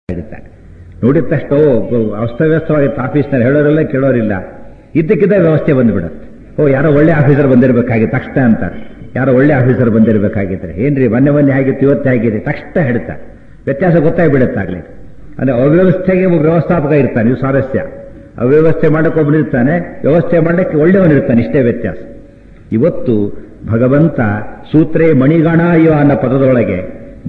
ಹೇಳ್ತಾರೆ. ನೋಡಿದ ತಕ್ಷಣ ಅಸ್ತವ್ಯಸ್ತವಾಗಿ ಆಫೀಸ್ನಲ್ಲಿ ಹೇಳೋರಿಲ್ಲ ಕೇಳೋರಿಲ್ಲ, ಇದ್ದಕ್ಕಿದ್ದ ವ್ಯವಸ್ಥೆ ಬಂದುಬಿಡುತ್ತೆ. ಯಾರೋ ಒಳ್ಳೆ ಆಫೀಸರ್ ಬಂದಿರಬೇಕಾಗಿತ್ತು ತಕ್ಷಣ ಅಂತಾರೆ. ಯಾರೋ ಒಳ್ಳೆ ಆಫೀಸರ್ ಬಂದಿರಬೇಕಾಗಿದ್ರೆ ಏನ್ರಿ ಮೊನ್ನೆ ಆಗಿತ್ತು ಇವತ್ತೇ ಆಗಿದೆ ತಕ್ಷಣ ಹೇಳ್ತಾರೆ. ವ್ಯತ್ಯಾಸ ಗೊತ್ತಾಗ್ಬಿಡುತ್ತಾಗಲಿ. ಅಂದರೆ ಅವ್ಯವಸ್ಥೆಗೆ ಒಬ್ಬ ವ್ಯವಸ್ಥಾಪಕ ಇರ್ತಾನೆ, ಇದು ಸ್ವಾರಸ್ಯ. ಅವ್ಯವಸ್ಥೆ ಮಾಡಕ್ಕೆ ಒಬ್ಬನಿರ್ತಾನೆ, ವ್ಯವಸ್ಥೆ ಮಾಡಕ್ಕೆ ಒಳ್ಳೆಯವನಿರ್ತಾನೆ, ಇಷ್ಟೇ ವ್ಯತ್ಯಾಸ. ಇವತ್ತು ಭಗವಂತ ಸೂತ್ರೇ ಮಣಿಗಣ ಇವ ಅನ್ನೋ ಪದದೊಳಗೆ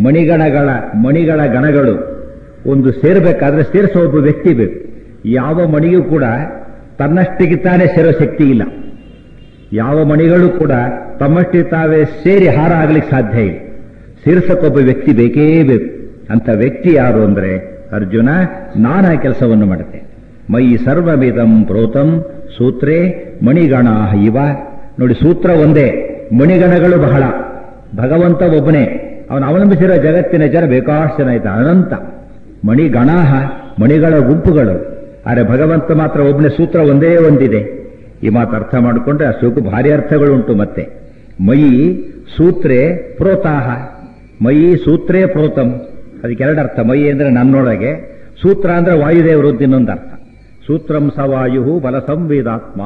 ಮಣಿಗಳ ಗಣಗಳು ಒಂದು ಸೇರಬೇಕಾದ್ರೆ ಸೇರಿಸೋ ಒಬ್ಬ ವ್ಯಕ್ತಿ ಬೇಕು. ಯಾವ ಮಣಿಯೂ ಕೂಡ ತನ್ನಷ್ಟಿಗೆ ತಾನೇ ಸೇರೋ ಶಕ್ತಿ ಇಲ್ಲ. ಯಾವ ಮಣಿಗಳು ಕೂಡ ತಮ್ಮಷ್ಟಿಗೆ ತಾವೇ ಸೇರಿ ಹಾರ ಆಗ್ಲಿಕ್ಕೆ ಸಾಧ್ಯ ಇಲ್ಲ. ಸೇರಿಸಕ್ಕೊಬ್ಬ ವ್ಯಕ್ತಿ ಬೇಕೇ ಬೇಕು. ಅಂತ ವ್ಯಕ್ತಿ ಯಾರು ಅಂದ್ರೆ ಅರ್ಜುನ. ನಾನಾ ಕೆಲಸವನ್ನು ಮಾಡುತ್ತೆ. ಮಯಿ ಸರ್ವಮಿದಂ ಪ್ರೋತಂ ಸೂತ್ರೇ ಮಣಿಗಣ ಇವ. ನೋಡಿ, ಸೂತ್ರ ಒಂದೇ, ಮಣಿಗಣಗಳು ಬಹಳ. ಭಗವಂತ ಒಬ್ಬನೇ, ಅವನು ಅವಲಂಬಿಸಿರೋ ಜಗತ್ತಿನ ಜನ ಬೇಕಾಷ್ಟು ಜನ ಇದ್ದ, ಅನಂತ ಮಣಿಗಣಾಹ, ಮಣಿಗಳ ಗುಂಪುಗಳು. ಆದರೆ ಭಗವಂತ ಮಾತ್ರ ಒಬ್ಬನೇ, ಸೂತ್ರ ಒಂದೇ ಒಂದಿದೆ. ಈ ಮಾತು ಅರ್ಥ ಮಾಡಿಕೊಂಡ್ರೆ ಅಷ್ಟಕ್ಕೂ ಭಾರಿ ಅರ್ಥಗಳುಂಟು. ಮತ್ತೆ ಮಯಿ ಸೂತ್ರೇ ಪ್ರೋತಾಹ, ಮಯಿ ಸೂತ್ರೇ ಪ್ರೋತಂ, ಅದಕ್ಕೆ ಎರಡು ಅರ್ಥ. ಮಯಿ ಅಂದ್ರೆ ನನ್ನೊಳಗೆ, ಸೂತ್ರ ಅಂದ್ರೆ ವಾಯುದೇವರು ಇನ್ನೊಂದು ಅರ್ಥ. ಸೂತ್ರಂ ಸ ವಾಯು ಬಲ ಸಂವೇದಾತ್ಮ,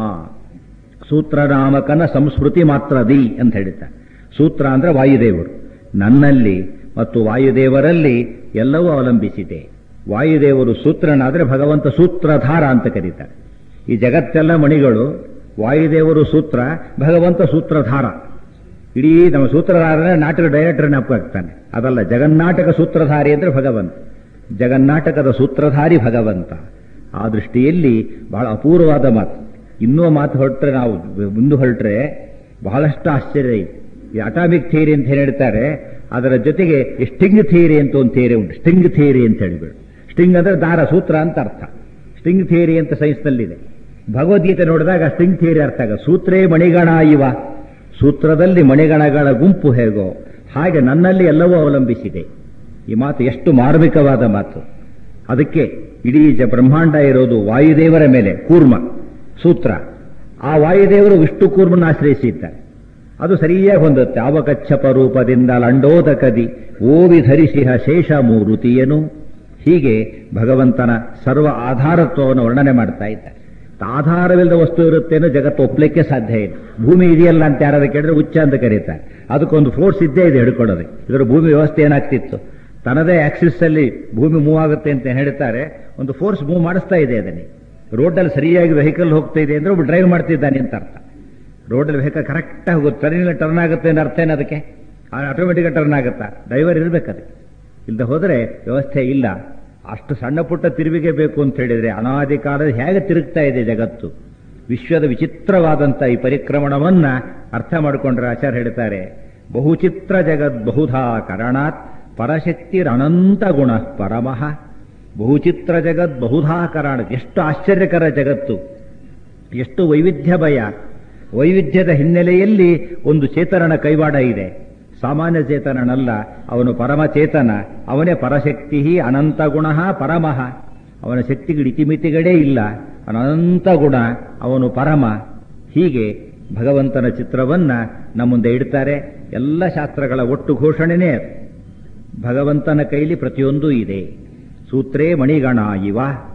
ಸೂತ್ರನಾಮಕನ ಸಂಸ್ಮೃತಿ ಮಾತ್ರದಿ ಅಂತ ಹೇಳಿದ್ದಾರೆ. ಸೂತ್ರ ಅಂದ್ರೆ ವಾಯುದೇವರು. ನನ್ನಲ್ಲಿ ಮತ್ತು ವಾಯುದೇವರಲ್ಲಿ ಎಲ್ಲವೂ ಅವಲಂಬಿಸಿದೆ. ವಾಯುದೇವರು ಸೂತ್ರನಾದ್ರೆ ಭಗವಂತ ಸೂತ್ರಧಾರ ಅಂತ ಕರೀತಾರೆ. ಈ ಜಗತ್ತೆಲ್ಲ ಮಣಿಗಳು, ವಾಯುದೇವರು ಸೂತ್ರ, ಭಗವಂತ ಸೂತ್ರಧಾರ. ಇಡೀ ನಮ್ಮ ಸೂತ್ರಧಾರನೇ ನಾಟಕ ಡೈರೆಕ್ಟರ್ ನೆನಪಾಗ್ತಾನೆ. ಅದಲ್ಲ, ಜಗನ್ನಾಟಕ ಸೂತ್ರಧಾರಿ ಅಂದ್ರೆ ಭಗವಂತ, ಜಗನ್ನಾಟಕದ ಸೂತ್ರಧಾರಿ ಭಗವಂತ. ಆ ದೃಷ್ಟಿಯಲ್ಲಿ ಬಹಳ ಅಪೂರ್ವವಾದ ಮಾತು. ಇನ್ನೂ ಮಾತು ಹೊರಟ್ರೆ, ನಾವು ಮುಂದೆ ಹೊರಟ್ರೆ ಬಹಳಷ್ಟು ಆಶ್ಚರ್ಯ ಇದೆ. ಈ ಅಟಾಮಿಕ್ ಥಿಯರಿ ಅಂತ ಹೇಳ್ತಾರೆ, ಅದರ ಜೊತೆಗೆ ಸ್ಟಿಂಗ್ ಥಿಯರಿ ಅಂತ ಒಂದು ಥಿಯರಿ ಉಂಟು. ಸ್ಟಿಂಗ್ ಥಿಯರಿ ಅಂತ ಹೇಳಿಬಿಡು. ಸ್ಟಿಂಗ್ ಅಂದ್ರೆ ದಾರ, ಸೂತ್ರ ಅಂತ ಅರ್ಥ. ಸ್ಟಿಂಗ್ ಥಿಯರಿ ಅಂತ ಸೈನ್ಸ್ನಲ್ಲಿದೆ. ಭಗವದ್ಗೀತೆ ನೋಡಿದಾಗ ಸ್ಟಿಂಗ್ ಥಿಯರಿ ಅರ್ಥ ಆಗ. ಸೂತ್ರೇ ಮಣಿಗಣ ಇವ, ಸೂತ್ರದಲ್ಲಿ ಮಣಿಗಣಗಳ ಗುಂಪು ಹೇಗೋ ಹಾಗೆ ನನ್ನಲ್ಲಿ ಎಲ್ಲವೂ ಅವಲಂಬಿಸಿದೆ. ಈ ಮಾತು ಎಷ್ಟು ಮಾರ್ಮಿಕವಾದ ಮಾತು. ಅದಕ್ಕೆ ಇಡೀ ಬ್ರಹ್ಮಾಂಡ ಇರೋದು ವಾಯುದೇವರ ಮೇಲೆ, ಕೂರ್ಮ ಸೂತ್ರ. ಆ ವಾಯುದೇವರು ವಿಷ್ಣು ಕೂರ್ಮನ ಆಶ್ರಯಿಸಿದ್ದಾರೆ. ಅದು ಸರಿಯಾಗಿ ಹೊಂದುತ್ತೆ. ಅವಕಚ್ಚಪ ರೂಪದಿಂದ ಲಂಡೋದಕದಿ ಓವಿ ಧರಿಸಿಹ ಶೇಷ ಮೂರುತಿಯನು. ಹೀಗೆ ಭಗವಂತನ ಸರ್ವ ಆಧಾರತ್ವವನ್ನು ವರ್ಣನೆ ಮಾಡ್ತಾ ಇದ್ದಾರೆ. ಆಧಾರವಿಲ್ಲದ ವಸ್ತು ಇರುತ್ತೆ ಅನ್ನೋ ಜಗತ್ತು ಒಪ್ಪಲಿಕ್ಕೆ ಸಾಧ್ಯ ಇಲ್ಲ. ಭೂಮಿ ಇದೆಯಲ್ಲ ಅಂತ ಯಾರಾದ್ರೂ ಕೇಳಿದ್ರೆ ಹುಚ್ಚ ಅಂತ ಕರೀತಾರೆ. ಅದಕ್ಕೊಂದು ಫೋರ್ಸ್ ಇದ್ದೇ ಇದೆ ಹಿಡ್ಕೊಳ್ಳೋದು. ಇದರ ಭೂಮಿ ವ್ಯವಸ್ಥೆ ಏನಾಗ್ತಿತ್ತು, ತನ್ನದೇ ಆಕ್ಸಿಸ್ ಅಲ್ಲಿ ಭೂಮಿ ಮೂವ್ ಆಗುತ್ತೆ ಅಂತ ಹೇಳ್ತಾರೆ. ಒಂದು ಫೋರ್ಸ್ ಮೂವ್ ಮಾಡಿಸ್ತಾ ಇದೆ ಅದನ್ನೇ. ರೋಡಲ್ಲಿ ಸರಿಯಾಗಿ ವೆಹಿಕಲ್ ಹೋಗ್ತಾ ಇದೆ ಅಂದ್ರೆ ಒಬ್ಬ ಡ್ರೈವ್ ಮಾಡ್ತಿದ್ದಾನೆ ಅಂತ ಅರ್ಥ. ರೋಡಲ್ಲಿ ವೆಹಿಕಲ್ ಕರೆಕ್ಟಾಗಿ ಹೋಗುತ್ತೆ, ಟರ್ನಿಂಗ್ ಟರ್ನ್ ಆಗುತ್ತೆ ಅಂತ ಅರ್ಥ ಏನು ಅದಕ್ಕೆ? ಆಟೋಮೆಟಿಕ್ ಟರ್ನ್ ಆಗುತ್ತಾ? ಡ್ರೈವರ್ ಇರಬೇಕು ಅದಕ್ಕೆ. ಇಲ್ಲದೆ ಹೋದರೆ ವ್ಯವಸ್ಥೆ ಇಲ್ಲ. ಅಷ್ಟು ಸಣ್ಣ ಪುಟ್ಟ ತಿರುವಿಗೆ ಬೇಕು ಅಂತ ಹೇಳಿದ್ರೆ ಅನಾದಿ ಕಾಲದ ಹೇಗೆ ತಿರುಗ್ತಾ ಇದೆ ಜಗತ್ತು. ವಿಶ್ವದ ವಿಚಿತ್ರವಾದಂಥ ಈ ಪರಿಕ್ರಮಣವನ್ನ ಅರ್ಥ ಮಾಡಿಕೊಂಡ್ರೆ ಆಚಾರ್ಯ ಹೇಳ್ತಾರೆ, ಬಹುಚಿತ್ರ ಜಗದ್ ಬಹುಧಾ ಕರಣಾತ್ ಪರಶಕ್ತಿರನಂತ ಗುಣ ಪರಮಃ. ಬಹುಚಿತ್ರ ಜಗದ್ ಬಹುಧಾ ಕರಣ, ಎಷ್ಟು ಆಶ್ಚರ್ಯಕರ ಜಗತ್ತು, ಎಷ್ಟು ವೈವಿಧ್ಯಮಯ. ವೈವಿಧ್ಯದ ಹಿನ್ನೆಲೆಯಲ್ಲಿ ಒಂದು ಚೇತನನ ಕೈವಾಡ ಇದೆ. ಸಾಮಾನ್ಯ ಚೇತನನಲ್ಲ, ಅವನು ಪರಮಚೇತನ. ಅವನೇ ಪರಶಕ್ತಿ ಅನಂತ ಗುಣ ಪರಮಃ. ಅವನ ಶಕ್ತಿಗೆ ಇತಿಮಿತಿಗಳೇ ಇಲ್ಲ, ಅನಂತ ಗುಣ, ಅವನು ಪರಮ. ಹೀಗೆ ಭಗವಂತನ ಚಿತ್ರವನ್ನ ನಮ್ಮ ಮುಂದೆ ಇಡ್ತಾರೆ. ಎಲ್ಲ ಶಾಸ್ತ್ರಗಳ ಒಟ್ಟು ಘೋಷಣೆನೇ ಭಗವಂತನ ಕೈಲಿ ಪ್ರತಿಯೊಂದೂ ಇದೆ. ಸೂತ್ರೇ ಮಣಿಗಣ ಇವ.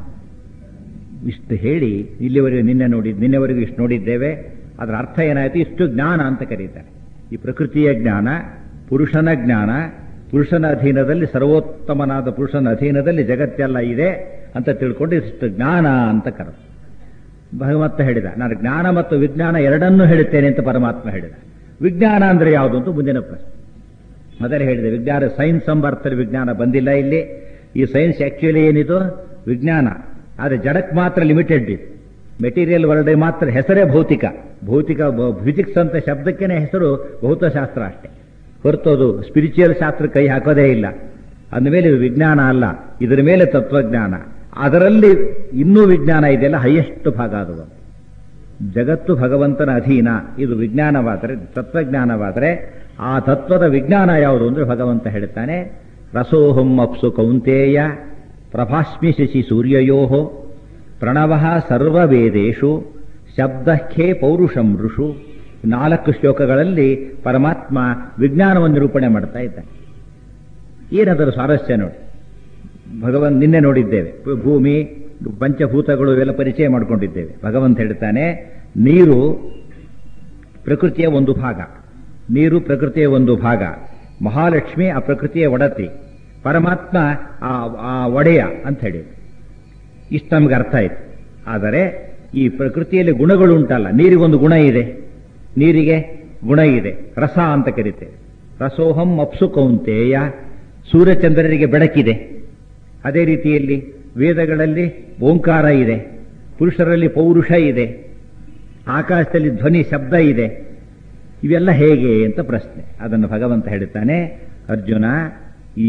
ಇಷ್ಟು ಹೇಳಿ ಇಲ್ಲಿವರೆಗೂ ನಿನ್ನೆವರೆಗೂ ಇಷ್ಟು ನೋಡಿದ್ದೇವೆ. ಅದರ ಅರ್ಥ ಏನಾಯಿತು? ಇಷ್ಟು ಜ್ಞಾನ ಅಂತ ಕರೀತಾರೆ. ಈ ಪ್ರಕೃತಿಯ ಜ್ಞಾನ, ಪುರುಷನ ಜ್ಞಾನ, ಪುರುಷನ ಅಧೀನದಲ್ಲಿ, ಸರ್ವೋತ್ತಮನಾದ ಪುರುಷನ ಅಧೀನದಲ್ಲಿ ಜಗತ್ತೆಲ್ಲ ಇದೆ ಅಂತ ತಿಳ್ಕೊಂಡು ಇಷ್ಟು ಜ್ಞಾನ ಅಂತ ಕರೆದು ಭಗವಂತ ಹೇಳಿದ. ನಾನು ಜ್ಞಾನ ಮತ್ತು ವಿಜ್ಞಾನ ಎರಡನ್ನೂ ಹೇಳುತ್ತೇನೆ ಅಂತ ಪರಮಾತ್ಮ ಹೇಳಿದ. ವಿಜ್ಞಾನ ಅಂದ್ರೆ ಯಾವುದು ಅಂತ ಮುಂದಿನ ಪ್ರಶ್ನೆ. ಮೊದಲೇ ಹೇಳಿದೆ, ವಿಜ್ಞಾನ ಸೈನ್ಸ್ ಎಂಬ ಅರ್ಥದಲ್ಲಿ ವಿಜ್ಞಾನ ಬಂದಿಲ್ಲ ಇಲ್ಲಿ. ಈ ಸೈನ್ಸ್ ಆಕ್ಚುಲಿ ಏನಿದು ವಿಜ್ಞಾನ, ಆದರೆ ಜಡಕ್ಕೆ ಮಾತ್ರ ಲಿಮಿಟೆಡ್ ಇದು. ಮೆಟೀರಿಯಲ್ ವರ್ಲ್ಡ್ ಮಾತ್ರ ಹೆಸರೇ ಭೌತಿಕ. ಫಿಸಿಕ್ಸ್ ಅಂತ ಶಬ್ದಕ್ಕೇನೆ ಹೆಸರು ಭೌತಶಾಸ್ತ್ರ ಅಷ್ಟೇ ಹೊರತು ಅದು ಸ್ಪಿರಿಚುವಲ್ ಶಾಸ್ತ್ರ ಕೈ ಹಾಕೋದೇ ಇಲ್ಲ. ಅಂದಮೇಲೆ ಇದು ವಿಜ್ಞಾನ ಅಲ್ಲ, ಇದರ ಮೇಲೆ ತತ್ವಜ್ಞಾನ. ಅದರಲ್ಲಿ ಇನ್ನೂ ವಿಜ್ಞಾನ ಇದೆಯಲ್ಲ, ಹೈಯೆಸ್ಟ್ ಭಾಗ ಅದು. ಜಗತ್ತು ಭಗವಂತನ ಅಧೀನ, ಇದು ವಿಜ್ಞಾನವಾದರೆ, ತತ್ವಜ್ಞಾನವಾದರೆ ಆ ತತ್ವದ ವಿಜ್ಞಾನ ಯಾವುದು ಅಂದ್ರೆ ಭಗವಂತ ಹೇಳ್ತಾನೆ, ರಸೋಹಂ ಅಪ್ಸು ಕೌಂತೇಯ ಪ್ರಭಾಸ್ಮಿ ಶಶಿ ಸೂರ್ಯಯೋಹೋ ಪ್ರಣವಃ ಸರ್ವವೇದೇಶು ಶಬ್ದಖ್ಯೇ ಪೌರುಷಂ ಋಷು. 4 ಶ್ಲೋಕಗಳಲ್ಲಿ ಪರಮಾತ್ಮ ವಿಜ್ಞಾನವನ್ನು ನಿರೂಪಣೆ ಮಾಡ್ತಾ ಇದ್ದಾನೆ. ಏನದರ ಸ್ವಾರಸ್ಯ ನೋಡಿ. ನಿನ್ನೆ ನೋಡಿದ್ದೇವೆ, ಭೂಮಿ ಪಂಚಭೂತಗಳು ಇವೆಲ್ಲ ಪರಿಚಯ ಮಾಡಿಕೊಂಡಿದ್ದೇವೆ. ಭಗವಂತ ಹೇಳ್ತಾನೆ ನೀರು ಪ್ರಕೃತಿಯ ಒಂದು ಭಾಗ, ನೀರು ಪ್ರಕೃತಿಯ ಒಂದು ಭಾಗ, ಮಹಾಲಕ್ಷ್ಮಿ ಆ ಪ್ರಕೃತಿಯ ಒಡತಿ, ಪರಮಾತ್ಮ ಆ ಒಡೆಯ ಅಂತ ಹೇಳಿ ಇಷ್ಟು ನಮ್ಗೆ ಅರ್ಥ ಆಯ್ತು. ಆದರೆ ಈ ಪ್ರಕೃತಿಯಲ್ಲಿ ಗುಣಗಳು ಉಂಟಲ್ಲ, ನೀರಿಗೊಂದು ಗುಣ ಇದೆ, ನೀರಿಗೆ ಗುಣ ಇದೆ, ರಸ ಅಂತ ಕರೀತೇವೆ. ರಸೋಹಂ ಅಪ್ಸು ಕೌಂತೆಯ, ಸೂರ್ಯಚಂದ್ರರಿಗೆ ಬೆಳಕಿದೆ. ಅದೇ ರೀತಿಯಲ್ಲಿ ವೇದಗಳಲ್ಲಿ ಓಂಕಾರ ಇದೆ, ಪುರುಷರಲ್ಲಿ ಪೌರುಷ ಇದೆ, ಆಕಾಶದಲ್ಲಿ ಧ್ವನಿ ಶಬ್ದ ಇದೆ. ಇವೆಲ್ಲ ಹೇಗೆ ಅಂತ ಪ್ರಶ್ನೆ. ಅದನ್ನು ಭಗವಂತ ಹೇಳ್ತಾನೆ, ಅರ್ಜುನ, ಈ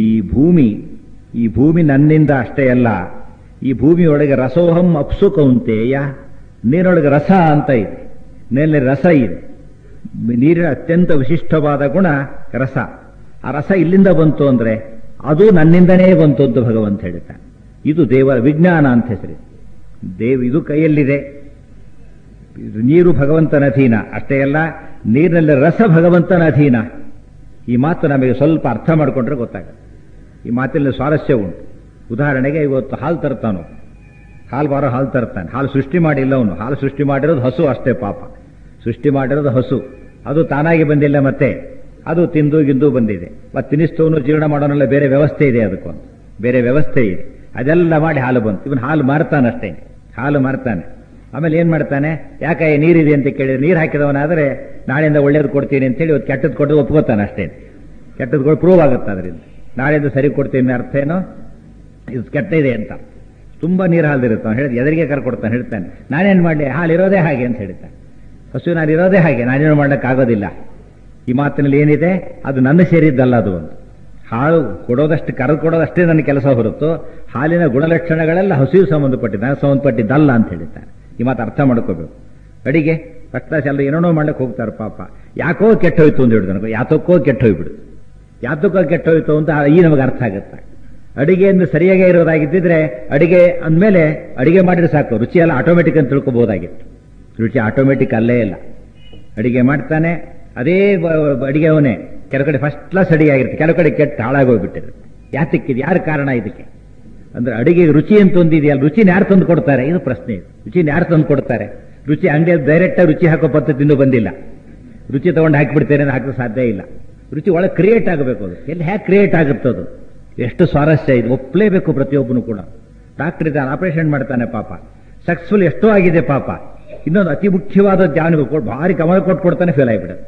ಭೂಮಿ ನನ್ನಿಂದ ಅಷ್ಟೇ ಅಲ್ಲ, ಈ ಭೂಮಿಯೊಳಗೆ ರಸೋಹಂ ಅಪ್ಸು ಕೌಂತೆಯ, ನೀರೊಳಗೆ ರಸ ಅಂತ ಇದೆ, ಮೇಲೆ ರಸ ಇದೆ. ನೀರಿನ ಅತ್ಯಂತ ವಿಶಿಷ್ಟವಾದ ಗುಣ ರಸ. ಆ ರಸ ಇಲ್ಲಿಂದ ಬಂತು ಅಂದ್ರೆ ಅದು ನನ್ನಿಂದನೇ ಬಂತು ಅಂತ ಭಗವಂತ ಹೇಳ್ತಾನೆ. ಇದು ದೇವರ ವಿಜ್ಞಾನ ಅಂತ ಹೆಸರು. ಇದು ಕೈಯಲ್ಲಿದೆ. ನೀರು ಭಗವಂತನ ಅಧೀನ ಅಷ್ಟೇ ಅಲ್ಲ, ನೀರಿನಲ್ಲಿ ರಸ ಭಗವಂತನ ಅಧೀನ. ಈ ಮಾತು ನಮಗೆ ಸ್ವಲ್ಪ ಅರ್ಥ ಮಾಡಿಕೊಂಡ್ರೆ ಗೊತ್ತಾಗುತ್ತೆ. ಈ ಮಾತಿನಲ್ಲಿ ಸ್ವಾರಸ್ಯ ಉಂಟು. ಉದಾಹರಣೆಗೆ ಇವತ್ತು ಹಾಲು ತರ್ತಾನು, ಹಾಲು ತರ್ತಾನೆ, ಹಾಲು ಸೃಷ್ಟಿ ಮಾಡಿಲ್ಲ ಅವನು. ಹಾಲು ಸೃಷ್ಟಿ ಮಾಡಿರೋದು ಹಸು ಅಷ್ಟೇ, ಪಾಪ ಸೃಷ್ಟಿ ಮಾಡಿರೋದು ಹಸು, ಅದು ತಾನಾಗಿ ಬಂದಿಲ್ಲ. ಮತ್ತೆ ಅದು ತಿಂದು ಗಿಂದು ಬಂದಿದೆ. ಮತ್ತೆ ತಿನ್ನಿಸ್ತವನು ಜೀರ್ಣ ಮಾಡೋನೆಲ್ಲ ಬೇರೆ ವ್ಯವಸ್ಥೆ ಇದೆ, ಅದಕ್ಕೊಂದು ಬೇರೆ ವ್ಯವಸ್ಥೆ ಇದೆ. ಅದೆಲ್ಲ ಮಾಡಿ ಹಾಲು ಬಂತು. ಇವನು ಹಾಲು ಮಾರ್ತಾನಷ್ಟೇ, ಹಾಲು ಮಾರ್ತಾನೆ. ಆಮೇಲೆ ಏನ್ ಮಾಡ್ತಾನೆ, ಯಾಕೆ ನೀರಿದೆ ಅಂತ ಕೇಳಿದ್ರೆ, ನೀರು ಹಾಕಿದವನಾದ್ರೆ ನಾಳೆಯಿಂದ ಒಳ್ಳೇದು ಕೊಡ್ತೀನಿ ಅಂತೇಳಿ ಇವತ್ತು ಕೆಟ್ಟದ್ದು ಕೊಟ್ಟು ಒಪ್ಕೋತಾನೆ ಅಷ್ಟೇ. ಕೆಟ್ಟದ್ದು ಕೊಟ್ಟು ಪ್ರೂವ್ ಆಗುತ್ತೆ ಅದರಿಂದ. ನಾಳೆಯಿಂದ ಸರಿ ಕೊಡ್ತೀನಿ ಅರ್ಥ ಏನೋ, ಇದು ಕೆಟ್ಟ ಇದೆ ಅಂತ. ತುಂಬಾ ನೀರು ಹಾಲ್ದಿರುತ್ತಾನೆ, ಹೇಳಿದ್ ಎದರಿಗೆ ಕರ್ಕೊಡ್ತಾನೆ. ಹೇಳ್ತಾನೆ, ನಾನೇನು ಮಾಡಲಿ, ಹಾಲಿರೋದೇ ಹಾಗೆ ಅಂತ ಹೇಳ್ತಾನೆ. ಹಸುವಿನ ಹಾಲಿರೋದೇ ಹಾಗೆ, ನಾನೇನು ಮಾಡ್ಲಿಕ್ಕಾಗೋದಿಲ್ಲ. ಈ ಮಾತಿನಲ್ಲಿ ಏನಿದೆ, ಅದು ನನ್ನ ಸೇರಿದ್ದಲ್ಲ. ಅದು ಒಂದು ಹಾಲು ಕೊಡೋದಷ್ಟು, ಕರೆದು ಕೊಡೋದಷ್ಟೇ ನನ್ನ ಕೆಲಸ ಹೊರತು ಹಾಲಿನ ಗುಣಲಕ್ಷಣಗಳೆಲ್ಲ ಹಸುವಿಗೆ ಸಂಬಂಧಪಟ್ಟಿದ್ದ, ನನಗೆ ಸಂಬಂಧಪಟ್ಟಿದ್ದಲ್ಲ ಅಂತ ಹೇಳ್ತಾನೆ. ಈ ಮಾತು ಅರ್ಥ ಮಾಡ್ಕೋಬೇಕು. ಅಡಿಗೆ ಫಸ್ಟ್ ಕ್ಲಾಸ್ ಎಲ್ಲ ಏನೇನೋ ಮಾಡ್ಲಿಕ್ಕೆ ಹೋಗ್ತಾರೆ, ಪಾಪ ಯಾಕೋ ಕೆಟ್ಟ ಹೋಯ್ತು ಅಂತ ಹೇಳಿದ್ರು, ನನಗೆ ಯಾತಕ್ಕೋ ಕೆಟ್ಟ ಹೋಗ್ಬಿಡು, ಯಾತಕ್ಕೋ ಕೆಟ್ಟ ಹೋಯ್ತು ಅಂತ ಈ ನಮಗೆ ಅರ್ಥ ಆಗುತ್ತೆ. ಅಡಿಗೆಯಿಂದ ಸರಿಯಾಗಿ ಇರೋದಾಗಿದ್ದಿದ್ರೆ ಅಡಿಗೆ ಅಂದಮೇಲೆ ಅಡಿಗೆ ಮಾಡಿದ್ರೆ ಸಾಕು, ರುಚಿ ಎಲ್ಲ ಆಟೋಮೆಟಿಕ್ ಅಂತ ತಿಳ್ಕೊಬಹುದಾಗಿತ್ತು. ರುಚಿ ಆಟೋಮೆಟಿಕ್ ಅಲ್ಲೇ ಇಲ್ಲ. ಅಡಿಗೆ ಮಾಡ್ತಾನೆ, ಅದೇ ಅಡಿಗೆ ಅವನೇ ಕೆಲವು ಕಡೆ ಫಸ್ಟ್ ಕ್ಲಾಸ್ ಅಡಿಗೆ ಆಗಿರುತ್ತೆ, ಕೆಲವು ಕಡೆ ಕೆಟ್ಟ ಹಾಳಾಗೋಗ್ಬಿಟ್ಟಿರುತ್ತೆ. ಯಾತಕ್ಕಿದೆ, ಯಾರು ಕಾರಣ ಇದಕ್ಕೆ ಅಂದ್ರೆ ಅಡಿಗೆಗೆ ರುಚಿ ಅಂತ ಒಂದಿದೆಯಲ್ಲ, ರುಚಿನ ಯಾರು ತಂದು ಕೊಡ್ತಾರೆ, ಇದು ಪ್ರಶ್ನೆ. ರುಚಿನ ಯಾರು ತಂದು ಕೊಡ್ತಾರೆ? ರುಚಿ ಅಂಗಡಿಯಲ್ಲಿ ಡೈರೆಕ್ಟಾಗಿ ರುಚಿ ಹಾಕೋ ಪದ್ಧತಿಯಿಂದ ಬಂದಿಲ್ಲ. ರುಚಿ ತಗೊಂಡು ಹಾಕಿಬಿಡ್ತೇನೆ ಅಂತ ಹಾಕೋ ಸಾಧ್ಯ ಇಲ್ಲ. ರುಚಿ ಒಳಗೆ ಕ್ರಿಯೇಟ್ ಆಗಬೇಕು. ಅದು ಎಲ್ಲಿ ಹೇಗೆ ಕ್ರಿಯೇಟ್ ಆಗುತ್ತದು? ಎಷ್ಟು ಸ್ವಾರಸ್ಯ ಇದು, ಒಪ್ಪಲೇಬೇಕು ಪ್ರತಿಯೊಬ್ಬನು ಕೂಡ. ಡಾಕ್ಟರ್ ಇದ್ದಾನೆ, ಆಪರೇಷನ್ ಮಾಡ್ತಾನೆ, ಪಾಪ ಸಕ್ಸಸ್ಫುಲ್ ಎಷ್ಟೋ ಆಗಿದೆ ಪಾಪ. ಇನ್ನೊಂದು ಅತಿ ಮುಖ್ಯವಾದ ಜ್ಞಾನ ಭಾರಿ ಗಮನ ಕೊಡ್ತಾನೆ, ಫೇಲ್ ಆಗಿಬಿಡೋದು.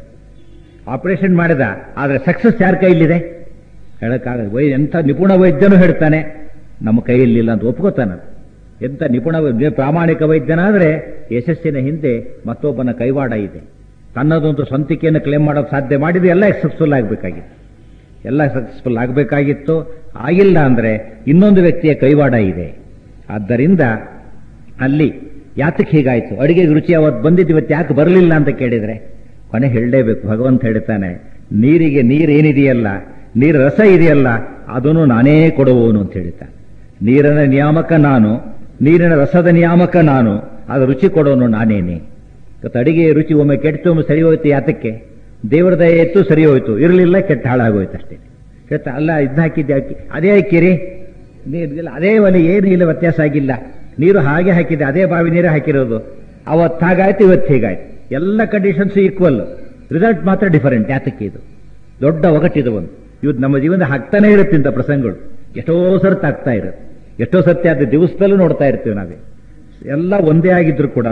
ಆಪರೇಷನ್ ಮಾಡಿದ, ಆದರೆ ಸಕ್ಸಸ್ ಯಾರ ಕೈಲಿದೆ ಹೇಳಕ್ಕಾಗದು. ಎಂಥ ನಿಪುಣ ವೈದ್ಯನೂ ಹೇಳ್ತಾನೆ ನಮ್ಮ ಕೈಯಲ್ಲಿಲ್ಲ ಅಂತ ಒಪ್ಕೋತಾನೆ. ಎಂಥ ನಿಪುಣ ಪ್ರಾಮಾಣಿಕ ವೈದ್ಯನಾದ್ರೆ ಯಶಸ್ಸಿನ ಹಿಂದೆ ಮತ್ತೊಬ್ಬನ ಕೈವಾಡ ಇದೆ. ತನ್ನದೊಂದು ಸ್ವಂತಿಕೆಯನ್ನು ಕ್ಲೇಮ್ ಮಾಡೋದು ಸಾಧ್ಯ ಮಾಡಿದ್ರೆ ಎಲ್ಲ ಸಕ್ಸಸ್ಫುಲ್ ಆಗಬೇಕಾಗಿತ್ತು, ಎಲ್ಲ ಸಕ್ಸಸ್ಫುಲ್ ಆಗಬೇಕಾಗಿತ್ತು. ಆಗಿಲ್ಲ ಅಂದ್ರೆ ಇನ್ನೊಂದು ವ್ಯಕ್ತಿಯ ಕೈವಾಡ ಇದೆ. ಆದ್ದರಿಂದ ಅಲ್ಲಿ ಯಾತಕ್ಕೆ ಹೀಗಾಯ್ತು, ಅಡಿಗೆಗೆ ರುಚಿ ಅವತ್ತು ಬಂದಿದ್ದು ಇವತ್ತು ಯಾಕೆ ಬರಲಿಲ್ಲ ಅಂತ ಕೇಳಿದ್ರೆ ಕೊನೆ ಹೇಳಲೇಬೇಕು. ಭಗವಂತ ಹೇಳ್ತಾನೆ, ನೀರಿಗೆ ನೀರೇನಿದೆಯಲ್ಲ, ನೀರ ರಸ ಇದೆಯಲ್ಲ, ಅದನ್ನು ನಾನೇ ಕೊಡುವವನು ಅಂತ ಹೇಳ್ತಾನೆ. ನೀರಿನ ನಿಯಾಮಕ ನಾನು, ನೀರಿನ ರಸದ ನಿಯಾಮಕ ನಾನು, ಅದು ರುಚಿ ಕೊಡೋನು ನಾನೇನೆ. ಅಡಿಗೆ ರುಚಿ ಒಮ್ಮೆ ಕೆಟ್ಟು ಒಮ್ಮೆ ಸರಿ ಹೋಯ್ತು. ಯಾತಕ್ಕೆ? ದೇವರ ದಯೆ ಇತ್ತು, ಸರಿ ಹೋಯ್ತು, ಇರಲಿಲ್ಲ, ಕೆಟ್ಟ ಹಾಳಾಗೋಯ್ತು ಅಷ್ಟೇ. ಹೇಳ್ತಾ ಅಲ್ಲ, ಇದನ್ನ ಹಾಕಿದ್ದೆ, ಹಾಕಿ ಅದೇ ಹಾಕಿರಿ, ನೀರಿಲ್ಲ ಅದೇ ಒಲೆ, ಏನು ಇಲ್ಲ ವ್ಯತ್ಯಾಸ ಆಗಿಲ್ಲ. ನೀರು ಹಾಗೆ ಹಾಕಿದೆ, ಅದೇ ಬಾವಿ ನೀರೇ ಹಾಕಿರೋದು. ಅವತ್ತು ಹಾಗಾಯ್ತು, ಇವತ್ತು ಹೀಗಾಯ್ತು. ಎಲ್ಲ ಕಂಡೀಷನ್ಸ್ ಈಕ್ವಲ್, ರಿಸಲ್ಟ್ ಮಾತ್ರ ಡಿಫರೆಂಟ್. ಯಾತಕ್ಕೆ? ಇದು ದೊಡ್ಡ ಒಗಟ್ಟಿದು. ಒಂದು ಇವತ್ತು ನಮ್ಮ ಜೀವನದ ಆಗ್ತಾನೆ ಇರುತ್ತೆ ಇಂಥ ಪ್ರಸಂಗಗಳು. ಎಷ್ಟೋ ಸರ್ತಿ ಆಗ್ತಾ ಇರುತ್ತೆ, ಎಷ್ಟೋ ಸರ್ತಿ ಆದ ದಿವಸದಲ್ಲೂ ನೋಡ್ತಾ ಇರ್ತೀವಿ ನಾವೇ. ಎಲ್ಲ ಒಂದೇ ಆಗಿದ್ರು ಕೂಡ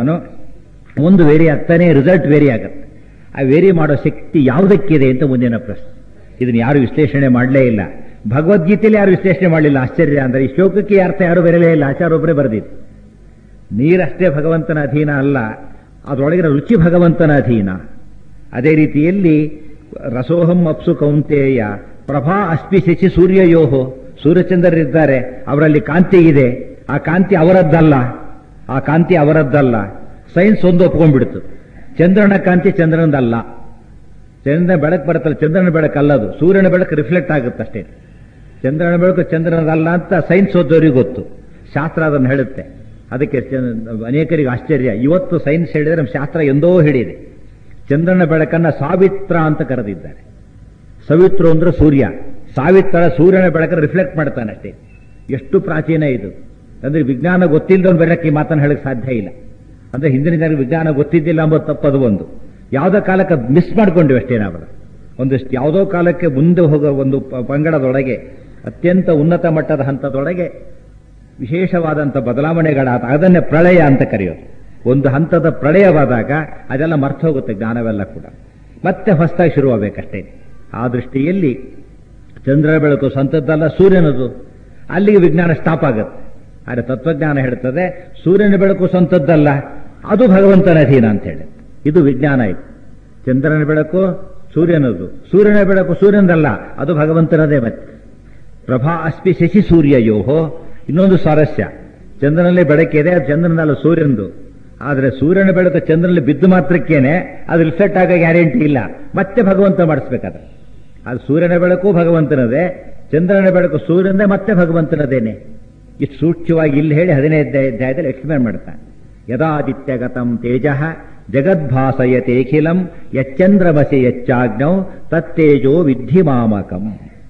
ಒಂದು ವೇರಿ ಆಗ್ತಾನೆ, ರಿಸಲ್ಟ್ ವೇರಿ ಆಗುತ್ತೆ. ಆ ವೇರಿ ಮಾಡೋ ಶಕ್ತಿ ಯಾವುದಕ್ಕಿದೆ ಅಂತ ಮುಂದಿನ ಪ್ರಶ್ನೆ. ಇದನ್ನು ಯಾರು ವಿಶ್ಲೇಷಣೆ ಮಾಡಲೇ ಇಲ್ಲ. ಭಗವದ್ಗೀತೆಯಲ್ಲಿ ಯಾರು ವಿಶ್ಲೇಷಣೆ ಮಾಡಲಿಲ್ಲ. ಆಶ್ಚರ್ಯ ಅಂದರೆ ಈ ಶ್ಲೋಕಕ್ಕೆ ಅರ್ಥ ಯಾರು ಬರಲೇ ಇಲ್ಲ, ಆಚಾರ್ಯೊಬ್ಬರೇ ಬರೆದಿದ್ದು. ನೀರಷ್ಟೇ ಭಗವಂತನ ಅಧೀನ ಅಲ್ಲ, ಅದರೊಳಗಿನ ರುಚಿ ಭಗವಂತನ ಅಧೀನ. ಅದೇ ರೀತಿಯಲ್ಲಿ ರಸೋಹಂ ಅಪ್ಸು ಕೌಂತೆಯ ಪ್ರಭಾ ಅಸ್ಪಿ ಶಶಿ ಸೂರ್ಯಯೋಹೋ, ಸೂರ್ಯಚಂದ್ರರಿದ್ದಾರೆ, ಅವರಲ್ಲಿ ಕಾಂತಿ ಇದೆ. ಆ ಕಾಂತಿ ಅವರದ್ದಲ್ಲ, ಆ ಕಾಂತಿ ಅವರದ್ದಲ್ಲ. ಸೈನ್ಸ್ ಒಂದು ಒಪ್ಕೊಂಡ್ಬಿಡ್ತು, ಚಂದ್ರನ ಕಾಂತಿ ಚಂದ್ರನದಲ್ಲ. ಚಂದ್ರನ ಬೆಳಕು ಬರುತ್ತಲ್ಲ, ಚಂದ್ರನ ಬೆಳಕಲ್ಲದು, ಸೂರ್ಯನ ಬೆಳಕು ರಿಫ್ಲೆಕ್ಟ್ ಆಗುತ್ತಷ್ಟೇ. ಚಂದ್ರನ ಬೆಳಕು ಚಂದ್ರನದಲ್ಲ ಅಂತ ಸೈನ್ಸ್ ಓದೋರಿಗೆ ಗೊತ್ತು, ಶಾಸ್ತ್ರ ಅದನ್ನು ಹೇಳುತ್ತೆ. ಅದಕ್ಕೆ ಅನೇಕರಿಗೆ ಆಶ್ಚರ್ಯ. ಇವತ್ತು ಸೈನ್ಸ್ ಹೇಳಿದರೆ ನಮ್ಮ ಶಾಸ್ತ್ರ ಎಂದೋ ಹೇಳಿದೆ. ಚಂದ್ರನ ಬೆಳಕನ್ನ ಸಾವಿತ್ರ ಅಂತ ಕರೆದಿದ್ದಾರೆ. ಸವಿತ್ರು ಅಂದ್ರೆ ಸೂರ್ಯ, ಸಾವಿತ್ರ ಸೂರ್ಯನ ಬೆಳಕನ್ನು ರಿಫ್ಲೆಕ್ಟ್ ಮಾಡ್ತಾನೆ ಅಷ್ಟೇ. ಎಷ್ಟು ಪ್ರಾಚೀನ ಇದು ಅಂದ್ರೆ ವಿಜ್ಞಾನ ಗೊತ್ತಿಲ್ಲದವ್ನು ಬೇಡಕ್ಕೆ ಈ ಮಾತನ್ನು ಹೇಳಕ್ಕೆ ಸಾಧ್ಯ ಇಲ್ಲ. ಅಂದ್ರೆ ಹಿಂದಿನ ಜನರಿಗೆ ವಿಜ್ಞಾನ ಗೊತ್ತಿದ್ದಿಲ್ಲ ಎಂಬುದು ತಪ್ಪದು ಒಂದು. ಯಾವುದೋ ಕಾಲಕ್ಕೆ ಮಿಸ್ ಮಾಡ್ಕೊಂಡ್ವಿ ಅಷ್ಟೇ ನಾವು. ಒಂದಿಷ್ಟು ಯಾವುದೋ ಕಾಲಕ್ಕೆ ಮುಂದೆ ಹೋಗೋ ಒಂದು ಪಂಗಡದೊಳಗೆ ಅತ್ಯಂತ ಉನ್ನತ ಮಟ್ಟದ ಹಂತದೊಳಗೆ ವಿಶೇಷವಾದಂಥ ಬದಲಾವಣೆಗಳಾದ ಅದನ್ನೇ ಪ್ರಳಯ ಅಂತ ಕರೆಯೋದು. ಒಂದು ಹಂತದ ಪ್ರಳಯವಾದಾಗ ಅದೆಲ್ಲ ಮರ್ತು ಹೋಗುತ್ತೆ ಜ್ಞಾನವೆಲ್ಲ ಕೂಡ, ಮತ್ತೆ ಹೊಸದಾಗಿ ಶುರುವಾಗಬೇಕಷ್ಟೇ. ಆ ದೃಷ್ಟಿಯಲ್ಲಿ ಚಂದ್ರ ಬೆಳಕು ಸ್ವಂತದ್ದಲ್ಲ, ಸೂರ್ಯನದು. ಅಲ್ಲಿಗೆ ವಿಜ್ಞಾನ ಸ್ಟಾಪ್ ಆಗುತ್ತೆ. ಆದರೆ ತತ್ವಜ್ಞಾನ ಹೇಳ್ತದೆ ಸೂರ್ಯನ ಬೆಳಕು ಸ್ವಂತದ್ದಲ್ಲ, ಅದು ಭಗವಂತನ ಅಧೀನ ಅಂತ ಹೇಳಿ. ಇದು ವಿಜ್ಞಾನ. ಇದು ಚಂದ್ರನ ಬೆಳಕು ಸೂರ್ಯನದು, ಸೂರ್ಯನ ಬೆಳಕು ಸೂರ್ಯನದಲ್ಲ, ಅದು ಭಗವಂತನದೇ. ಮತ್ತೆ ಪ್ರಭಾ ಅಸ್ಪಿ ಶಶಿ ಸೂರ್ಯಯೋಹೋ. ಇನ್ನೊಂದು ಸ್ವಾರಸ್ಯ, ಚಂದ್ರನಲ್ಲಿ ಬೆಳಕಿದೆ, ಅದು ಚಂದ್ರನಲ್ಲ ಸೂರ್ಯನದು. ಆದರೆ ಸೂರ್ಯನ ಬೆಳಕು ಚಂದ್ರನಲ್ಲಿ ಬಿದ್ದು ಮಾತ್ರಕ್ಕೇನೆ ಅದು ರಿಫ್ಲೆಕ್ಟ್ ಆಗೋ ಗ್ಯಾರಂಟಿ ಇಲ್ಲ, ಮತ್ತೆ ಭಗವಂತ ಮಾಡಿಸ್ಬೇಕಾದ್ರೆ. ಅದು ಸೂರ್ಯನ ಬೆಳಕು ಭಗವಂತನದೇ, ಚಂದ್ರನ ಬೆಳಕು ಸೂರ್ಯನದೇ, ಮತ್ತೆ ಭಗವಂತನದೇನೆ. ಇಷ್ಟು ಸೂಕ್ಷ್ಮವಾಗಿ ಇಲ್ಲಿ ಹೇಳಿ 15ನೇ ಅಧ್ಯಾಯದಲ್ಲಿ ಎಕ್ಸ್ಪ್ಲೇನ್ ಮಾಡ್ತಾನೆ. ಯದಾದಿತ್ಯಗತಂ ತೇಜಃ ಜಗದ್ಭಾಸಯತೇಖಿಲಂ ಯಚ್ಚಂದ್ರಮಸಿ ಯಚ್ಚಾಗ್ನೌ ತತ್ತೇಜೋ ವಿದ್ಧಿಮಾಮಕಂ.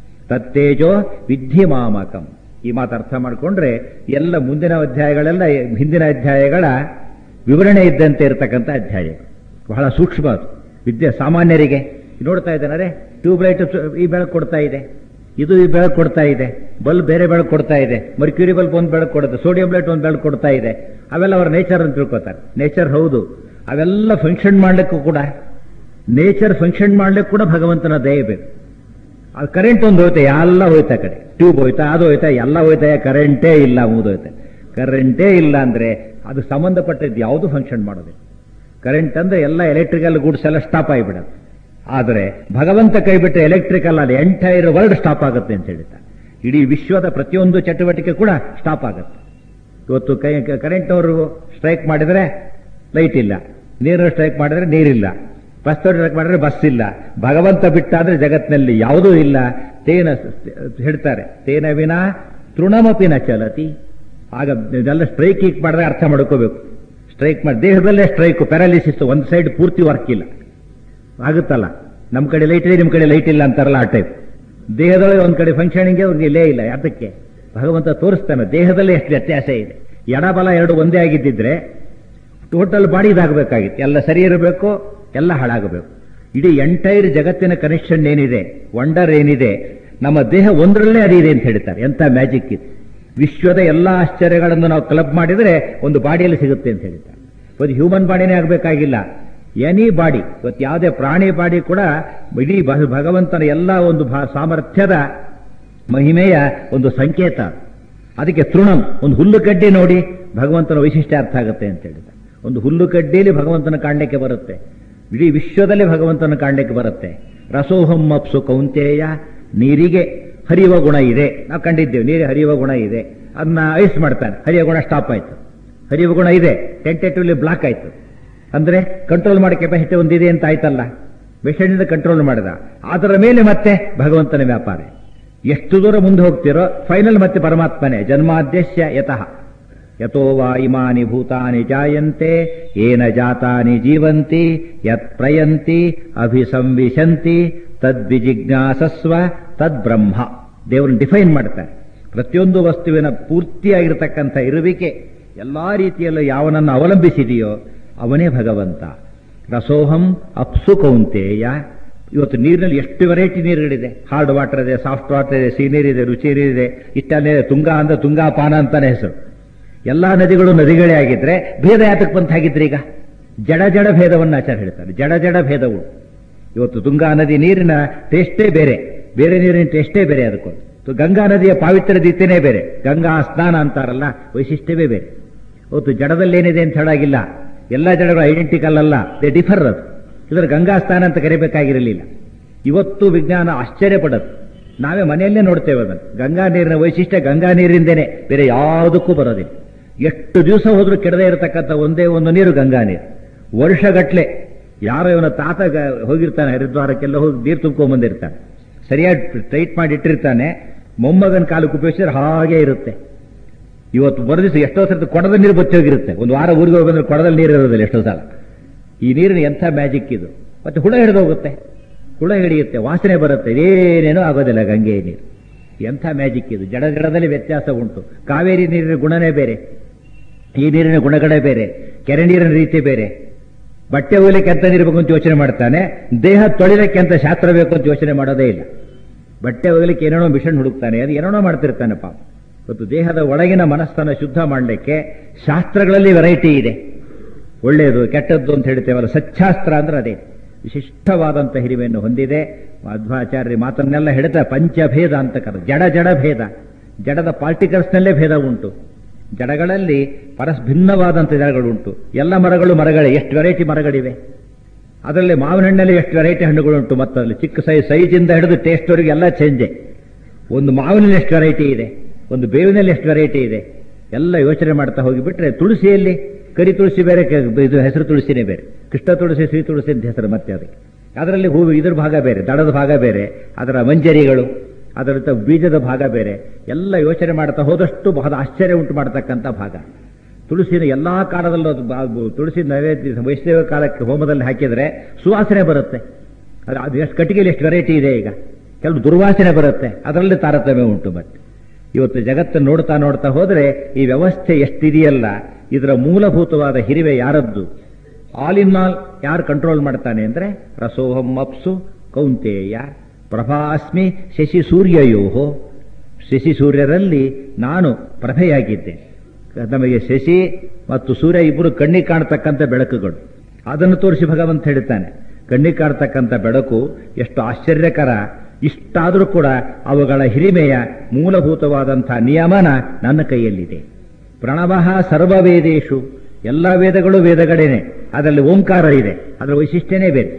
ತತ್ತೇಜೋ ವಿದ್ಧಿಮಾಮಕಂ. ಈ ಮಾತು ಅರ್ಥ ಮಾಡಿಕೊಂಡ್ರೆ ಎಲ್ಲ ಮುಂದಿನ ಅಧ್ಯಾಯಗಳೆಲ್ಲ ಹಿಂದಿನ ಅಧ್ಯಾಯಗಳ ವಿವರಣೆ ಇದ್ದಂತೆ ಇರತಕ್ಕಂಥ ಅಧ್ಯಾಯ. ಬಹಳ ಸೂಕ್ಷ್ಮ ಅದು. ವಿದ್ಯೆ ಸಾಮಾನ್ಯರಿಗೆ ನೋಡ್ತಾ ಇದ್ದಾನೆ, ಟ್ಯೂಬ್ಲೈಟ್ ಈ ಬೆಳಕು ಕೊಡ್ತಾ ಇದೆ, ಇದು ಈ ಬೆಳಕು ಕೊಡ್ತಾ ಇದೆ, ಬಲ್ಬ್ ಬೇರೆ ಬೆಳಕು ಕೊಡ್ತಾ ಇದೆ, ಮರ್ಕ್ಯೂರಿ ಬಲ್ಬ್ ಒಂದು ಬೆಳಕು ಕೊಡುತ್ತೆ, ಸೋಡಿಯಂ ಲೈಟ್ ಒಂದು ಬೆಳಕು ಕೊಡ್ತಾ ಇದೆ. ಅವೆಲ್ಲ ಅವರ ನೇಚರ್ ಅಂತ ತಿಳ್ಕೊತಾರೆ. ನೇಚರ್ ಹೌದು, ಅವೆಲ್ಲ ಫಂಕ್ಷನ್ ಮಾಡ್ಲಿಕ್ಕೂ ಕೂಡ, ನೇಚರ್ ಫಂಕ್ಷನ್ ಮಾಡ್ಲಿಕ್ಕೆ ಕೂಡ ಭಗವಂತನ ದಯೆ ಬೇಕು. ಅದು ಕರೆಂಟ್ ಒಂದು ಹೋಯ್ತಾ, ಎಲ್ಲ ಹೋಯ್ತಾ, ಕಡೆ ಟ್ಯೂಬ್ ಹೋಯ್ತಾ, ಅದು ಹೋಯ್ತಾ, ಎಲ್ಲ ಹೋಯ್ತಾ, ಕರೆಂಟೇ ಇಲ್ಲ, ಮುಗಿದೋಯ್ತಾ. ಕರೆಂಟೇ ಇಲ್ಲ ಅಂದ್ರೆ ಅದು ಸಂಬಂಧಪಟ್ಟಿದ್ದು ಯಾವುದು ಫಂಕ್ಷನ್ ಮಾಡೋದಿಲ್ಲ. ಕರೆಂಟ್ ಅಂದ್ರೆ ಎಲ್ಲ ಎಲೆಕ್ಟ್ರಿಕಲ್ ಗೂಡ್ಸ್ ಎಲ್ಲ ಸ್ಟಾಪ್ ಆಗಿಬಿಡುತ್ತೆ. ಆದರೆ ಭಗವಂತ ಕೈ ಬಿಟ್ಟರೆ ಎಲೆಕ್ಟ್ರಿಕಲ್ ಅಲ್ಲಿ ಎಂಟೈರ್ ವರ್ಲ್ಡ್ ಸ್ಟಾಪ್ ಆಗುತ್ತೆ ಅಂತ ಹೇಳ್ತಾರೆ. ಇಡೀ ವಿಶ್ವದ ಪ್ರತಿಯೊಂದು ಚಟುವಟಿಕೆ ಕೂಡ ಸ್ಟಾಪ್ ಆಗುತ್ತೆ. ಇವತ್ತು ಕರೆಂಟ್ ಅವರು ಸ್ಟ್ರೈಕ್ ಮಾಡಿದರೆ ಲೈಟ್ ಇಲ್ಲ, ನೀರನ್ನು ಸ್ಟ್ರೈಕ್ ಮಾಡಿದ್ರೆ ನೀರಿಲ್ಲ, ಬಸ್ ಸ್ಟ್ರೈಕ್ ಮಾಡಿದ್ರೆ ಬಸ್ ಇಲ್ಲ. ಭಗವಂತ ಬಿಟ್ಟ ಅಂದ್ರೆ ಜಗತ್ತಿನಲ್ಲಿ ಯಾವುದೂ ಇಲ್ಲ. ತೇನ ಹೇಳ್ತಾರೆ, ತೇನ ವಿನಾ ತೃಣಮಪಿನ ಚಲತಿ. ಆಗ ಇದೆಲ್ಲ ಸ್ಟ್ರೈಕ್ ಮಾಡಿದ್ರೆ ಅರ್ಥ ಮಾಡ್ಕೋಬೇಕು. ಸ್ಟ್ರೈಕ್ ಮಾಡಿ ದೇಹದಲ್ಲೇ ಸ್ಟ್ರೈಕ್, ಪ್ಯಾರಾಲಿಸಿಸ್, ಒಂದು ಸೈಡ್ ಪೂರ್ತಿ ವರ್ಕ್ ಇಲ್ಲ ಆಗುತ್ತಲ್ಲ. ನಮ್ಮ ಕಡೆ ಲೈಟ್ ಇದೆ, ನಿಮ್ಮ ಕಡೆ ಲೈಟ್ ಇಲ್ಲ ಅಂತಾರಲ್ಲ, ಆ ಟೈಪ್. ದೇಹದೊಳಗೆ ಒಂದು ಕಡೆ ಫಂಕ್ಷನಿಂಗ್ ಅವ್ರಿಗೆ ಇಲ್ಲೇ ಇಲ್ಲ. ಅದಕ್ಕೆ ಭಗವಂತ ತೋರಿಸ್ತಾನೆ ದೇಹದಲ್ಲಿ ಎಷ್ಟು ವ್ಯತ್ಯಾಸ ಇದೆ. ಎಡಬಲ ಎರಡು ಒಂದೇ ಆಗಿದ್ದಿದ್ರೆ ಟೋಟಲ್ ಬಾಡಿ ಇದಾಗಬೇಕಾಗಿತ್ತು. ಎಲ್ಲ ಸರಿ ಇರಬೇಕು, ಎಲ್ಲ ಹಾಳಾಗಬೇಕು. ಇಡೀ ಎಂಟೈರ್ ಜಗತ್ತಿನ ಕನೆಕ್ಷನ್ ಏನಿದೆ, ವಂಡರ್ ಏನಿದೆ, ನಮ್ಮ ದೇಹ ಒಂದರಲ್ಲೇ ಅದಿದೆ ಅಂತ ಹೇಳ್ತಾರೆ. ಎಂಥ ಮ್ಯಾಜಿಕ್ ಇದು. ವಿಶ್ವದ ಎಲ್ಲ ಆಶ್ಚರ್ಯಗಳನ್ನು ನಾವು ಕ್ಲಬ್ ಮಾಡಿದರೆ ಒಂದು ಬಾಡಿಯಲ್ಲಿ ಸಿಗುತ್ತೆ ಅಂತ ಹೇಳ್ತಾರೆ. ಒಂದು ಹ್ಯೂಮನ್ ಬಾಡಿನೇ ಆಗಬೇಕಾಗಿಲ್ಲ, ಎನಿ ಬಾಡಿ. ಇವತ್ತು ಯಾವುದೇ ಪ್ರಾಣಿ ಬಾಡಿ ಕೂಡ ಇಡೀ ಭಗವಂತನ ಎಲ್ಲ ಒಂದು ಸಾಮರ್ಥ್ಯದ ಮಹಿಮೆಯ ಒಂದು ಸಂಕೇತ. ಅದಕ್ಕೆ ತೃಣಂ, ಒಂದು ಹುಲ್ಲು ಕಡ್ಡಿ ನೋಡಿ ಭಗವಂತನ ವೈಶಿಷ್ಟ್ಯ ಅರ್ಥ ಆಗುತ್ತೆ ಅಂತ ಹೇಳಿದ್ದಾರೆ. ಒಂದು ಹುಲ್ಲು ಕಡ್ಡಿಯಲ್ಲಿ ಭಗವಂತನ ಕಾಣಲಿಕ್ಕೆ ಬರುತ್ತೆ, ಇಡೀ ವಿಶ್ವದಲ್ಲಿ ಭಗವಂತನ ಕಾಣಲಿಕ್ಕೆ ಬರುತ್ತೆ. ರಸೋಹಂ ಅಪ್ಸು ಕೌಂತೇಯ, ನೀರಿಗೆ ಹರಿಯುವ ಗುಣ ಇದೆ, ನಾವು ಕಂಡಿದ್ದೇವೆ. ನೀರಿಗೆ ಹರಿಯುವ ಗುಣ ಇದೆ, ಅದನ್ನ ಐಸ್ ಮಾಡ್ತಾನೆ, ಹರಿಯುವ ಗುಣ ಸ್ಟಾಪ್ ಆಯ್ತು. ಹರಿಯುವ ಗುಣ ಇದೆ, ಟೆಂಟೇಟಿವ್ಲಿ ಬ್ಲಾಕ್ ಆಯ್ತು. ಅಂದ್ರೆ ಕಂಟ್ರೋಲ್ ಮಾಡೋ ಕೆಪಾಸಿಟಿ ಒಂದಿದೆ ಅಂತ ಆಯ್ತಲ್ಲ, ಮೆಷಿನಿಂದ ಕಂಟ್ರೋಲ್ ಮಾಡಿದ. ಅದರ ಮೇಲೆ ಮತ್ತೆ ಭಗವಂತನ ವ್ಯಾಪಾರ. ಎಷ್ಟು ದೂರ ಮುಂದೆ ಹೋಗ್ತಿರೋ ಫೈನಲ್ ಮತ್ತೆ ಪರಮಾತ್ಮನೇ. ಜನ್ಮಾದ್ಯಸ್ಯ ಯತಃ ಯತೋ ವಾ ಇಮಾನಿ ಭೂತಾನಿ ಜಾಯಂತೆ ಏನ ಜಾತಾನಿ ಜೀವಂತಿ ಯತ್ ಪ್ರಯಂತಿ ಅಭಿಸಂವಿಶಂತಿ ತದ್ವಿಜಿಜ್ಞಾಸಸ್ವ ತದ್ಬ್ರಹ್ಮ. ದೇವರನ್ನು ಡಿಫೈನ್ ಮಾಡ್ತಾರೆ. ಪ್ರತಿಯೊಂದು ವಸ್ತುವಿನ ಪೂರ್ತಿಯಾಗಿರ್ತಕ್ಕಂಥ ಇರುವಿಕೆ ಎಲ್ಲಾ ರೀತಿಯಲ್ಲೂ ಯಾವನನ್ನು ಅವಲಂಬಿಸಿದೆಯೋ ಅವನೇ ಭಗವಂತ. ರಸೋಹಂ ಅಪ್ಸು ಕೌಂತೇಯ. ಇವತ್ತು ನೀರಿನಲ್ಲಿ ಎಷ್ಟು ವೆರೈಟಿ ನೀರುಗಳಿದೆ. ಹಾರ್ಡ್ ವಾಟರ್ ಇದೆ, ಸಾಫ್ಟ್ ವಾಟರ್ ಇದೆ, ಸಿಹಿ ಇದೆ, ರುಚಿ ನೀರಿದೆ, ಇಷ್ಟನೇ. ತುಂಗಾ ಅಂದ್ರೆ ತುಂಗಾಪಾನ ಅಂತಾನೆ ಹೆಸರು. ಎಲ್ಲಾ ನದಿಗಳು ನದಿಗಳೇ ಆಗಿದ್ರೆ ಭೇದ ಯಾತಕ್ಕೆ ಬಂತ ಹಾಗಿದ್ರೆ ಈಗ ಜಡ ಜಡ ಭೇದವನ್ನು ಆಚಾರ್ಯ ಹೇಳ್ತಾರೆ. ಜಡ ಜಡ ಭೇದವು ಇವತ್ತು ತುಂಗಾ ನದಿ ನೀರಿನ ಟೇಸ್ಟೇ ಬೇರೆ, ಬೇರೆ ನೀರಿನ ಟೇಸ್ಟೇ ಬೇರೆ. ಅದಕ್ಕೊಂದು ಗಂಗಾ ನದಿಯ ಪಾವಿತ್ರ್ಯದಿತ್ತೇನೇ ಬೇರೆ, ಗಂಗಾ ಸ್ನಾನ ಅಂತಾರಲ್ಲ, ವೈಶಿಷ್ಟ್ಯವೇ ಬೇರೆ. ಇವತ್ತು ಜಡದಲ್ಲೇನಿದೆ ಅಂತ ಹೇಳಾಗಿಲ್ಲ, ಎಲ್ಲ ಜಡಗಳು ಐಡೆಂಟಿಕಲ್ ಅಲ್ಲ, ದೇ ಡಿಫರ್. ಅದು ಇದರ ಗಂಗಾ ಸ್ನಾನ ಅಂತ ಕರಿಬೇಕಾಗಿರಲಿಲ್ಲ. ಇವತ್ತು ವಿಜ್ಞಾನ ಆಶ್ಚರ್ಯ ಪಡೋದು. ನಾವೇ ಮನೆಯಲ್ಲೇ ನೋಡ್ತೇವೆ ಅದನ್ನು. ಗಂಗಾ ನೀರಿನ ವೈಶಿಷ್ಟ್ಯ ಗಂಗಾ ನೀರಿಂದೇನೆ, ಬೇರೆ ಯಾವುದಕ್ಕೂ ಬರೋದಿಲ್ಲ. ಎಷ್ಟು ದಿವಸ ಹೋದ್ರೂ ಕೆಡದೇ ಇರತಕ್ಕಂಥ ಒಂದೇ ಒಂದು ನೀರು ಗಂಗಾ ನೀರು. ವರ್ಷಗಟ್ಲೆ ಯಾರೋ ಇವನ ತಾತ ಹೋಗಿರ್ತಾನೆ ಹರಿದ್ವಾರಕ್ಕೆಲ್ಲ ಹೋಗಿ ನೀರು ತುಂಬ್ಕೊಂಡ್ಬಂದಿರ್ತಾನೆ, ಸರಿಯಾಗಿ ಟೈಟ್ ಮಾಡಿ ಇಟ್ಟಿರ್ತಾನೆ, ಮೊಮ್ಮಗನ ಕಾಲಕ್ಕೆ ಉಪಯೋಗಿಸಿದ್ರೆ ಹಾಗೇ ಇರುತ್ತೆ. ಇವತ್ತು ಬರೋದಿವಸ ಎಷ್ಟೋ ಸರ್ತಿ ಕೊಡದ ನೀರು ಬಚ್ಚಿ ಹೋಗಿರುತ್ತೆ. ಒಂದು ವಾರ ಊರಿಗೆ ಹೋಗಿ ಬಂದ್ರೆ ಕೊಡದಲ್ಲಿ ನೀರು ಇರೋದಿಲ್ಲ ಎಷ್ಟೋ ಸಲ. ಈ ನೀರಿನ ಎಂಥ ಮ್ಯಾಜಿಕ್ ಇದು. ಮತ್ತೆ ಹುಳ ಹಿಡಿದು ಹೋಗುತ್ತೆ, ಹುಳ ಹಿಡಿಯುತ್ತೆ, ವಾಸನೆ ಬರುತ್ತೆ, ಏನೇನೂ ಆಗೋದಿಲ್ಲ ಗಂಗೆ ನೀರು. ಎಂಥ ಮ್ಯಾಜಿಕ್ ಇದು! ಜಡ ಜಡದಲ್ಲಿ ವ್ಯತ್ಯಾಸ ಉಂಟು. ಕಾವೇರಿ ನೀರಿನ ಗುಣನೇ ಬೇರೆ, ಈ ನೀರಿನ ಗುಣಗಳೇ ಬೇರೆ, ಕೆರೆ ನೀರಿನ ರೀತಿ ಬೇರೆ. ಬಟ್ಟೆ ಒಯ್ಲಿಕ್ಕೆ ಅಂತ ನೀರಬೇಕು ಅಂತ ಯೋಚನೆ ಮಾಡ್ತಾನೆ, ದೇಹ ತೊಳಿಲಿಕ್ಕೆ ಅಂತ ಶಾಸ್ತ್ರ ಬೇಕು ಅಂತ ಯೋಚನೆ ಮಾಡೋದೇ ಇಲ್ಲ. ಬಟ್ಟೆ ಒಯ್ಲಿಕ್ಕೆ ಏನೇನೋ ಮಿಷನ್ ಹುಡುಕ್ತಾನೆ, ಅದು ಏನೇನೋ ಮಾಡ್ತಿರ್ತಾನೆ ಪಾಪ. ಇವತ್ತು ದೇಹದ ಒಳಗಿನ ಮನಸ್ಸನ್ನು ಶುದ್ಧ ಮಾಡಲಿಕ್ಕೆ ಶಾಸ್ತ್ರಗಳಲ್ಲಿ ವೆರೈಟಿ ಇದೆ. ಒಳ್ಳೆಯದು ಕೆಟ್ಟದ್ದು ಅಂತ ಹೇಳ್ತೇವಲ್ಲ, ಸಚ್ಚಾಸ್ತ್ರ ಅಂದ್ರೆ ಅದೇ ವಿಶಿಷ್ಟವಾದಂಥ ಹಿರಿಮೆಯನ್ನು ಹೊಂದಿದೆ. ಮಧ್ವಾಚಾರ್ಯ ಮಾತನ್ನೆಲ್ಲ ಹೇಳ್ತಾ ಪಂಚಭೇದ ಅಂತ ಕರೆದು, ಜಡ ಜಡ ಭೇದ, ಜಡದ ಪಾರ್ಟಿಕಲ್ಸ್ನಲ್ಲೇ ಭೇದ ಉಂಟು. ಜಡಗಳಲ್ಲಿ ಭಿನ್ನವಾದಂಥ ಜಡಗಳುಂಟು. ಎಲ್ಲ ಮರಗಳೇ, ಎಷ್ಟು ವೆರೈಟಿ ಮರಗಳಿವೆ. ಅದರಲ್ಲಿ ಮಾವಿನ ಹಣ್ಣಲ್ಲಿ ಎಷ್ಟು ವೆರೈಟಿ ಹಣ್ಣುಗಳುಂಟು. ಮತ್ತಲ್ಲಿ ಚಿಕ್ಕ ಸೈಜಿಂದ ಹಿಡಿದು ಟೇಸ್ಟ್ವರೆಗೆ ಎಲ್ಲ ಚೇಂಜೆ. ಒಂದು ಮಾವಿನಲ್ಲಿ ಎಷ್ಟು ವೆರೈಟಿ ಇದೆ, ಒಂದು ಬೇವಿನಲ್ಲಿ ಎಷ್ಟು ವೆರೈಟಿ ಇದೆ, ಎಲ್ಲ ಯೋಚನೆ ಮಾಡ್ತಾ ಹೋಗಿಬಿಟ್ರೆ, ತುಳಸಿಯಲ್ಲಿ ಕರಿ ತುಳಸಿ ಬೇರೆ, ಇದು ಹೆಸರು ತುಳಸಿನೇ ಬೇರೆ, ಕೃಷ್ಣ ತುಳಸಿ, ಶ್ರೀ ತುಳಸಿ ಅಂತ ಹೆಸರು ಮತ್ತೆ ಅದಕ್ಕೆ. ಅದರಲ್ಲಿ ಹೂವು ಇದ್ರ ಭಾಗ ಬೇರೆ, ದಳದ ಭಾಗ ಬೇರೆ, ಅದರ ಮಂಜರಿಗಳು, ಅದರ ಬೀಜದ ಭಾಗ ಬೇರೆ, ಎಲ್ಲ ಯೋಚನೆ ಮಾಡ್ತಾ ಹೋದಷ್ಟು ಬಹಳ ಆಶ್ಚರ್ಯ ಉಂಟು ಮಾಡತಕ್ಕಂಥ ಭಾಗ. ತುಳಸಿನ ಎಲ್ಲಾ ಕಾಲದಲ್ಲೂ ತುಳಸಿ ನೈವೇದ್ಯ ವೈಷ್ಣವ ಕಾಲಕ್ಕೆ ಹೋಮದಲ್ಲಿ ಹಾಕಿದರೆ ಸುವಾಸನೆ ಬರುತ್ತೆ. ಅದು ಎಷ್ಟು ಕಟ್ಟಿಗೆಯಲ್ಲಿ ಎಷ್ಟು ವೆರೈಟಿ ಇದೆ. ಈಗ ಕೆಲವು ದುರ್ವಾಸನೆ ಬರುತ್ತೆ, ಅದರಲ್ಲಿ ತಾರತಮ್ಯ ಉಂಟು. ಮತ್ತೆ ಇವತ್ತು ಜಗತ್ತನ್ನು ನೋಡ್ತಾ ನೋಡ್ತಾ ಹೋದರೆ ಈ ವ್ಯವಸ್ಥೆ ಎಷ್ಟಿದೆಯಲ್ಲ, ಇದರ ಮೂಲಭೂತವಾದ ಹಿರಿವೆ ಯಾರದ್ದು? ಆಲ್ ಇನ್ ಆಲ್ ಯಾರು ಕಂಟ್ರೋಲ್ ಮಾಡ್ತಾನೆ ಅಂದರೆ ರಸೋಹಂ ಅಪ್ಸು ಕೌಂತೇಯ ಪ್ರಭಾಸ್ಮಿ ಶಶಿ ಸೂರ್ಯಯೋಹೋ. ಶಶಿ ಸೂರ್ಯರಲ್ಲಿ ನಾನು ಪ್ರಭೆಯಾಗಿದ್ದೇನೆ. ನಮಗೆ ಶಶಿ ಮತ್ತು ಸೂರ್ಯ ಇಬ್ಬರು ಕಣ್ಣಿಗೆ ಕಾಣತಕ್ಕಂಥ ಬೆಳಕುಗಳು. ಅದನ್ನು ತೋರಿಸಿ ಭಗವಂತ ಹೇಳ್ತಾನೆ, ಕಣ್ಣಿಗೆ ಕಾಣತಕ್ಕಂಥ ಬೆಳಕು ಎಷ್ಟು ಆಶ್ಚರ್ಯಕರ. ಇಷ್ಟಾದರೂ ಕೂಡ ಅವುಗಳ ಹಿರಿಮೆಯ ಮೂಲಭೂತವಾದಂಥ ನಿಯಮನ ನನ್ನ ಕೈಯಲ್ಲಿದೆ. ಪ್ರಣವಃ ಸರ್ವವೇದೇಶು, ಎಲ್ಲ ವೇದಗಳು ವೇದಗಳೇನೆ. ಅದರಲ್ಲಿ ಓಂಕಾರ ಇದೆ, ಅದರ ವೈಶಿಷ್ಟ್ಯನೇ ಬೇರೆ,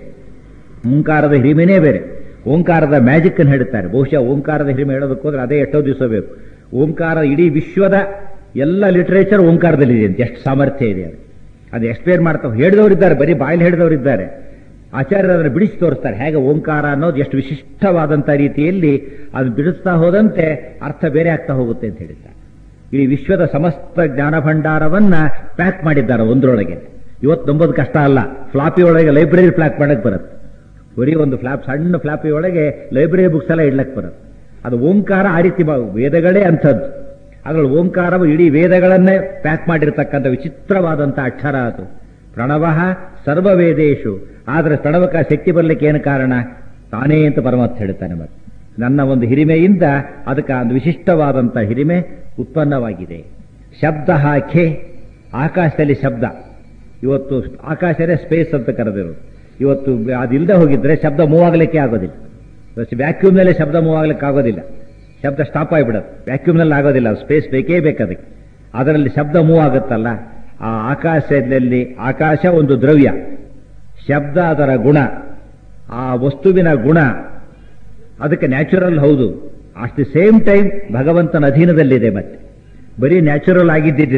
ಓಂಕಾರದ ಹಿರಿಮೆನೇ ಬೇರೆ. ಓಂಕಾರದ ಮ್ಯಾಜಿಕ್ ಅನ್ನು ಹೇಳ್ತಾರೆ. ಬಹುಶಃ ಓಂಕಾರದ ಹಿರಿಮೆ ಹೇಳೋದಕ್ಕೆ ಹೋದ್ರೆ ಅದೇ ಎಷ್ಟೋ ದಿವಸ ಬೇಕು. ಓಂಕಾರ ಇಡೀ ವಿಶ್ವದ ಎಲ್ಲ ಲಿಟರೇಚರ್ ಓಂಕಾರದಲ್ಲಿದೆ ಅಂತ, ಎಷ್ಟು ಸಾಮರ್ಥ್ಯ ಇದೆ ಅದು ಎಕ್ಸ್ಪ್ಲೇನ್ ಮಾಡ್ತಾ ಹೇಳಿದವರಿದ್ದಾರೆ, ಬರೀ ಬಾಯಲ್ಲಿ ಹೇಳಿದವರಿದ್ದಾರೆ. ಆಚಾರ್ಯರು ಅದನ್ನು ಬಿಡಿಸಿ ತೋರಿಸ್ತಾರೆ, ಹೇಗೆ ಓಂಕಾರ ಅನ್ನೋದು ಎಷ್ಟು ವಿಶಿಷ್ಟವಾದಂಥ ರೀತಿಯಲ್ಲಿ ಅದು ಬಿಡಿಸ್ತಾ ಹೋದಂತೆ ಅರ್ಥ ಬೇರೆ ಆಗ್ತಾ ಹೋಗುತ್ತೆ ಅಂತ ಹೇಳಿದ್ದಾರೆ. ಇಡೀ ವಿಶ್ವದ ಸಮಸ್ತ ಜ್ಞಾನ ಭಂಡಾರವನ್ನ ಪ್ಯಾಕ್ ಮಾಡಿದ್ದಾರೆ ಒಂದರೊಳಗೆ. ಇವತ್ತು ನಂಬೋದು ಕಷ್ಟ ಅಲ್ಲ, ಫ್ಲಾಪಿ ಒಳಗೆ ಲೈಬ್ರರಿ ಪ್ಯಾಕ್ ಮಾಡಕ್ಕೆ ಬರುತ್ತೆ. ಬರೀ ಒಂದು ಸಣ್ಣ ಫ್ಲಾಪಿ ಒಳಗೆ ಲೈಬ್ರರಿ ಬುಕ್ಸ್ ಎಲ್ಲ ಇಡ್ಲಕ್ಕೆ ಬರುತ್ತೆ. ಅದು ಓಂಕಾರ ಆ ರೀತಿ ವೇದಗಳೇ ಅಂಥದ್ದು. ಅದರಲ್ಲಿ ಓಂಕಾರವು ಇಡೀ ವೇದಗಳನ್ನೇ ಪ್ಯಾಕ್ ಮಾಡಿರ್ತಕ್ಕಂಥ ವಿಚಿತ್ರವಾದಂಥ ಅಕ್ಷರ ಅದು. ಪ್ರಣವಃ ಸರ್ವವೇದೇಶು. ಆದರೆ ಪ್ರಣವಕ್ಕೆ ಶಕ್ತಿ ಬರಲಿಕ್ಕೆ ಏನು ಕಾರಣ? ತಾನೇ ಅಂತ ಪರಮಾತ್ಮ ಹೇಳ್ತಾನೆ. ಮತ್ತೆ ನನ್ನ ಒಂದು ಹಿರಿಮೆಯಿಂದ ಅದಕ್ಕೆ ಒಂದು ವಿಶಿಷ್ಟವಾದಂಥ ಹಿರಿಮೆ ಉತ್ಪನ್ನವಾಗಿದೆ. ಶಬ್ದ ಖೇ, ಆಕಾಶದಲ್ಲಿ ಶಬ್ದ. ಇವತ್ತು ಆಕಾಶನೇ ಸ್ಪೇಸ್ ಅಂತ ಕರೆದಿರೋದು. ಇವತ್ತು ಅದಿಲ್ಲದೆ ಹೋಗಿದ್ರೆ ಶಬ್ದ ಮೂವ್ ಆಗಲಿಕ್ಕೆ ಆಗೋದಿಲ್ಲ. ವ್ಯಾಕ್ಯೂಮ್ನಲ್ಲೇ ಶಬ್ದ ಮೂವ್ ಆಗ್ಲಿಕ್ಕೆ ಆಗೋದಿಲ್ಲ, ಶಬ್ದ ಸ್ಟಾಪ್ ಆಗಿಬಿಡುತ್ತೆ. ವ್ಯಾಕ್ಯೂಮ್ನಲ್ಲಿ ಆಗೋದಿಲ್ಲ, ಸ್ಪೇಸ್ ಬೇಕೇ ಬೇಕದಕ್ಕೆ. ಅದರಲ್ಲಿ ಶಬ್ದ ಮೂವ್ ಆಗುತ್ತಲ್ಲ, ಆ ಆಕಾಶದಲ್ಲಿ ಆಕಾಶ ಒಂದು ದ್ರವ್ಯ, ಶಬ್ದ ಅದರ ಗುಣ, ಆ ವಸ್ತುವಿನ ಗುಣ, ಅದಕ್ಕೆ ನ್ಯಾಚುರಲ್ ಹೌದು. ಅಟ್ ದಿ ಸೇಮ್ ಟೈಮ್ ಭಗವಂತನ ಅಧೀನದಲ್ಲಿದೆ. ಮತ್ತೆ ಬರೀ ನ್ಯಾಚುರಲ್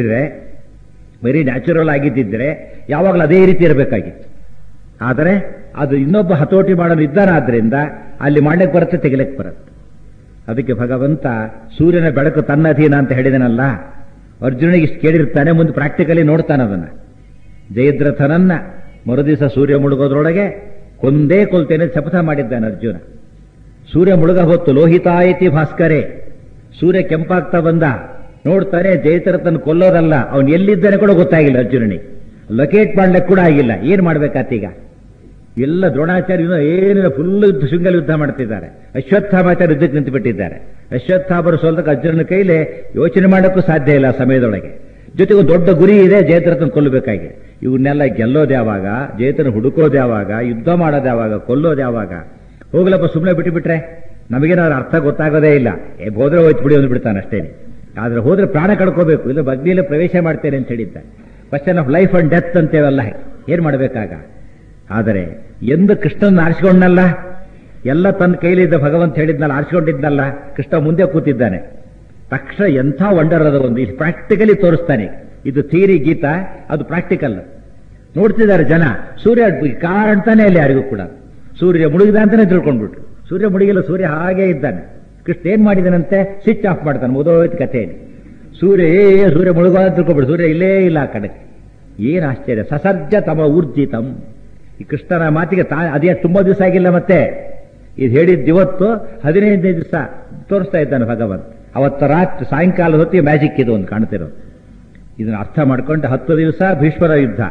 ಆಗಿದ್ದಿದ್ರೆ ಯಾವಾಗಲೂ ಅದೇ ರೀತಿ ಇರಬೇಕಾಗಿತ್ತು. ಆದರೆ ಅದು ಇನ್ನೊಬ್ಬ ಹತೋಟಿ ಮಾಡಲು ಇದ್ದಾನಾದ್ರಿಂದ ಅಲ್ಲಿ ಮಾಡ್ಲಿಕ್ಕೆ ಬರುತ್ತೆ, ತೆಗಿಲಿಕ್ಕೆ ಬರುತ್ತೆ. ಅದಕ್ಕೆ ಭಗವಂತ ಸೂರ್ಯನ ಬೆಳಕು ತನ್ನ ಅಧೀನ ಅಂತ ಹೇಳಿದನಲ್ಲ. ಅರ್ಜುನಿಗೆ ಇಷ್ಟು ಕೇಳಿರ್ತಾನೆ, ಮುಂದೆ ಪ್ರಾಕ್ಟಿಕಲಿ ನೋಡ್ತಾನೆ ಅದನ್ನ. ಜಯದ್ರಥನನ್ನ ಮರುದಿವಸ ಸೂರ್ಯ ಮುಳುಗೋದ್ರೊಳಗೆ ಕೊಂದೇ ಕೊಲ್ತೇನೆ ಶಪಥ ಮಾಡಿದ್ದಾನೆ ಅರ್ಜುನ. ಸೂರ್ಯ ಮುಳುಗ ಹೊತ್ತು ಲೋಹಿತಾಯಿತಿ ಭಾಸ್ಕರೇ, ಸೂರ್ಯ ಕೆಂಪಾಗ್ತಾ ಬಂದ, ನೋಡ್ತಾನೆ ಜಯದ್ರಥನ ಕೊಲ್ಲೋದಲ್ಲ, ಅವನು ಎಲ್ಲಿದ್ದಾನೆ ಕೂಡ ಗೊತ್ತಾಗಿಲ್ಲ ಅರ್ಜುನನಿಗೆ. ಲೊಕೇಟ್ ಮಾಡ್ಲಿಕ್ಕೆ ಕೂಡ ಆಗಿಲ್ಲ. ಏನ್ ಮಾಡ್ಬೇಕಾತೀಗ? ಎಲ್ಲ ದ್ರೋಣಾಚಾರ್ಯ ಏನಿಲ್ಲ, ಫುಲ್ ಶೃಂಗಲ್ ಯುದ್ಧ ಮಾಡ್ತಿದ್ದಾರೆ. ಅಶ್ವತ್ಥಾಮಾಚಾರ್ಯ ಯುದ್ಧಕ್ಕೆ ನಿಂತು ಬಿಟ್ಟಿದ್ದಾರೆ. ಅಶ್ವತ್ಥಾಮರು ಸೋಲ್ದಕ್ಕೆ ಅರ್ಜುನನ ಕೈಲಿ ಯೋಚನೆ ಮಾಡೋಕ್ಕೂ ಸಾಧ್ಯ ಇಲ್ಲ ಆ ಸಮಯದೊಳಗೆ. ಜೊತೆಗೆ ಒಂದು ದೊಡ್ಡ ಗುರಿ ಇದೆ, ಜಯದ್ರಥನ ಕೊಲ್ಲಬೇಕಾಗಿದೆ. ಇವನ್ನೆಲ್ಲ ಗೆಲ್ಲೋದು ಯಾವಾಗ, ಜಯತನ ಹುಡುಕೋದು ಯಾವಾಗ, ಯುದ್ಧ ಮಾಡೋದು ಯಾವಾಗ, ಕೊಲ್ಲೋದು ಯಾವಾಗ? ಹೋಗ್ಲಪ್ಪ ಸುಮ್ಮನೆ ಬಿಟ್ಟುಬಿಟ್ರೆ ನಮಗೇನಾದ್ರು ಅರ್ಥ ಗೊತ್ತಾಗೋದೇ ಇಲ್ಲ. ಹೋದ್ರೆ ಹೋಯ್ತು ಬಿಡಿ ಅಂದ್ಬಿಡ್ತಾನೆ ಅಷ್ಟೇನೆ. ಆದ್ರೆ ಹೋದ್ರೆ ಪ್ರಾಣ ಕಳ್ಕೋಬೇಕು, ಇಲ್ಲ ಬಗ್ನಿಯಲ್ಲಿ ಪ್ರವೇಶ ಮಾಡ್ತೇನೆ ಅಂತ ಹೇಳಿದ್ದ. Question of life and death ಅಂತೇವಲ್ಲ, ಏನ್ ಮಾಡ್ಬೇಕಾಗ? ಆದರೆ ಎಂದು ಕೃಷ್ಣನ ಆರಿಸಿಕೊಂಡನಲ್ಲ, ಎಲ್ಲ ತನ್ನ ಕೈಲಿದ್ದ ಭಗವಂತ ಹೇಳಿದ್ನಲ್ಲ, ಆರಿಸಿಕೊಂಡಿದ್ನಲ್ಲ, ಕೃಷ್ಣ ಮುಂದೆ ಕೂತಿದ್ದಾನೆ. ತಕ್ಷಣ ಎಂಥ ವಂಡರ್ ಅದ ಒಂದು ಇಲ್ಲಿ ಪ್ರಾಕ್ಟಿಕಲಿ ತೋರಿಸ್ತಾನೆ. ಇದು ಥಿಯರಿ ಗೀತ, ಅದು ಪ್ರಾಕ್ಟಿಕಲ್. ನೋಡ್ತಿದ್ದಾರೆ ಜನ, ಸೂರ್ಯ ಕಾಣ್ತಾನೆ ಅಲ್ಲಿ ಯಾರಿಗೂ ಕೂಡ. ಸೂರ್ಯ ಮುಳುಗಿದ ಅಂತಾನೆ ತಿಳ್ಕೊಂಡ್ಬಿಟ್ರು. ಸೂರ್ಯ ಮುಳುಗಿಲ್ಲ, ಸೂರ್ಯ ಹಾಗೇ ಇದ್ದಾನೆ. ಕೃಷ್ಣ ಏನ್ ಮಾಡಿದಾನಂತೆ? ಸ್ವಿಚ್ ಆಫ್ ಮಾಡ್ತಾನೆ. ಮುದೋಯ್ತು ಕಥೆಯಲ್ಲಿ. ಸೂರ್ಯ ಮುಳುಗೋದ ತಿಳ್ಕೊಂಡ್ಬಿಟ್ಟು, ಸೂರ್ಯ ಇಲ್ಲೇ ಇಲ್ಲ ಆ ಕಡೆ. ಏನ್ ಆಶ್ಚರ್ಯ! ಸಸರ್ಜ ತಮ ಊರ್ಜಿತಂ. ಈ ಕೃಷ್ಣನ ಮಾತಿಗೆ ಅದೇ ತುಂಬಾ ದಿವಸ ಆಗಿಲ್ಲ. ಮತ್ತೆ ಇದು ಹೇಳಿದ್ದಿವತ್ತು 15 ದಿವಸ ತೋರಿಸ್ತಾ ಇದ್ದಾನೆ ಭಗವಂತ. ಅವತ್ತು ರಾತ್ರಿ ಸಾಯಂಕಾಲದ ಹೊತ್ತಿಗೆ ಮ್ಯಾಜಿಕ್ ಇದು ಒಂದು ಕಾಣ್ತಿರೋದು. ಇದನ್ನು ಅರ್ಥ ಮಾಡ್ಕೊಂಡು 10 ದಿವಸ ಭೀಷ್ಮರ ಯುದ್ಧ,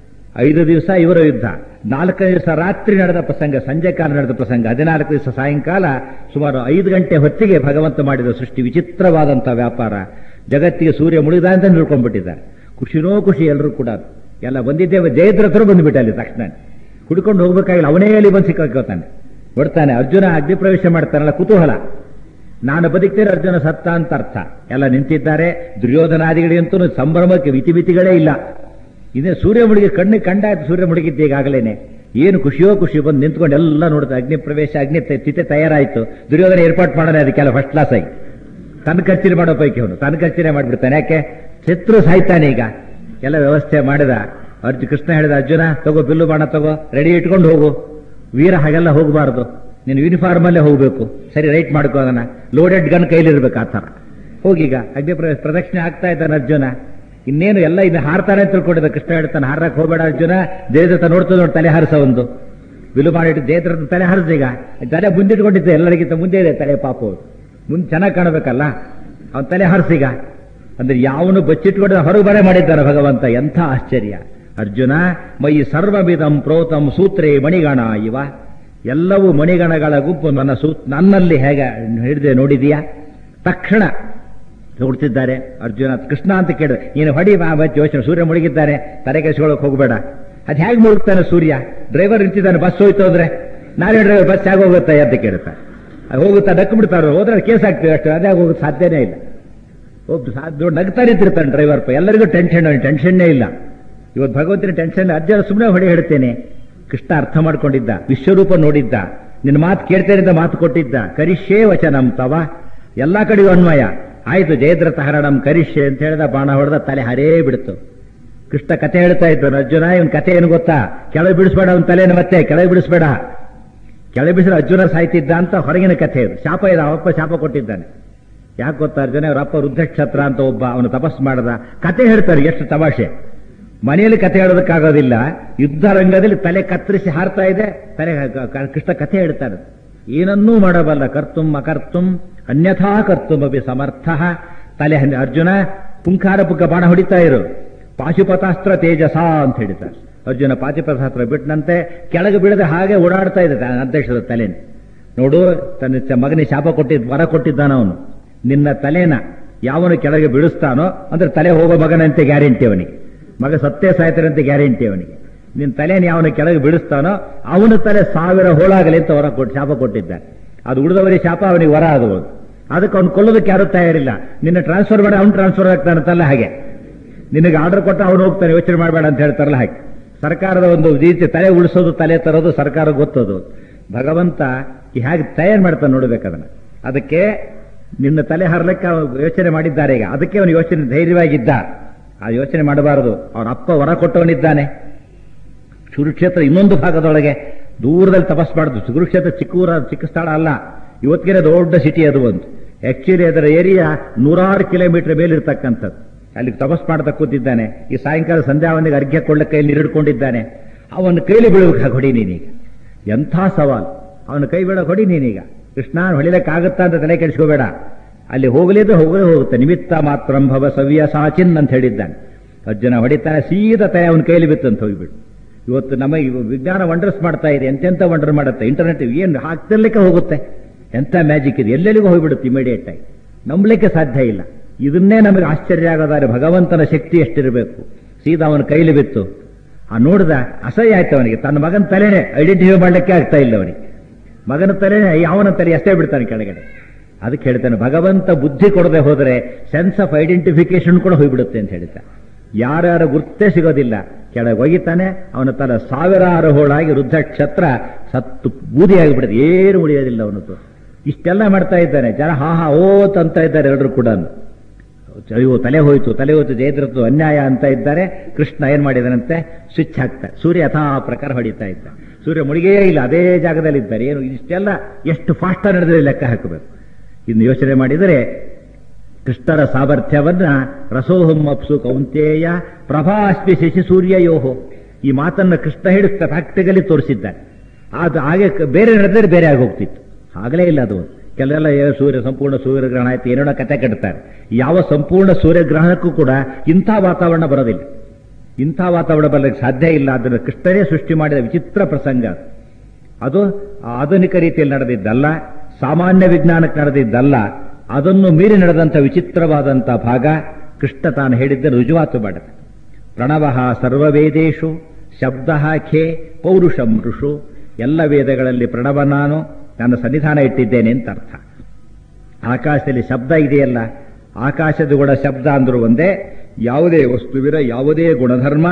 5 ದಿವಸ ಇವರ ಯುದ್ಧ, 4 ದಿವಸ ರಾತ್ರಿ ನಡೆದ ಪ್ರಸಂಗ, ಸಂಜೆ ಕಾಲ ನಡೆದ ಪ್ರಸಂಗ, 14 ದಿವಸ ಸಾಯಂಕಾಲ ಸುಮಾರು 5 ಗಂಟೆ ಹೊತ್ತಿಗೆ ಭಗವಂತ ಮಾಡಿದ ಸೃಷ್ಟಿ. ವಿಚಿತ್ರವಾದಂಥ ವ್ಯಾಪಾರ. ಜಗತ್ತಿಗೆ ಸೂರ್ಯ ಮುಳುಗಿದ ಅಂತ ನಿಲ್ಕೊಂಡ್ಬಿಟ್ಟಿದ್ದಾರೆ. ಖುಷಿನೋ ಖುಷಿ ಎಲ್ಲರೂ ಕೂಡ. ಎಲ್ಲ ಬಂದಿದ್ದೇವೆ, ಜಯದ್ರಥರು ಬಂದುಬಿಟ್ಟ ಅಲ್ಲಿ ತಕ್ಷಣ. ಹುಡ್ಕೊಂಡು ಹೋಗ್ಬೇಕಾಗಿಲ್ಲ, ಅವನೇ ಅಲ್ಲಿ ಬಂದು ಸಿಕ್ಕೋತಾನೆ, ಹೊಡ್ತಾನೆ. ಅರ್ಜುನ ಅಗ್ನಿ ಪ್ರವೇಶ ಮಾಡ್ತಾನಲ್ಲ, ಕುತೂಹಲ. ನಾನು ಬದುಕ್ತೇನೆ, ಅರ್ಜುನ ಸತ್ತ ಅಂತ ಅರ್ಥ. ಎಲ್ಲ ನಿಂತಿದ್ದಾರೆ. ದುರ್ಯೋಧನಾದಿಗಳಿಗಂತೂ ಸಂಭ್ರಮಕ್ಕೆ ಮಿತಿಗಳೇ ಇಲ್ಲ. ಇದೇ ಸೂರ್ಯ ಮುಳುಗಿ ಕಣ್ಣಿಗೆ ಕಂಡಾಯ್ತು, ಸೂರ್ಯ ಮುಳುಗಿದ್ದೆ ಈಗಾಗಲೇನೆ. ಏನು ಖುಷಿಯೋ ಖುಷಿ ಬಂದು ನಿಂತ್ಕೊಂಡು ಎಲ್ಲ ನೋಡ್ತಾ ಅಗ್ನಿ ಪ್ರವೇಶ, ಅಗ್ನಿ ತಿಥಿ ತಯಾರಾಯಿತು. ದುರ್ಯೋಧನ ಏರ್ಪಾಟ್ ಮಾಡೋಣ ಅದಕ್ಕೆಲ್ಲ ಫಸ್ಟ್ ಕ್ಲಾಸ್ ಆಗಿ. ತನ್ನ ಖರ್ಚಿನ ಮಾಡೋ ಪೈಕಿ ಅವನು ತನ್ನ ಖರ್ಚಿನೇ ಮಾಡಿಬಿಡ್ತಾನೆ. ಯಾಕೆ? ಶತ್ರು ಸಾಯ್ತಾನೆ ಈಗ. ಎಲ್ಲ ವ್ಯವಸ್ಥೆ ಮಾಡಿದ. ಕೃಷ್ಣ ಹೇಳಿದ, ಅರ್ಜುನ ತಗೋ, ಬಿಲ್ಲು ಬಾಣ ತಗೋ, ರೆಡಿ ಇಟ್ಕೊಂಡು ಹೋಗು. ವೀರ ಹಾಗೆಲ್ಲ ಹೋಗಬಾರ್ದು, ನೀನು ಯೂನಿಫಾರ್ಮಲ್ಲೇ ಹೋಗಬೇಕು. ಸರಿ, ರೈಟ್ ಮಾಡ್ಕೋ, ಅದನ್ನ ಲೋಡೆಡ್ ಗನ್ ಕೈಲಿರ್ಬೇಕು. ಆ ಥರ ಹೋಗೀಗ ಅಗ್ನಿ ಪ್ರದಕ್ಷಿಣೆ ಆಗ್ತಾ ಇದ್ದಾನೆ ಅರ್ಜುನ. ಇನ್ನೇನು ಎಲ್ಲ ಇನ್ನು ಹಾರ್ತಾನೆ ಅಂತ ತಿಳ್ಕೊಂಡಿದ್ದ. ಕೃಷ್ಣ ಹೇಳ್ತಾನೆ, ಹಾರಕ್ಕೆ ಹೋಗಬೇಡ ಅರ್ಜುನ, ಜಯದ್ರಥ ನೋಡ್ತದೆ ನೋಡಿ, ತಲೆ ಹಾರಿಸ ಒಂದು ಬಿಲ್ಲು ಮಾಡಿಟ್ಟು ಜಯದ್ರಥ ತಲೆ ಹಾರಿಸ. ಈಗ ತಲೆ ಮುಂದಿಟ್ಕೊಂಡಿದ್ದೆ, ಎಲ್ಲರಿಗಿಂತ ಮುಂದೆ ಇದೆ ತಲೆ. ಪಾಪ ಮುಂದೆ ಚೆನ್ನಾಗಿ ಕಾಣಬೇಕಲ್ಲ, ಅವನ ತಲೆ ಹಾರಿಸೀಗ. ಅಂದ್ರೆ ಯಾವನು ಬಚ್ಚಿಟ್ಕೊಂಡು ಹೊರಗೆ ಬರೆ ಮಾಡಿದ್ದಾನೆ ಭಗವಂತ. ಎಂಥ ಆಶ್ಚರ್ಯ! ಅರ್ಜುನ ಮೈ ಸರ್ವವಿಧಂ ಪ್ರೋತಂ ಸೂತ್ರೇ ಮಣಿಗಣ ಇವ. ಎಲ್ಲವೂ ಮಣಿಗಣಗಳ ಗುಂಪು ನನ್ನಲ್ಲಿ ಹೇಗೆ ಹಿಡಿದೆ ನೋಡಿದೀಯಾ? ತಕ್ಷಣ ನೋಡ್ತಿದ್ದಾರೆ ಅರ್ಜುನ. ಕೃಷ್ಣ ಅಂತ ಕೇಳಿದ್ರೆ, ನೀನು ಹೊಡಿ ಯೋಚನೆ. ಸೂರ್ಯ ಮುಳುಗಿದ್ದಾನೆ, ತಲೆ ಕೆಡಿಸ್ಕೊಳ್ಳೋಕೆ ಹೋಗಬೇಡ. ಅದು ಹೇಗೆ ಮುಳುಗ್ತಾನೆ ಸೂರ್ಯ? ಡ್ರೈವರ್ ನಿಂತಿದ್ದಾನೆ, ಬಸ್ ಹೋಯ್ತು ಅಂದ್ರೆ ನಾನೇ ಡ್ರೈವರ್, ಬಸ್ ಹೇಗೆ ಹೋಗುತ್ತೆ ಅಂತ ಕೇಳ್ತಾರೆ. ಅದು ಹೋಗುತ್ತಾ ಡಕ್ ಬಿಡ್ತಾರೆ, ಹೋದ್ರೆ ಕೇಸ್ ಆಗ್ತೀವಿ ಅಷ್ಟೇ. ಅದೇ ಹೋಗೋದು ಸಾಧ್ಯನೇ ಇಲ್ಲ. ಒಬ್ಬ ನಗ್ತಾ ನಿಂತಿರ್ತಾನೆ ಡ್ರೈವರ್. ಎಲ್ಲರಿಗೂ ಟೆನ್ಷನ್ನೇ ಇಲ್ಲ. ಇವತ್ತು ಭಗವಂತನ ಟೆನ್ಷನ್. ಅರ್ಜುನ ಸುಮ್ಮನೆ ಹೊಡಿ ಹೇಳ್ತೇನೆ. ಕೃಷ್ಣ ಅರ್ಥ ಮಾಡ್ಕೊಂಡಿದ್ದ, ವಿಶ್ವರೂಪ ನೋಡಿದ್ದ, ನಿನ್ನ ಮಾತು ಕೇಳ್ತೇನೆ ಅಂತ ಮಾತು ಕೊಟ್ಟಿದ್ದ. ಕರಿಷ್ಯೇ ವಚನಂ ತವ, ಎಲ್ಲ ಕಡೆಗೂ ಅನ್ವಯ ಆಯ್ತು. ಜಯದ್ರಥ ಹರಣಂ ಕರಿಷ್ಯೆ ಅಂತ ಹೇಳಿದ, ಬಾಣ ಹೊಡೆದ, ತಲೆ ಹರೇ ಬಿಡ್ತು. ಕೃಷ್ಣ ಕತೆ ಹೇಳ್ತಾ ಇದ್ದಾನೆ. ಅರ್ಜುನ ಇವನ್ ಕತೆ ಏನು ಗೊತ್ತಾ? ಕೆಳಗೆ ಬಿಡಿಸ್ಬೇಡ ಅವನ ತಲೆನ, ಮತ್ತೆ ಕೆಳಗೆ ಬಿಡಿಸ್ಬೇಡ. ಕೆಳಗೆ ಬಿಡಿಸಿದ್ರೆ ಅರ್ಜುನ ಸಾಯ್ತಿದ್ದ ಅಂತ ಹೊರಗಿನ ಕಥೆ ಇದು. ಶಾಪ ಇದೆ, ಅವಪ್ಪ ಶಾಪ ಕೊಟ್ಟಿದ್ದಾನೆ. ಯಾಕೆ ಗೊತ್ತಾ? ಅರ್ಜುನ ಅವರಪ್ಪ ವೃದ್ಧಕ್ಷತ್ರ ಅಂತ ಒಬ್ಬ, ಅವನು ತಪಸ್ಸು ಮಾಡದ. ಕತೆ ಹೇಳ್ತಾರೆ, ಎಷ್ಟು ತಮಾಷೆ. ಮನೆಯಲ್ಲಿ ಕತೆ ಹೇಳೋದಕ್ಕಾಗೋದಿಲ್ಲ, ಯುದ್ಧ ರಂಗದಲ್ಲಿ ತಲೆ ಕತ್ತರಿಸಿ ಹಾರ್ತಾ ಇದೆ. ತಲೆ ಕೃಷ್ಣ ಕಥೆ ಹೇಳ್ತಾರೆ. ಏನನ್ನೂ ಮಾಡಬಲ್ಲ, ಕರ್ತುಂ ಅಕರ್ತುಂ ಅನ್ಯಥಾ ಕರ್ತುಂ ಅಪಿ ಸಮರ್ಥ. ತಲೆ ಅರ್ಜುನ ಪುಂಖಾರ ಪುಗ್ಗ ಬಾಣ ಹೊಡಿತಾ ಇರು. ಪಾಶುಪತಾಸ್ತ್ರ ತೇಜಸ ಅಂತ ಹೇಳ್ತಾರೆ. ಅರ್ಜುನ ಪಾಶುಪತಾಸ್ತ್ರ ಬಿಟ್ಟನಂತೆ ಕೆಳಗೆ ಬೀಳದೆ ಹಾಗೆ ಓಡಾಡ್ತಾ ಇದೆ ಅಧ್ಯಕ್ಷದ ತಲೆನ. ನೋಡು, ತನ್ನ ಮಗನಿಗೆ ಶಾಪ ಕೊಟ್ಟಿದ್ದ, ವರ ಕೊಟ್ಟಿದ್ದಾನ ಅವನು. ನಿನ್ನ ತಲೆನ ಯಾವನು ಕೆಳಗೆ ಬೀಳಿಸ್ತಾನೋ ಅಂದ್ರೆ ತಲೆ ಹೋಗೋ ಮಗನಂತೆ ಗ್ಯಾರಂಟಿ ಅವನಿಗೆ. ಮಗ ಸತ್ತೇ ಸಾಯ್ತಾರಂತೆ ಗ್ಯಾರಂಟಿ ಅವನಿಗೆ. ನಿನ್ನ ತಲೆನ ಯಾವನು ಕೆಳಗೆ ಬೀಳಿಸ್ತಾನೋ ಅವನ ತಲೆ 1000 ಹೋಳಾಗಲಿ ಅಂತ ವರ ಕೊಟ್ಟು ಶಾಪ ಕೊಟ್ಟಿದ್ದಾನೆ. ಅದು ಉಳಿದವರಿಗೆ ಶಾಪ, ಅವನಿಗೆ ವರ ಅದು. ಅದಕ್ಕೆ ಅವ್ನು ಕೊಲ್ಲೋದಕ್ಕೆ ಯಾರು ತಯಾರಿಲ್ಲ. ನಿನ್ನ ಟ್ರಾನ್ಸ್ಫರ್ ಮಾಡಿ ಅವ್ನು ಟ್ರಾನ್ಸ್ಫರ್ ಆಗ್ತಾನಂತಲ್ಲ ಹಾಗೆ. ನಿನಗೆ ಆರ್ಡರ್ ಕೊಟ್ಟು ಅವನು ಹೋಗ್ತಾನೆ, ಯೋಚನೆ ಮಾಡಬೇಡ ಅಂತ ಹೇಳ್ತಾರಲ್ಲ ಹಾಗೆ. ಸರ್ಕಾರದ ಒಂದು ರೀತಿ ತಲೆ ಉಳಿಸೋದು, ತಲೆ ತರೋದು ಸರ್ಕಾರ ಗೊತ್ತದು. ಭಗವಂತ ಹೇಗೆ ತಯಾರು ಮಾಡ್ತಾನೆ ನೋಡ್ಬೇಕದನ್ನ. ಅದಕ್ಕೆ ನಿನ್ನ ತಲೆ ಹರಲಿಕ್ಕೆ ಯೋಚನೆ ಮಾಡಿದ್ದಾರೆ ಈಗ. ಅದಕ್ಕೆ ಅವನು ಯೋಚನೆ ಧೈರ್ಯವಾಗಿದ್ದ. ಆ ಯೋಚನೆ ಮಾಡಬಾರದು. ಅವನ ಅಪ್ಪ ವರ ಕೊಟ್ಟವನಿದ್ದಾನೆ. ಕುರುಕ್ಷೇತ್ರ ಇನ್ನೊಂದು ಭಾಗದೊಳಗೆ ದೂರದಲ್ಲಿ ತಪಸ್ ಮಾಡುದು. ಕುರುಕ್ಷೇತ್ರ ಚಿಕ್ಕ ಸ್ಥಳ ಅಲ್ಲ, ಇವತ್ತಿಗೆ ದೊಡ್ಡ ಸಿಟಿ ಅದು ಒಂದು. ಆಕ್ಚುಲಿ ಅದರ ಏರಿಯಾ 100 ಕಿಲೋಮೀಟರ್ ಮೇಲಿರ್ತಕ್ಕಂಥದ್ದು. ಅಲ್ಲಿ ತಪಸ್ ಮಾಡ್ತಾ ಕೂತಿದ್ದಾನೆ. ಈ ಸಾಯಂಕಾಲ ಸಂಧ್ಯಾವನಿಗೆ ಅರ್ಘ್ಯ ಕೊಳ್ಳಕ್ಕೆ ಕೈಯಲ್ಲಿ ನೀಡಿಕೊಂಡಿದ್ದಾನೆ. ಅವನ ಕೈಲಿ ಬೀಳಬೇಕು, ಹೊಡಿ ನೀನೀಗ. ಎಂಥ ಸವಾಲ್! ಅವನ ಕೈ ಬೀಳೋ ಹೊಡಿ ನೀನೀಗ. ಕೃಷ್ಣ ಹೊಡಿಲಿಕ್ಕಾಗುತ್ತಾ ಅಂತ ತಲೆ ಕೆಡಿಸ್ಕೋಬೇಡ. ಅಲ್ಲಿ ಹೋಗಲಿದ್ರೆ ಹೋಗುತ್ತೆ. ನಿಮಿತ್ತ ಮಾತ್ರಂ ಭವ ಸವ್ಯ ಸಾಚಿನ್ ಅಂತ ಹೇಳಿದ್ದಾನೆ. ಅರ್ಜುನ ಹೊಡಿತಾನೆ, ಸೀದಾ ತಲೆ ಅವನ ಕೈಲಿ ಬಿತ್ತಂತ ಹೋಗ್ಬಿಟ್ಟು. ಇವತ್ತು ನಮಗೆ ವಿಜ್ಞಾನ ವಂಡರ್ಸ್ ಮಾಡ್ತಾ ಇದೆ. ಎಂತೆಂಥ ವಂಡರ್ ಮಾಡುತ್ತೆ. ಇಂಟರ್ನೆಟ್ ಏನು ಹಾಕ್ತಿರ್ಲಿಕ್ಕೆ ಹೋಗುತ್ತೆ. ಎಂಥ ಮ್ಯಾಜಿಕ್ ಇದೆ, ಎಲ್ಲೆಲ್ಲಿಗೂ ಹೋಗ್ಬಿಡುತ್ತೆ ಇಮಿಡಿಯೇಟ್ ಆಗಿ. ನಂಬಲಿಕ್ಕೆ ಸಾಧ್ಯ ಇಲ್ಲ. ಇದನ್ನೇ ನಮಗೆ ಆಶ್ಚರ್ಯ ಆಗೋದಾದ್ರೆ ಭಗವಂತನ ಶಕ್ತಿ ಎಷ್ಟಿರಬೇಕು. ಸೀದಾ ಅವನ ಕೈಲಿ ಬಿತ್ತು. ಆ ನೋಡಿದ ಅಸಹ್ಯ ಆಯ್ತು ಅವನಿಗೆ. ತನ್ನ ಮಗನ ತಲೆನೇ ಐಡೆಂಟಿಫೈ ಮಾಡಲಿಕ್ಕೆ ಆಗ್ತಾ ಇಲ್ಲ ಅವನಿಗೆ. ಮಗನ ತಲೆನೇ ಯಾವನ ತಲೆ ಅಷ್ಟೇ ಬಿಡ್ತಾನೆ ಕೆಳಗಡೆ. ಅದಕ್ಕೆ ಹೇಳ್ತಾನೆ, ಭಗವಂತ ಬುದ್ಧಿ ಕೊಡದೆ ಹೋದರೆ ಸೆನ್ಸ್ ಆಫ್ ಐಡೆಂಟಿಫಿಕೇಶನ್ ಕೂಡ ಹೋಗ್ಬಿಡುತ್ತೆ ಅಂತ ಹೇಳ್ತಾನೆ. ಯಾರ್ಯಾರ ಗುರ್ತೇ ಸಿಗೋದಿಲ್ಲ. ಕೆಳಗೆ ಒಗಿತಾನೆ, ಅವನ ತಲೆ 1000 ಹೋಳಾಗಿ ವೃದ್ಧಕ್ಷತ್ರ ಸತ್ತು ಬೂದಿಯಾಗಿಬಿಡುತ್ತೆ. ಏನು ಉಳಿಯೋದಿಲ್ಲ ಅವನದ್ದು. ಇಷ್ಟೆಲ್ಲ ಮಾಡ್ತಾ ಇದ್ದಾನೆ. ಜನ ಹಾ ಓತ್ ಅಂತ ಇದ್ದಾರೆ ಎಲ್ಲರೂ ಕೂಡ. ಅಯ್ಯೋ ತಲೆ ಹೋಯ್ತು ಜಯದ್ರಥದ್ದು ಅನ್ಯಾಯ ಅಂತ ಇದ್ದಾರೆ. ಕೃಷ್ಣ ಏನ್ ಮಾಡಿದಾನಂತೆ, ಸ್ವಿಚ್ ಹಾಕ್ತಾರೆ. ಸೂರ್ಯ ಯಥಾ ಪ್ರಕಾರ ಹೊಡಿತಾ ಇದ್ದ. ಸೂರ್ಯ ಮುಳುಗೇ ಇಲ್ಲ, ಅದೇ ಜಾಗದಲ್ಲಿ ಇದ್ದಾರೆ. ಏನು ಇಷ್ಟೆಲ್ಲ ಎಷ್ಟು ಫಾಸ್ಟ್ ನಡೆದರೆ ಲೆಕ್ಕ ಹಾಕಬೇಕು. ಇನ್ನು ಯೋಚನೆ ಮಾಡಿದರೆ ಕೃಷ್ಣರ ಸಾಮರ್ಥ್ಯವನ್ನ ರಸೋಹಂ ಅಪ್ಸು ಕೌಂತೇಯ ಪ್ರಭಾಸ್ಮಿ ಶಶಿ ಸೂರ್ಯಯೋಹೋ. ಈ ಮಾತನ್ನ ಕೃಷ್ಣ ಹೇಳುತ್ತಾ ಪ್ರಾಕ್ಟಿಕಲಿ ತೋರಿಸಿದ್ದಾನೆ. ಅದು ಹಾಗೆ ಬೇರೆ ನಡೆದರೆ ಬೇರೆ ಆಗಿ ಹೋಗ್ತಿತ್ತು. ಆಗಲೇ ಇಲ್ಲ ಅದು. ಕೆಲವೆಲ್ಲ ಸಂಪೂರ್ಣ ಸೂರ್ಯಗ್ರಹಣ ಆಯ್ತು ಏನೇನೋ ಕತೆ ಕಟ್ತಾರೆ. ಯಾವ ಸಂಪೂರ್ಣ ಸೂರ್ಯಗ್ರಹಣಕ್ಕೂ ಕೂಡ ಇಂಥ ವಾತಾವರಣ ಬರೋದಿಲ್ಲ. ಇಂಥ ವಾತಾವರಣ ಬರಲಿಕ್ಕೆ ಸಾಧ್ಯ ಇಲ್ಲ. ಅದನ್ನು ಕೃಷ್ಣನೇ ಸೃಷ್ಟಿ ಮಾಡಿದ ವಿಚಿತ್ರ ಪ್ರಸಂಗ ಅದು. ಆಧುನಿಕ ರೀತಿಯಲ್ಲಿ ನಡೆದಿದ್ದಲ್ಲ, ಸಾಮಾನ್ಯ ವಿಜ್ಞಾನಕ್ಕೆ ನಡೆದಿದ್ದಲ್ಲ, ಅದನ್ನು ಮೀರಿ ನಡೆದಂಥ ವಿಚಿತ್ರವಾದಂಥ ಭಾಗ ಕೃಷ್ಣ ತಾನು ಹೇಳಿದ್ದ ರುಜುವಾತು ಮಾಡಿದೆ. ಪ್ರಣವಃ ಸರ್ವವೇದೇಶು ಶಬ್ದಃ ಖೇ ಪೌರುಷಂ ಋಷು. ಎಲ್ಲ ವೇದಗಳಲ್ಲಿ ಪ್ರಣವ ನಾನು ನನ್ನ ಸನ್ನಿಧಾನ ಇಟ್ಟಿದ್ದೇನೆ ಅಂತ ಅರ್ಥ. ಆಕಾಶದಲ್ಲಿ ಶಬ್ದ ಇದೆಯಲ್ಲ, ಆಕಾಶದ ಗುಣ ಶಬ್ದ ಅಂದ್ರೂ ಒಂದೇ. ಯಾವುದೇ ವಸ್ತುವಿನ ಯಾವುದೇ ಗುಣಧರ್ಮ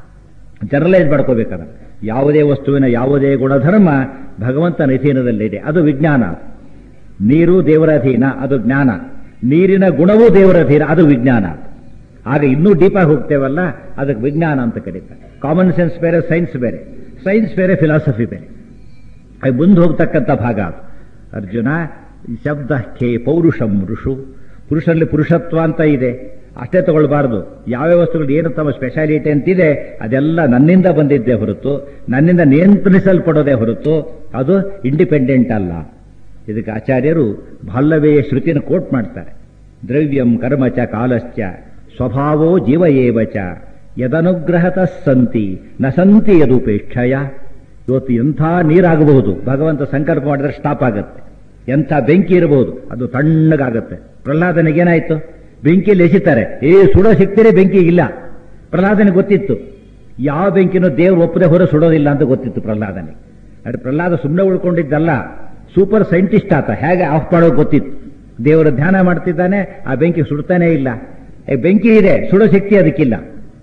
ಜನರಲೈಸ್ ಮಾಡ್ಕೋಬೇಕಾದ, ಯಾವುದೇ ವಸ್ತುವಿನ ಯಾವುದೇ ಗುಣಧರ್ಮ ಭಗವಂತನ ಅಧೀನದಲ್ಲಿದೆ, ಅದು ವಿಜ್ಞಾನ. ನೀರು ದೇವರ ಅಧೀನ, ಅದು ಜ್ಞಾನ. ನೀರಿನ ಗುಣವೂ ದೇವರ ಅಧೀನ, ಅದು ವಿಜ್ಞಾನ. ಆಗ ಇನ್ನೂ ಡೀಪಾಗಿ ಹೋಗ್ತೇವಲ್ಲ, ಅದಕ್ಕೆ ವಿಜ್ಞಾನ ಅಂತ ಕರೀತಾರೆ. ಕಾಮನ್ ಸೆನ್ಸ್ ಬೇರೆ, ಸೈನ್ಸ್ ಬೇರೆ. ಸೈನ್ಸ್ ಬೇರೆ, ಫಿಲಾಸಫಿ ಬೇರೆ. ಅದು ಮುಂದೆ ಹೋಗ್ತಕ್ಕಂಥ ಭಾಗ ಅದು. ಅರ್ಜುನ ಶಬ್ದ ಖೇ ಪೌರುಷಂ ಋಷು. ಪುರುಷರಲ್ಲಿ ಪುರುಷತ್ವ ಅಂತ ಇದೆ, ಅಷ್ಟೇ ತಗೊಳ್ಬಾರ್ದು. ಯಾವ್ಯಾವ ವಸ್ತುಗಳು ಏನು ತಮ್ಮ ಸ್ಪೆಷಾಲಿಟಿ ಅಂತಿದೆ ಅದೆಲ್ಲ ನನ್ನಿಂದ ಬಂದಿದ್ದೇ ಹೊರತು, ನನ್ನಿಂದ ನಿಯಂತ್ರಿಸಲ್ಪಡೋದೇ ಹೊರತು ಅದು ಇಂಡಿಪೆಂಡೆಂಟ್ ಅಲ್ಲ. ಇದಕ್ಕೆ ಆಚಾರ್ಯರು ಭಾಲ್ಲವೆಯ ಶ್ರುತಿನ ಕೋಟ್ ಮಾಡ್ತಾರೆ. ದ್ರವ್ಯಂ ಕರ್ಮ ಚ ಕಾಲಶ್ಚ ಸ್ವಭಾವೋ ಜೀವ ಏವ ಚ ಯದನುಗ್ರಹತಃ ಸಂತಿ ನ ಸಂತಿ ಯದುಪೇಕ್ಷಯ. ಇವತ್ತು ಎಂಥ ನೀರಾಗಬಹುದು, ಭಗವಂತ ಸಂಕಲ್ಪ ಮಾಡಿದ್ರೆ ಸ್ಟಾಪ್ ಆಗುತ್ತೆ. ಎಂಥ ಬೆಂಕಿ ಇರಬಹುದು, ಅದು ತಣ್ಣಗಾಗುತ್ತೆ. ಪ್ರಹ್ಲಾದನಿಗೇನಾಯ್ತು, ಬೆಂಕಿಯಲ್ಲಿ ಎಸಿತಾರೆ, ಸುಡೋ ಸಿಗ್ತೀರಿ, ಬೆಂಕಿ ಇಲ್ಲ. ಪ್ರಹ್ಲಾದನಿಗೆ ಗೊತ್ತಿತ್ತು, ಯಾವ ಬೆಂಕಿನೂ ದೇವರು ಒಪ್ಪದೆ ಹೊರ ಸುಡೋದಿಲ್ಲ ಅಂತ ಗೊತ್ತಿತ್ತು ಪ್ರಹ್ಲಾದನಿಗೆ. ಅದು ಪ್ರಹ್ಲಾದ ಸುಮ್ಮನೆ ಉಳ್ಕೊಂಡಿದ್ದಲ್ಲ, ಸೂಪರ್ ಸೈಂಟಿಸ್ಟ್ ಆತ. ಹೇಗೆ ಆಫ್ ಮಾಡೋದು ಗೊತ್ತಿತ್ತು. ದೇವರ ಧ್ಯಾನ ಮಾಡ್ತಿದ್ದಾನೆ, ಆ ಬೆಂಕಿ ಸುಡ್ತಾನೇ ಇಲ್ಲ. ಬೆಂಕಿ ಇದೆ, ಸುಡೋ ಶಕ್ತಿ ಅದಕ್ಕಿಲ್ಲ.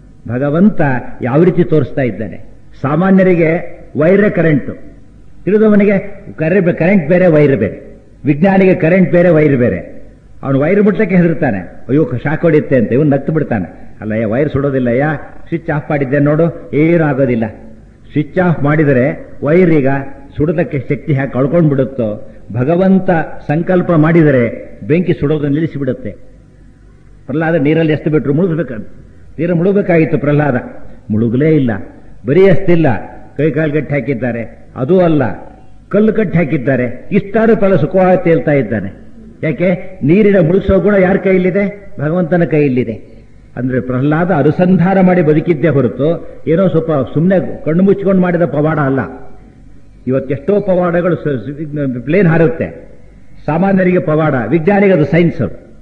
ಭಗವಂತ ಯಾವ ರೀತಿ ತೋರಿಸ್ತಾ ಇದ್ದಾನೆ. ಸಾಮಾನ್ಯರಿಗೆ ವೈರೇ ಕರೆಂಟು, ತಿಳಿದವನಿಗೆ ಕರೆಂಟ್ ಬೇರೆ ವೈರ್ ಬೇರೆ. ವಿಜ್ಞಾನಿಗೆ ಕರೆಂಟ್ ಬೇರೆ ವೈರ್ ಬೇರೆ. ಅವನು ವೈರ್ ಮುಟ್ಲಕ್ಕೆ ಹೆದರ್ತಾನೆ, ಅಯ್ಯೋ ಶಾಕ್ ಹೊಡಿಯುತ್ತೆ ಅಂತ. ಇವನು ನಗ್ತು ಬಿಡ್ತಾನೆ, ಅಲ್ಲಯ್ಯ ವೈರ್ ಸುಡೋದಿಲ್ಲಯ್ಯ, ಸ್ವಿಚ್ ಆಫ್ ಮಾಡಿದ್ದೆ ನೋಡು, ಏನೂ ಆಗೋದಿಲ್ಲ. ಸ್ವಿಚ್ ಆಫ್ ಮಾಡಿದರೆ ವೈರ್ ಈಗ ಸುಡೋದಕ್ಕೆ ಶಕ್ತಿ ಹಾಕಿ ಕಳ್ಕೊಂಡು ಬಿಡುತ್ತೋ, ಭಗವಂತ ಸಂಕಲ್ಪ ಮಾಡಿದರೆ ಬೆಂಕಿ ಸುಡೋದನ್ನು ನಿಲ್ಲಿಸಿಬಿಡುತ್ತೆ. ಪ್ರಹ್ಲಾದ ನೀರಲ್ಲಿ ಎಷ್ಟು ಬಿಟ್ಟರು ನೀರು ಮುಳುಗಬೇಕಾಗಿತ್ತು. ಪ್ರಹ್ಲಾದ ಮುಳುಗಲೇ ಇಲ್ಲ. ಬರೀ ಅಷ್ಟಿಲ್ಲ, ಕೈ ಕಾಲು ಕಟ್ಟಿ ಹಾಕಿದ್ದಾರೆ, ಅದೂ ಅಲ್ಲ, ಕಲ್ಲು ಕಟ್ಟಿ ಹಾಕಿದ್ದಾರೆ. ಇಷ್ಟಾರು ಫಲ ಸುಖವಾಗಿ ತೇಲ್ತಾ ಇದ್ದಾನೆ. ಯಾಕೆ? ನೀರಿನ ಮುಳುಗಿಸೋ ಗುಣ ಯಾರ ಕೈಯಲ್ಲಿದೆ? ಭಗವಂತನ ಕೈಯಲ್ಲಿದೆ. ಅಂದ್ರೆ ಪ್ರಹ್ಲಾದ ಅನುಸಂಧಾನ ಮಾಡಿ ಬದುಕಿದ್ದೇ ಹೊರತು ಏನೋ ಸ್ವಲ್ಪ ಸುಮ್ಮನೆ ಕಣ್ಣು ಮುಚ್ಚಿಕೊಂಡು ಮಾಡಿದ ಪವಾಡ ಅಲ್ಲ. ಇವತ್ತೆಷ್ಟೋ ಪವಾಡಗಳು ಪ್ಲೇನ್ ಹಾರುತ್ತೆ, ಸಾಮಾನ್ಯರಿಗೆ ಪವಾಡ, ವಿಜ್ಞಾನಿಗೆ ಅದು ಸೈನ್ಸ್.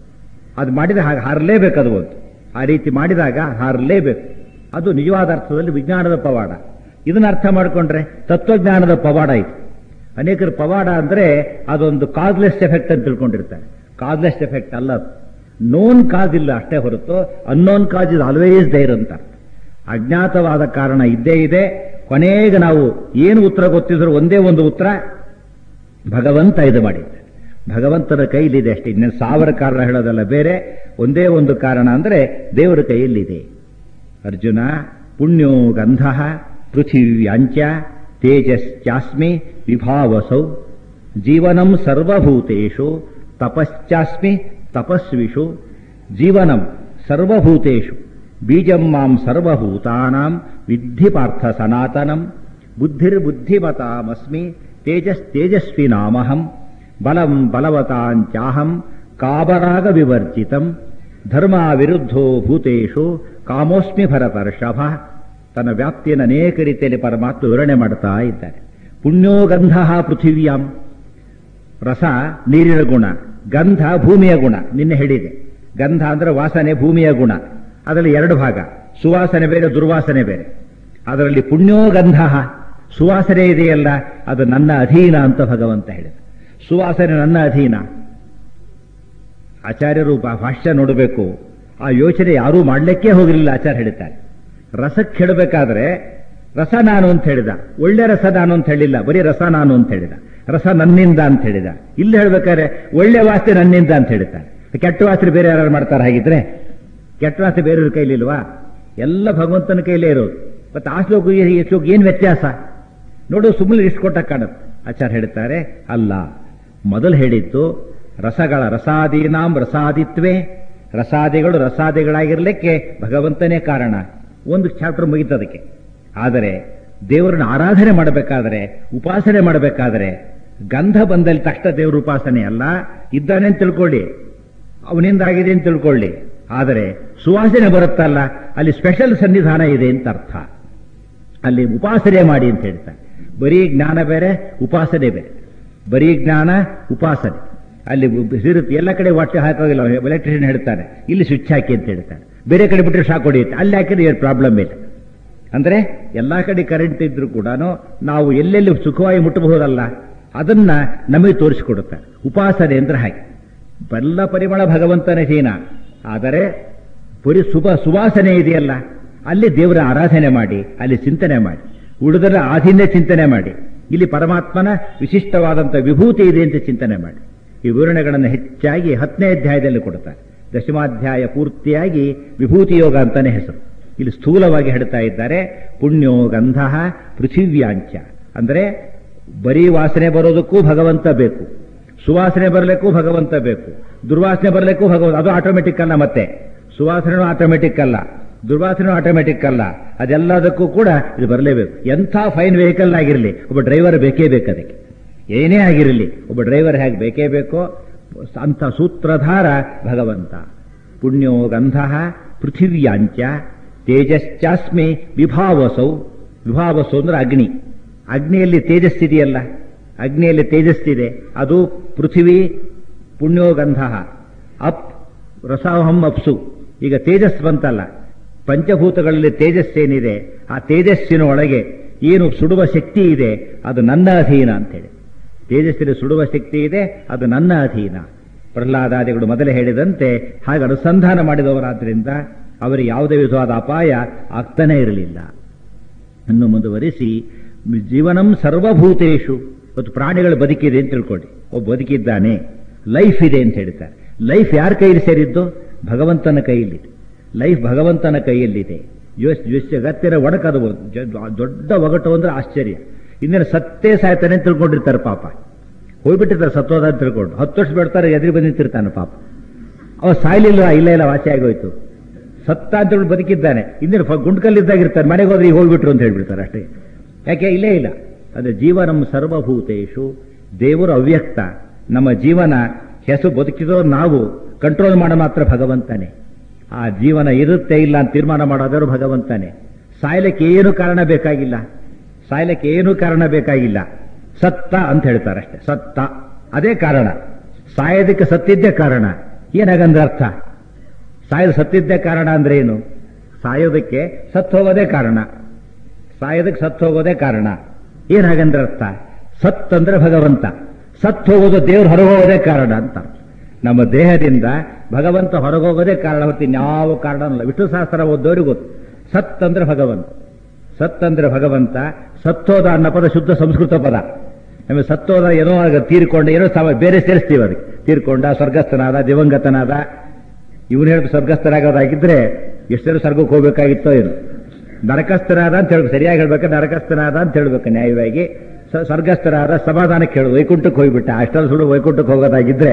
ಅದು ಮಾಡಿದ ಹಾಗೆ ಹಾರಲೇಬೇಕು. ಅದು ಒಂದು ಆ ರೀತಿ ಮಾಡಿದಾಗ ಹಾರಲೇಬೇಕು. ಅದು ನಿಜವಾದ ಅರ್ಥದಲ್ಲಿ ವಿಜ್ಞಾನದ ಪವಾಡ. ಇದನ್ನ ಅರ್ಥ ಮಾಡಿಕೊಂಡ್ರೆ ತತ್ವಜ್ಞಾನದ ಪವಾಡ ಇದು. ಅನೇಕರು ಪವಾಡ ಅಂದ್ರೆ ಅದೊಂದು ಕಾಸ್ಲೆಸ್ ಎಫೆಕ್ಟ್ ಅಂತ ತಿಳ್ಕೊಂಡಿರ್ತಾರೆ. ಕಾಸ್ಲೆಸ್ ಎಫೆಕ್ಟ್ ಅಲ್ಲ ಅದು. ನೋನ್ ಕಾಸ್ ಇಲ್ಲ ಅಷ್ಟೇ ಹೊರತು unknown cause is always there ಅಂತ. ಅಜ್ಞಾತವಾದ ಕಾರಣ ಇದ್ದೇ ಇದೆ. ಕೊನೆಗೆ ನಾವು ಏನು ಉತ್ತರ ಗೊತ್ತಿದ್ರು ಒಂದೇ ಒಂದು ಉತ್ತರ, ಭಗವಂತ ಇದು ಮಾಡಿದ್ದೆ. ಭಗವಂತನ ಕೈಲಿದೆ ಅಷ್ಟೇ. ಇನ್ನು 1000 ಕಾರಣ ಹೇಳೋದಲ್ಲ ಬೇರೆ. ಒಂದೇ ಒಂದು ಕಾರಣ ಅಂದ್ರೆ ದೇವರ ಕೈಯಲ್ಲಿದೆ. ಅರ್ಜುನ ಪುಣ್ಯೋ ಗಂಧ ಪೃಥಿವ್ಯಾಂಚ ತೇಜಶ್ಚಾಸ್ಮಿ ವಿಭಾವಸೌ ಜೀವನಂ ಸರ್ವಭೂತೇಷು ತಪಶ್ಚಾಸ್ಮಿ ತಪಸ್ವಿಷು ಜೀವನಂ ಸರ್ವಭೂತೇಷು ಬೀಜಂ ಮಾಂ ಸರ್ವಭೂತಾನಾಂ ವಿದ್ಧಿ ಪಾರ್ಥ ಸನಾತನಂ ಬುದ್ಧಿರ್ಬುದ್ಧಿಮತಾಮಸ್ಮಿ ತೇಜಸ್ತೇಜಸ್ವಿನಾಮಹಂ ಬಲಂ ಬಲವತಾಂಚಾಹಂ ಕಾಬರಾಗ ವಿವರ್ಜಿತಂ ಧರ್ಮ ವಿರುದ್ಧೋ ಭೂತೇಷು ಕಾಮೋಸ್ಮಿ ಭರತರ್ಷಭ. ತನ್ನ ವ್ಯಾಪ್ತಿಯನ್ನು ಅನೇಕ ರೀತಿಯಲ್ಲಿ ಪರಮಾತ್ಮ ವಿವರಣೆ ಮಾಡ್ತಾ ಇದ್ದಾರೆ. ಪುಣ್ಯೋ ಗಂಧ ಪೃಥಿವ್ಯಾಂ, ರಸ ನೀರಿನ ಗುಣ, ಗಂಧ ಭೂಮಿಯ ಗುಣ. ನಿನ್ನೆ ಹೇಳಿದೆ, ಗಂಧ ಅಂದ್ರೆ ವಾಸನೆ, ಭೂಮಿಯ ಗುಣ. ಅದರಲ್ಲಿ 2 ಭಾಗ, ಸುವಾಸನೆ ಬೇರೆ, ದುರ್ವಾಸನೆ ಬೇರೆ. ಅದರಲ್ಲಿ ಪುಣ್ಯೋ ಗಂಧ, ಸುವಾಸನೆ ಇದೆಯಲ್ಲ ಅದು ನನ್ನ ಅಧೀನ ಅಂತ ಭಗವಂತ ಹೇಳಿದ. ಸುವಾಸನೆ ನನ್ನ ಅಧೀನ. ಆಚಾರ್ಯರು ಭಾಷ್ಯ ನೋಡಬೇಕು, ಆ ಯೋಚನೆ ಯಾರೂ ಮಾಡಲಿಕ್ಕೆ ಹೋಗಲಿಲ್ಲ. ಆಚಾರ್ಯ ಹೇಳ್ತಾರೆ, ರಸಕ್ಕೆ ಹೇಳಬೇಕಾದ್ರೆ ರಸ ನಾನು ಅಂತ ಹೇಳಿದ, ಒಳ್ಳೆ ರಸ ನಾನು ಅಂತ ಹೇಳಿಲ್ಲ, ಬರೀ ರಸ ನಾನು ಅಂತ ಹೇಳಿದ. ರಸ ನನ್ನಿಂದ ಅಂತ ಹೇಳಿದ. ಇಲ್ಲಿ ಹೇಳ್ಬೇಕಾದ್ರೆ ಒಳ್ಳೆ ವಾಸನೆ ನನ್ನಿಂದ ಅಂತ ಹೇಳ್ತಾರೆ. ಕೆಟ್ಟ ವಾಸನೆ ಬೇರೆ ಯಾರು ಮಾಡ್ತಾರೆ? ಹಾಗಿದ್ರೆ ಕೆಟ್ಟ ವಾಸನೆ ಬೇರೆಯವ್ರ ಕೈಲಿಲ್ವಾ? ಎಲ್ಲ ಭಗವಂತನ ಕೈಲೇ ಇರೋದು. ಮತ್ತೆ ಆ ಶ್ಲೋಕ ಈ ಶ್ಲೋಕ ಏನು ವ್ಯತ್ಯಾಸ ನೋಡು, ಸುಮ್ಮನೆ ಇಷ್ಟು ಕೊಟ್ಟ ಕಾಣುತ್ತೆ. ಆಚಾರ್ಯ ಹೇಳ್ತಾರೆ, ಅಲ್ಲ, ಮೊದಲು ಹೇಳಿದ್ದು ರಸಗಳ ರಸಾದೀನಾಂ ರಸಾದಿತ್ವೇ, ರಸಾದಿಗಳು ರಸಾದಿಗಳಾಗಿರ್ಲಿಕ್ಕೆ ಭಗವಂತನೇ ಕಾರಣ. ಒಂದು ಚಾಪ್ಟರ್ ಮುಗಿತದಕ್ಕೆ. ಆದರೆ ದೇವರನ್ನು ಆರಾಧನೆ ಮಾಡಬೇಕಾದ್ರೆ, ಉಪಾಸನೆ ಮಾಡಬೇಕಾದ್ರೆ ಗಂಧ ಬಂದಲ್ಲಿ ತಕ್ಷಣ ದೇವರ ಉಪಾಸನೆ ಅಲ್ಲ. ಇದ್ದಾನೆ ಅಂತ ತಿಳ್ಕೊಳ್ಳಿ, ಅವನಿಂದ ಆಗಿದೆ ಅಂತ ತಿಳ್ಕೊಳ್ಳಿ, ಆದರೆ ಸುವಾಸನೆ ಬರುತ್ತಲ್ಲ, ಅಲ್ಲಿ ಸ್ಪೆಷಲ್ ಸನ್ನಿಧಾನ ಇದೆ ಅಂತ ಅರ್ಥ. ಅಲ್ಲಿ ಉಪಾಸನೆ ಮಾಡಿ ಅಂತ ಹೇಳ್ತಾರೆ. ಬರೀ ಜ್ಞಾನ ಬೇರೆ, ಉಪಾಸನೆ ಬೇರೆ. ಬರೀ ಜ್ಞಾನ, ಉಪಾಸನೆ ಅಲ್ಲಿ ಇರುತ್ತೆ. ಎಲ್ಲ ಕಡೆ ವಾಟ್ಯ ಹಾಕೋಗಿಲ್ಲ, ಎಲೆಕ್ಟ್ರಿಷಿಯನ್ ಹೇಳ್ತಾನೆ ಇಲ್ಲಿ ಸ್ವಿಚ್ ಹಾಕಿ ಅಂತ ಹೇಳ್ತಾನೆ, ಬೇರೆ ಕಡೆ ಬಿಟ್ಟರೆ ಶಾಕ್ ಹೊಡೆಯುತ್ತೆ, ಅಲ್ಲಿ ಹಾಕಿದ್ರೆ ಏನು ಪ್ರಾಬ್ಲಮ್ ಇಲ್ಲ. ಅಂದರೆ ಎಲ್ಲ ಕಡೆ ಕರೆಂಟ್ ಇದ್ರೂ ಕೂಡ ನಾವು ಎಲ್ಲೆಲ್ಲಿ ಸುಖವಾಗಿ ಮುಟ್ಟಬಹುದಲ್ಲ, ಅದನ್ನ ನಮಗೆ ತೋರಿಸಿಕೊಡುತ್ತಾರೆ. ಉಪಾಸನೆ ಅಂದ್ರೆ ಹಾಗೆ ಎಲ್ಲ ಪರಿಮಳ ಭಗವಂತನ ಹೀನ, ಆದರೆ ಸುವಾಸನೆ ಇದೆಯಲ್ಲ, ಅಲ್ಲಿ ದೇವರ ಆರಾಧನೆ ಮಾಡಿ, ಅಲ್ಲಿ ಚಿಂತನೆ ಮಾಡಿ, ಉಳಿದರ ಆಧೀನ್ಯ ಚಿಂತನೆ ಮಾಡಿ, ಇಲ್ಲಿ ಪರಮಾತ್ಮನ ವಿಶಿಷ್ಟವಾದಂಥ ವಿಭೂತಿ ಇದೆ ಅಂತ ಚಿಂತನೆ ಮಾಡಿ. ಈ ವಿವರಣೆಗಳನ್ನು ಹೆಚ್ಚಾಗಿ 10ನೇ ಅಧ್ಯಾಯದಲ್ಲಿ ಕೊಡುತ್ತಾರೆ. ದಶಮಾಧ್ಯಾಯ ಪೂರ್ತಿಯಾಗಿ ವಿಭೂತಿ ಯೋಗ ಅಂತಾನೆ ಹೆಸರು. ಇಲ್ಲಿ ಸ್ಥೂಲವಾಗಿ ಹೇಳ್ತಾ ಇದ್ದಾರೆ, ಪುಣ್ಯೋ ಗಂಧ ಪೃಥಿವ್ಯಾಂಚ. ಅಂದರೆ ಬರೀ ವಾಸನೆ ಬರೋದಕ್ಕೂ ಭಗವಂತ ಬೇಕು, ಸುವಾಸನೆ ಬರಲಿಕ್ಕೂ ಭಗವಂತ ಬೇಕು, ದುರ್ವಾಸನೆ ಬರಲಿಕ್ಕೂ ಭಗವಂತ. ಅದು ಆಟೋಮೆಟಿಕ್ ಅಲ್ಲ, ಮತ್ತೆ ಸುವಾಸನೆನೂ ಆಟೋಮೆಟಿಕ್ ಅಲ್ಲ, ದುರ್ವಾಸನೆನೂ ಆಟೋಮೆಟಿಕ್ ಅಲ್ಲ, ಅದೆಲ್ಲದಕ್ಕೂ ಕೂಡ ಇದು ಬರಲೇಬೇಕು. ಎಂಥ ಫೈನ್ ವೆಹಿಕಲ್ ಆಗಿರಲಿ ಒಬ್ಬ ಡ್ರೈವರ್ ಬೇಕೇ ಬೇಕು. ಅದಕ್ಕೆ ಏನೇ ಆಗಿರಲಿ ಒಬ್ಬ ಡ್ರೈವರ್ ಹೇಗೆ ಬೇಕೇ ಬೇಕೋ ಅಂಥ ಸೂತ್ರಧಾರ ಭಗವಂತ. ಪುಣ್ಯೋ ಗಂಧ ಪೃಥಿವ್ಯಾಂಚ ತೇಜಶ್ಚಾಸ್ಮಿ ವಿಭಾವಸೌ. ವಿಭಾವಸೌ ಅಂದ್ರೆ ಅಗ್ನಿ. ಅಗ್ನಿಯಲ್ಲಿ ತೇಜಸ್ಸಿದೆಯಲ್ಲ, ಅಗ್ನಿಯಲ್ಲಿ ತೇಜಸ್ಸಿದೆ, ಅದು ಪೃಥಿವಿ. ಪುಣ್ಯೋ ಗಂಧ ಅಪ್ ರಸಾಹಂ ಅಪ್ಸು. ಈಗ ತೇಜಸ್ ಬಂತಲ್ಲ, ಪಂಚಭೂತಗಳಲ್ಲಿ ತೇಜಸ್ಸೇನಿದೆ, ಆ ತೇಜಸ್ಸಿನ ಒಳಗೆ ಏನು ಸುಡುವ ಶಕ್ತಿ ಇದೆ ಅದು ನನ್ನ ಅಧೀನ ಅಂತೇಳಿ. ತೇಜಸ್ಸಿನ ಸುಡುವ ಶಕ್ತಿ ಇದೆ, ಅದು ನನ್ನ ಅಧೀನ. ಪ್ರಹ್ಲಾದಾದಿಗಳು ಮೊದಲೇ ಹೇಳಿದಂತೆ ಹಾಗೆ ಅನುಸಂಧಾನ ಮಾಡಿದವರಾದ್ರಿಂದ ಅವರಿಗೆ ಯಾವುದೇ ವಿಧವಾದ ಅಪಾಯ ಆಗ್ತಾನೇ ಇರಲಿಲ್ಲ. ಇನ್ನು ಮುಂದುವರಿಸಿ, ಜೀವನಂ ಸರ್ವಭೂತೇಶು. ಇವತ್ತು ಪ್ರಾಣಿಗಳು ಬದುಕಿದೆ ಅಂತ ತಿಳ್ಕೊಳ್ಳಿ, ಒಬ್ಬ ಬದುಕಿದ್ದಾನೆ, ಲೈಫ್ ಇದೆ ಅಂತ ಹೇಳ್ತಾರೆ. ಲೈಫ್ ಯಾರ ಕೈಯಲ್ಲಿ ಸೇರಿದ್ದು? ಭಗವಂತನ ಕೈಯಲ್ಲಿದೆ. ಲೈಫ್ ಭಗವಂತನ ಕೈಯಲ್ಲಿದೆ. ಜಗತ್ತಿನ ಒಡಕದು ದೊಡ್ಡ ಒಗಟು ಅಂದ್ರೆ ಆಶ್ಚರ್ಯ. ಇಂದಿನ ಸತ್ತೇ ಸಾಯ್ತಾನೆ ಅಂತ ತಿಳ್ಕೊಂಡಿರ್ತಾರೆ ಪಾಪ, ಹೋಗ್ಬಿಟ್ಟಿರ್ತಾರೆ ಸತ್ತೋದ ಅಂತ ತಿಳ್ಕೊಂಡು. 10 ವರ್ಷ ಬಿಡ್ತಾರೆ, ಎದುರು ಬಂದಿರ್ತಾನೆ ಪಾಪ. ಅವ ಸಾಯ್ಲಿಲ್ಲ, ಇಲ್ಲ ವಾಸಿ ಆಗೋಯ್ತು, ಸತ್ತ ಅಂತ ಹೇಳಿ ಬದುಕಿದ್ದಾನೆ. ಇಂದಿನ ಗುಂಡ್ಕಲ್ಲಿದ್ದಾಗಿರ್ತಾರೆ, ಮನೆಗೆ ಹೋದ್ರೆ ಈಗ ಹೋಗ್ಬಿಟ್ರು ಅಂತ ಹೇಳ್ಬಿಡ್ತಾರೆ ಅಷ್ಟೇ. ಯಾಕೆ? ಇಲ್ಲೇ ಇಲ್ಲ. ಅದು ಜೀವನಂ ಸರ್ವಭೂತೇಶು. ದೇವರು ಅವ್ಯಕ್ತ. ನಮ್ಮ ಜೀವನ ಹೆಸರು ಬದುಕಿದೋ ನಾವು ಕಂಟ್ರೋಲ್ ಮಾಡೋ ಮಾತ್ರ ಭಗವಂತನೇ. ಆ ಜೀವನ ಇರುತ್ತೆ ಇಲ್ಲ ಅಂತ ತೀರ್ಮಾನ ಮಾಡೋದಾದ್ರು ಭಗವಂತನೇ. ಸಾಯ್ಲಿಕ್ಕೆ ಏನು ಕಾರಣ ಬೇಕಾಗಿಲ್ಲ, ಸಾಯ್ಲಿಕ್ಕೆ ಏನು ಕಾರಣ ಬೇಕಾಗಿಲ್ಲ. ಸತ್ತ ಅಂತ ಹೇಳ್ತಾರೆ ಅಷ್ಟೇ, ಸತ್ತ ಅದೇ ಕಾರಣ. ಸಾಯೋದಕ್ಕೆ ಸತ್ತಿದ್ದೇ ಕಾರಣ. ಏನಾಗಂದ್ರೆ ಅರ್ಥ? ಸಾಯೋದು ಸತ್ತಿದ್ದೇ ಕಾರಣ ಅಂದ್ರೆ ಏನು? ಸಾಯೋದಕ್ಕೆ ಸತ್ತು ಹೋಗೋದೇ ಕಾರಣ, ಸಾಯೋದಕ್ಕೆ ಸತ್ತು ಹೋಗೋದೇ ಕಾರಣ. ಏನಾಗಂದ್ರೆ ಅರ್ಥ? ಸತ್ ಅಂದ್ರೆ ಭಗವಂತ, ಸತ್ತು ಹೋಗೋದು ದೇವ್ರು ಹೊರಗೋಗೋದೇ ಕಾರಣ ಅಂತ. ನಮ್ಮ ದೇಹದಿಂದ ಭಗವಂತ ಹೊರಗೋಗೋದೇ ಕಾರಣ, ಹೊತ್ತು ಇನ್ಯಾವ ಕಾರಣ ಅಲ್ಲ. ವಿಷ್ಣು ಸಹಸ್ರ ಓದೋರಿಗೆ ಗೊತ್ತು. ಸತ್ ಅಂದ್ರೆ ಭಗವಂತ, ಸತ್ ಅಂದ್ರೆ ಭಗವಂತ. ಸತ್ತೋದ ಅನ್ನೋ ಪದ ಶುದ್ಧ ಸಂಸ್ಕೃತ ಪದ. ನಮಗೆ ಸತ್ತೋದ ಏನೋ ತೀರ್ಕೊಂಡ ಏನೋ ಬೇರೆ ಸೇರಿಸ್ತೀವಿ ಅದಕ್ಕೆ. ತೀರ್ಕೊಂಡ, ಸ್ವರ್ಗಸ್ಥನಾದ, ದಿವಂಗತನಾದ. ಇವನು ಹೇಳಿ ಸ್ವರ್ಗಸ್ಥರಾಗೋದಾಗಿದ್ರೆ ಎಷ್ಟೇನು ಸ್ವರ್ಗಕ್ಕೆ ಹೋಗ್ಬೇಕಾಗಿತ್ತೋ ಏನು. ನರಕಸ್ಥನಾದ ಅಂತ ಹೇಳ್ಬೇಕು, ಸರಿಯಾಗಿ ಹೇಳ್ಬೇಕು, ನರಕಸ್ಥನಾದ ಅಂತ ಹೇಳ್ಬೇಕು ನ್ಯಾಯವಾಗಿ. ಸ್ವರ್ಗಸ್ಥರಾದ ಸಮಾಧಾನಕ್ಕೆ ಹೇಳೋದು, ವೈಕುಂಠಕ್ಕೆ ಹೋಗ್ಬಿಟ್ಟ. ಅಷ್ಟಲ್ಲಿ ಸುಡು ವೈಕುಂಠಕ್ಕೆ ಹೋಗೋದಾಗಿದ್ರೆ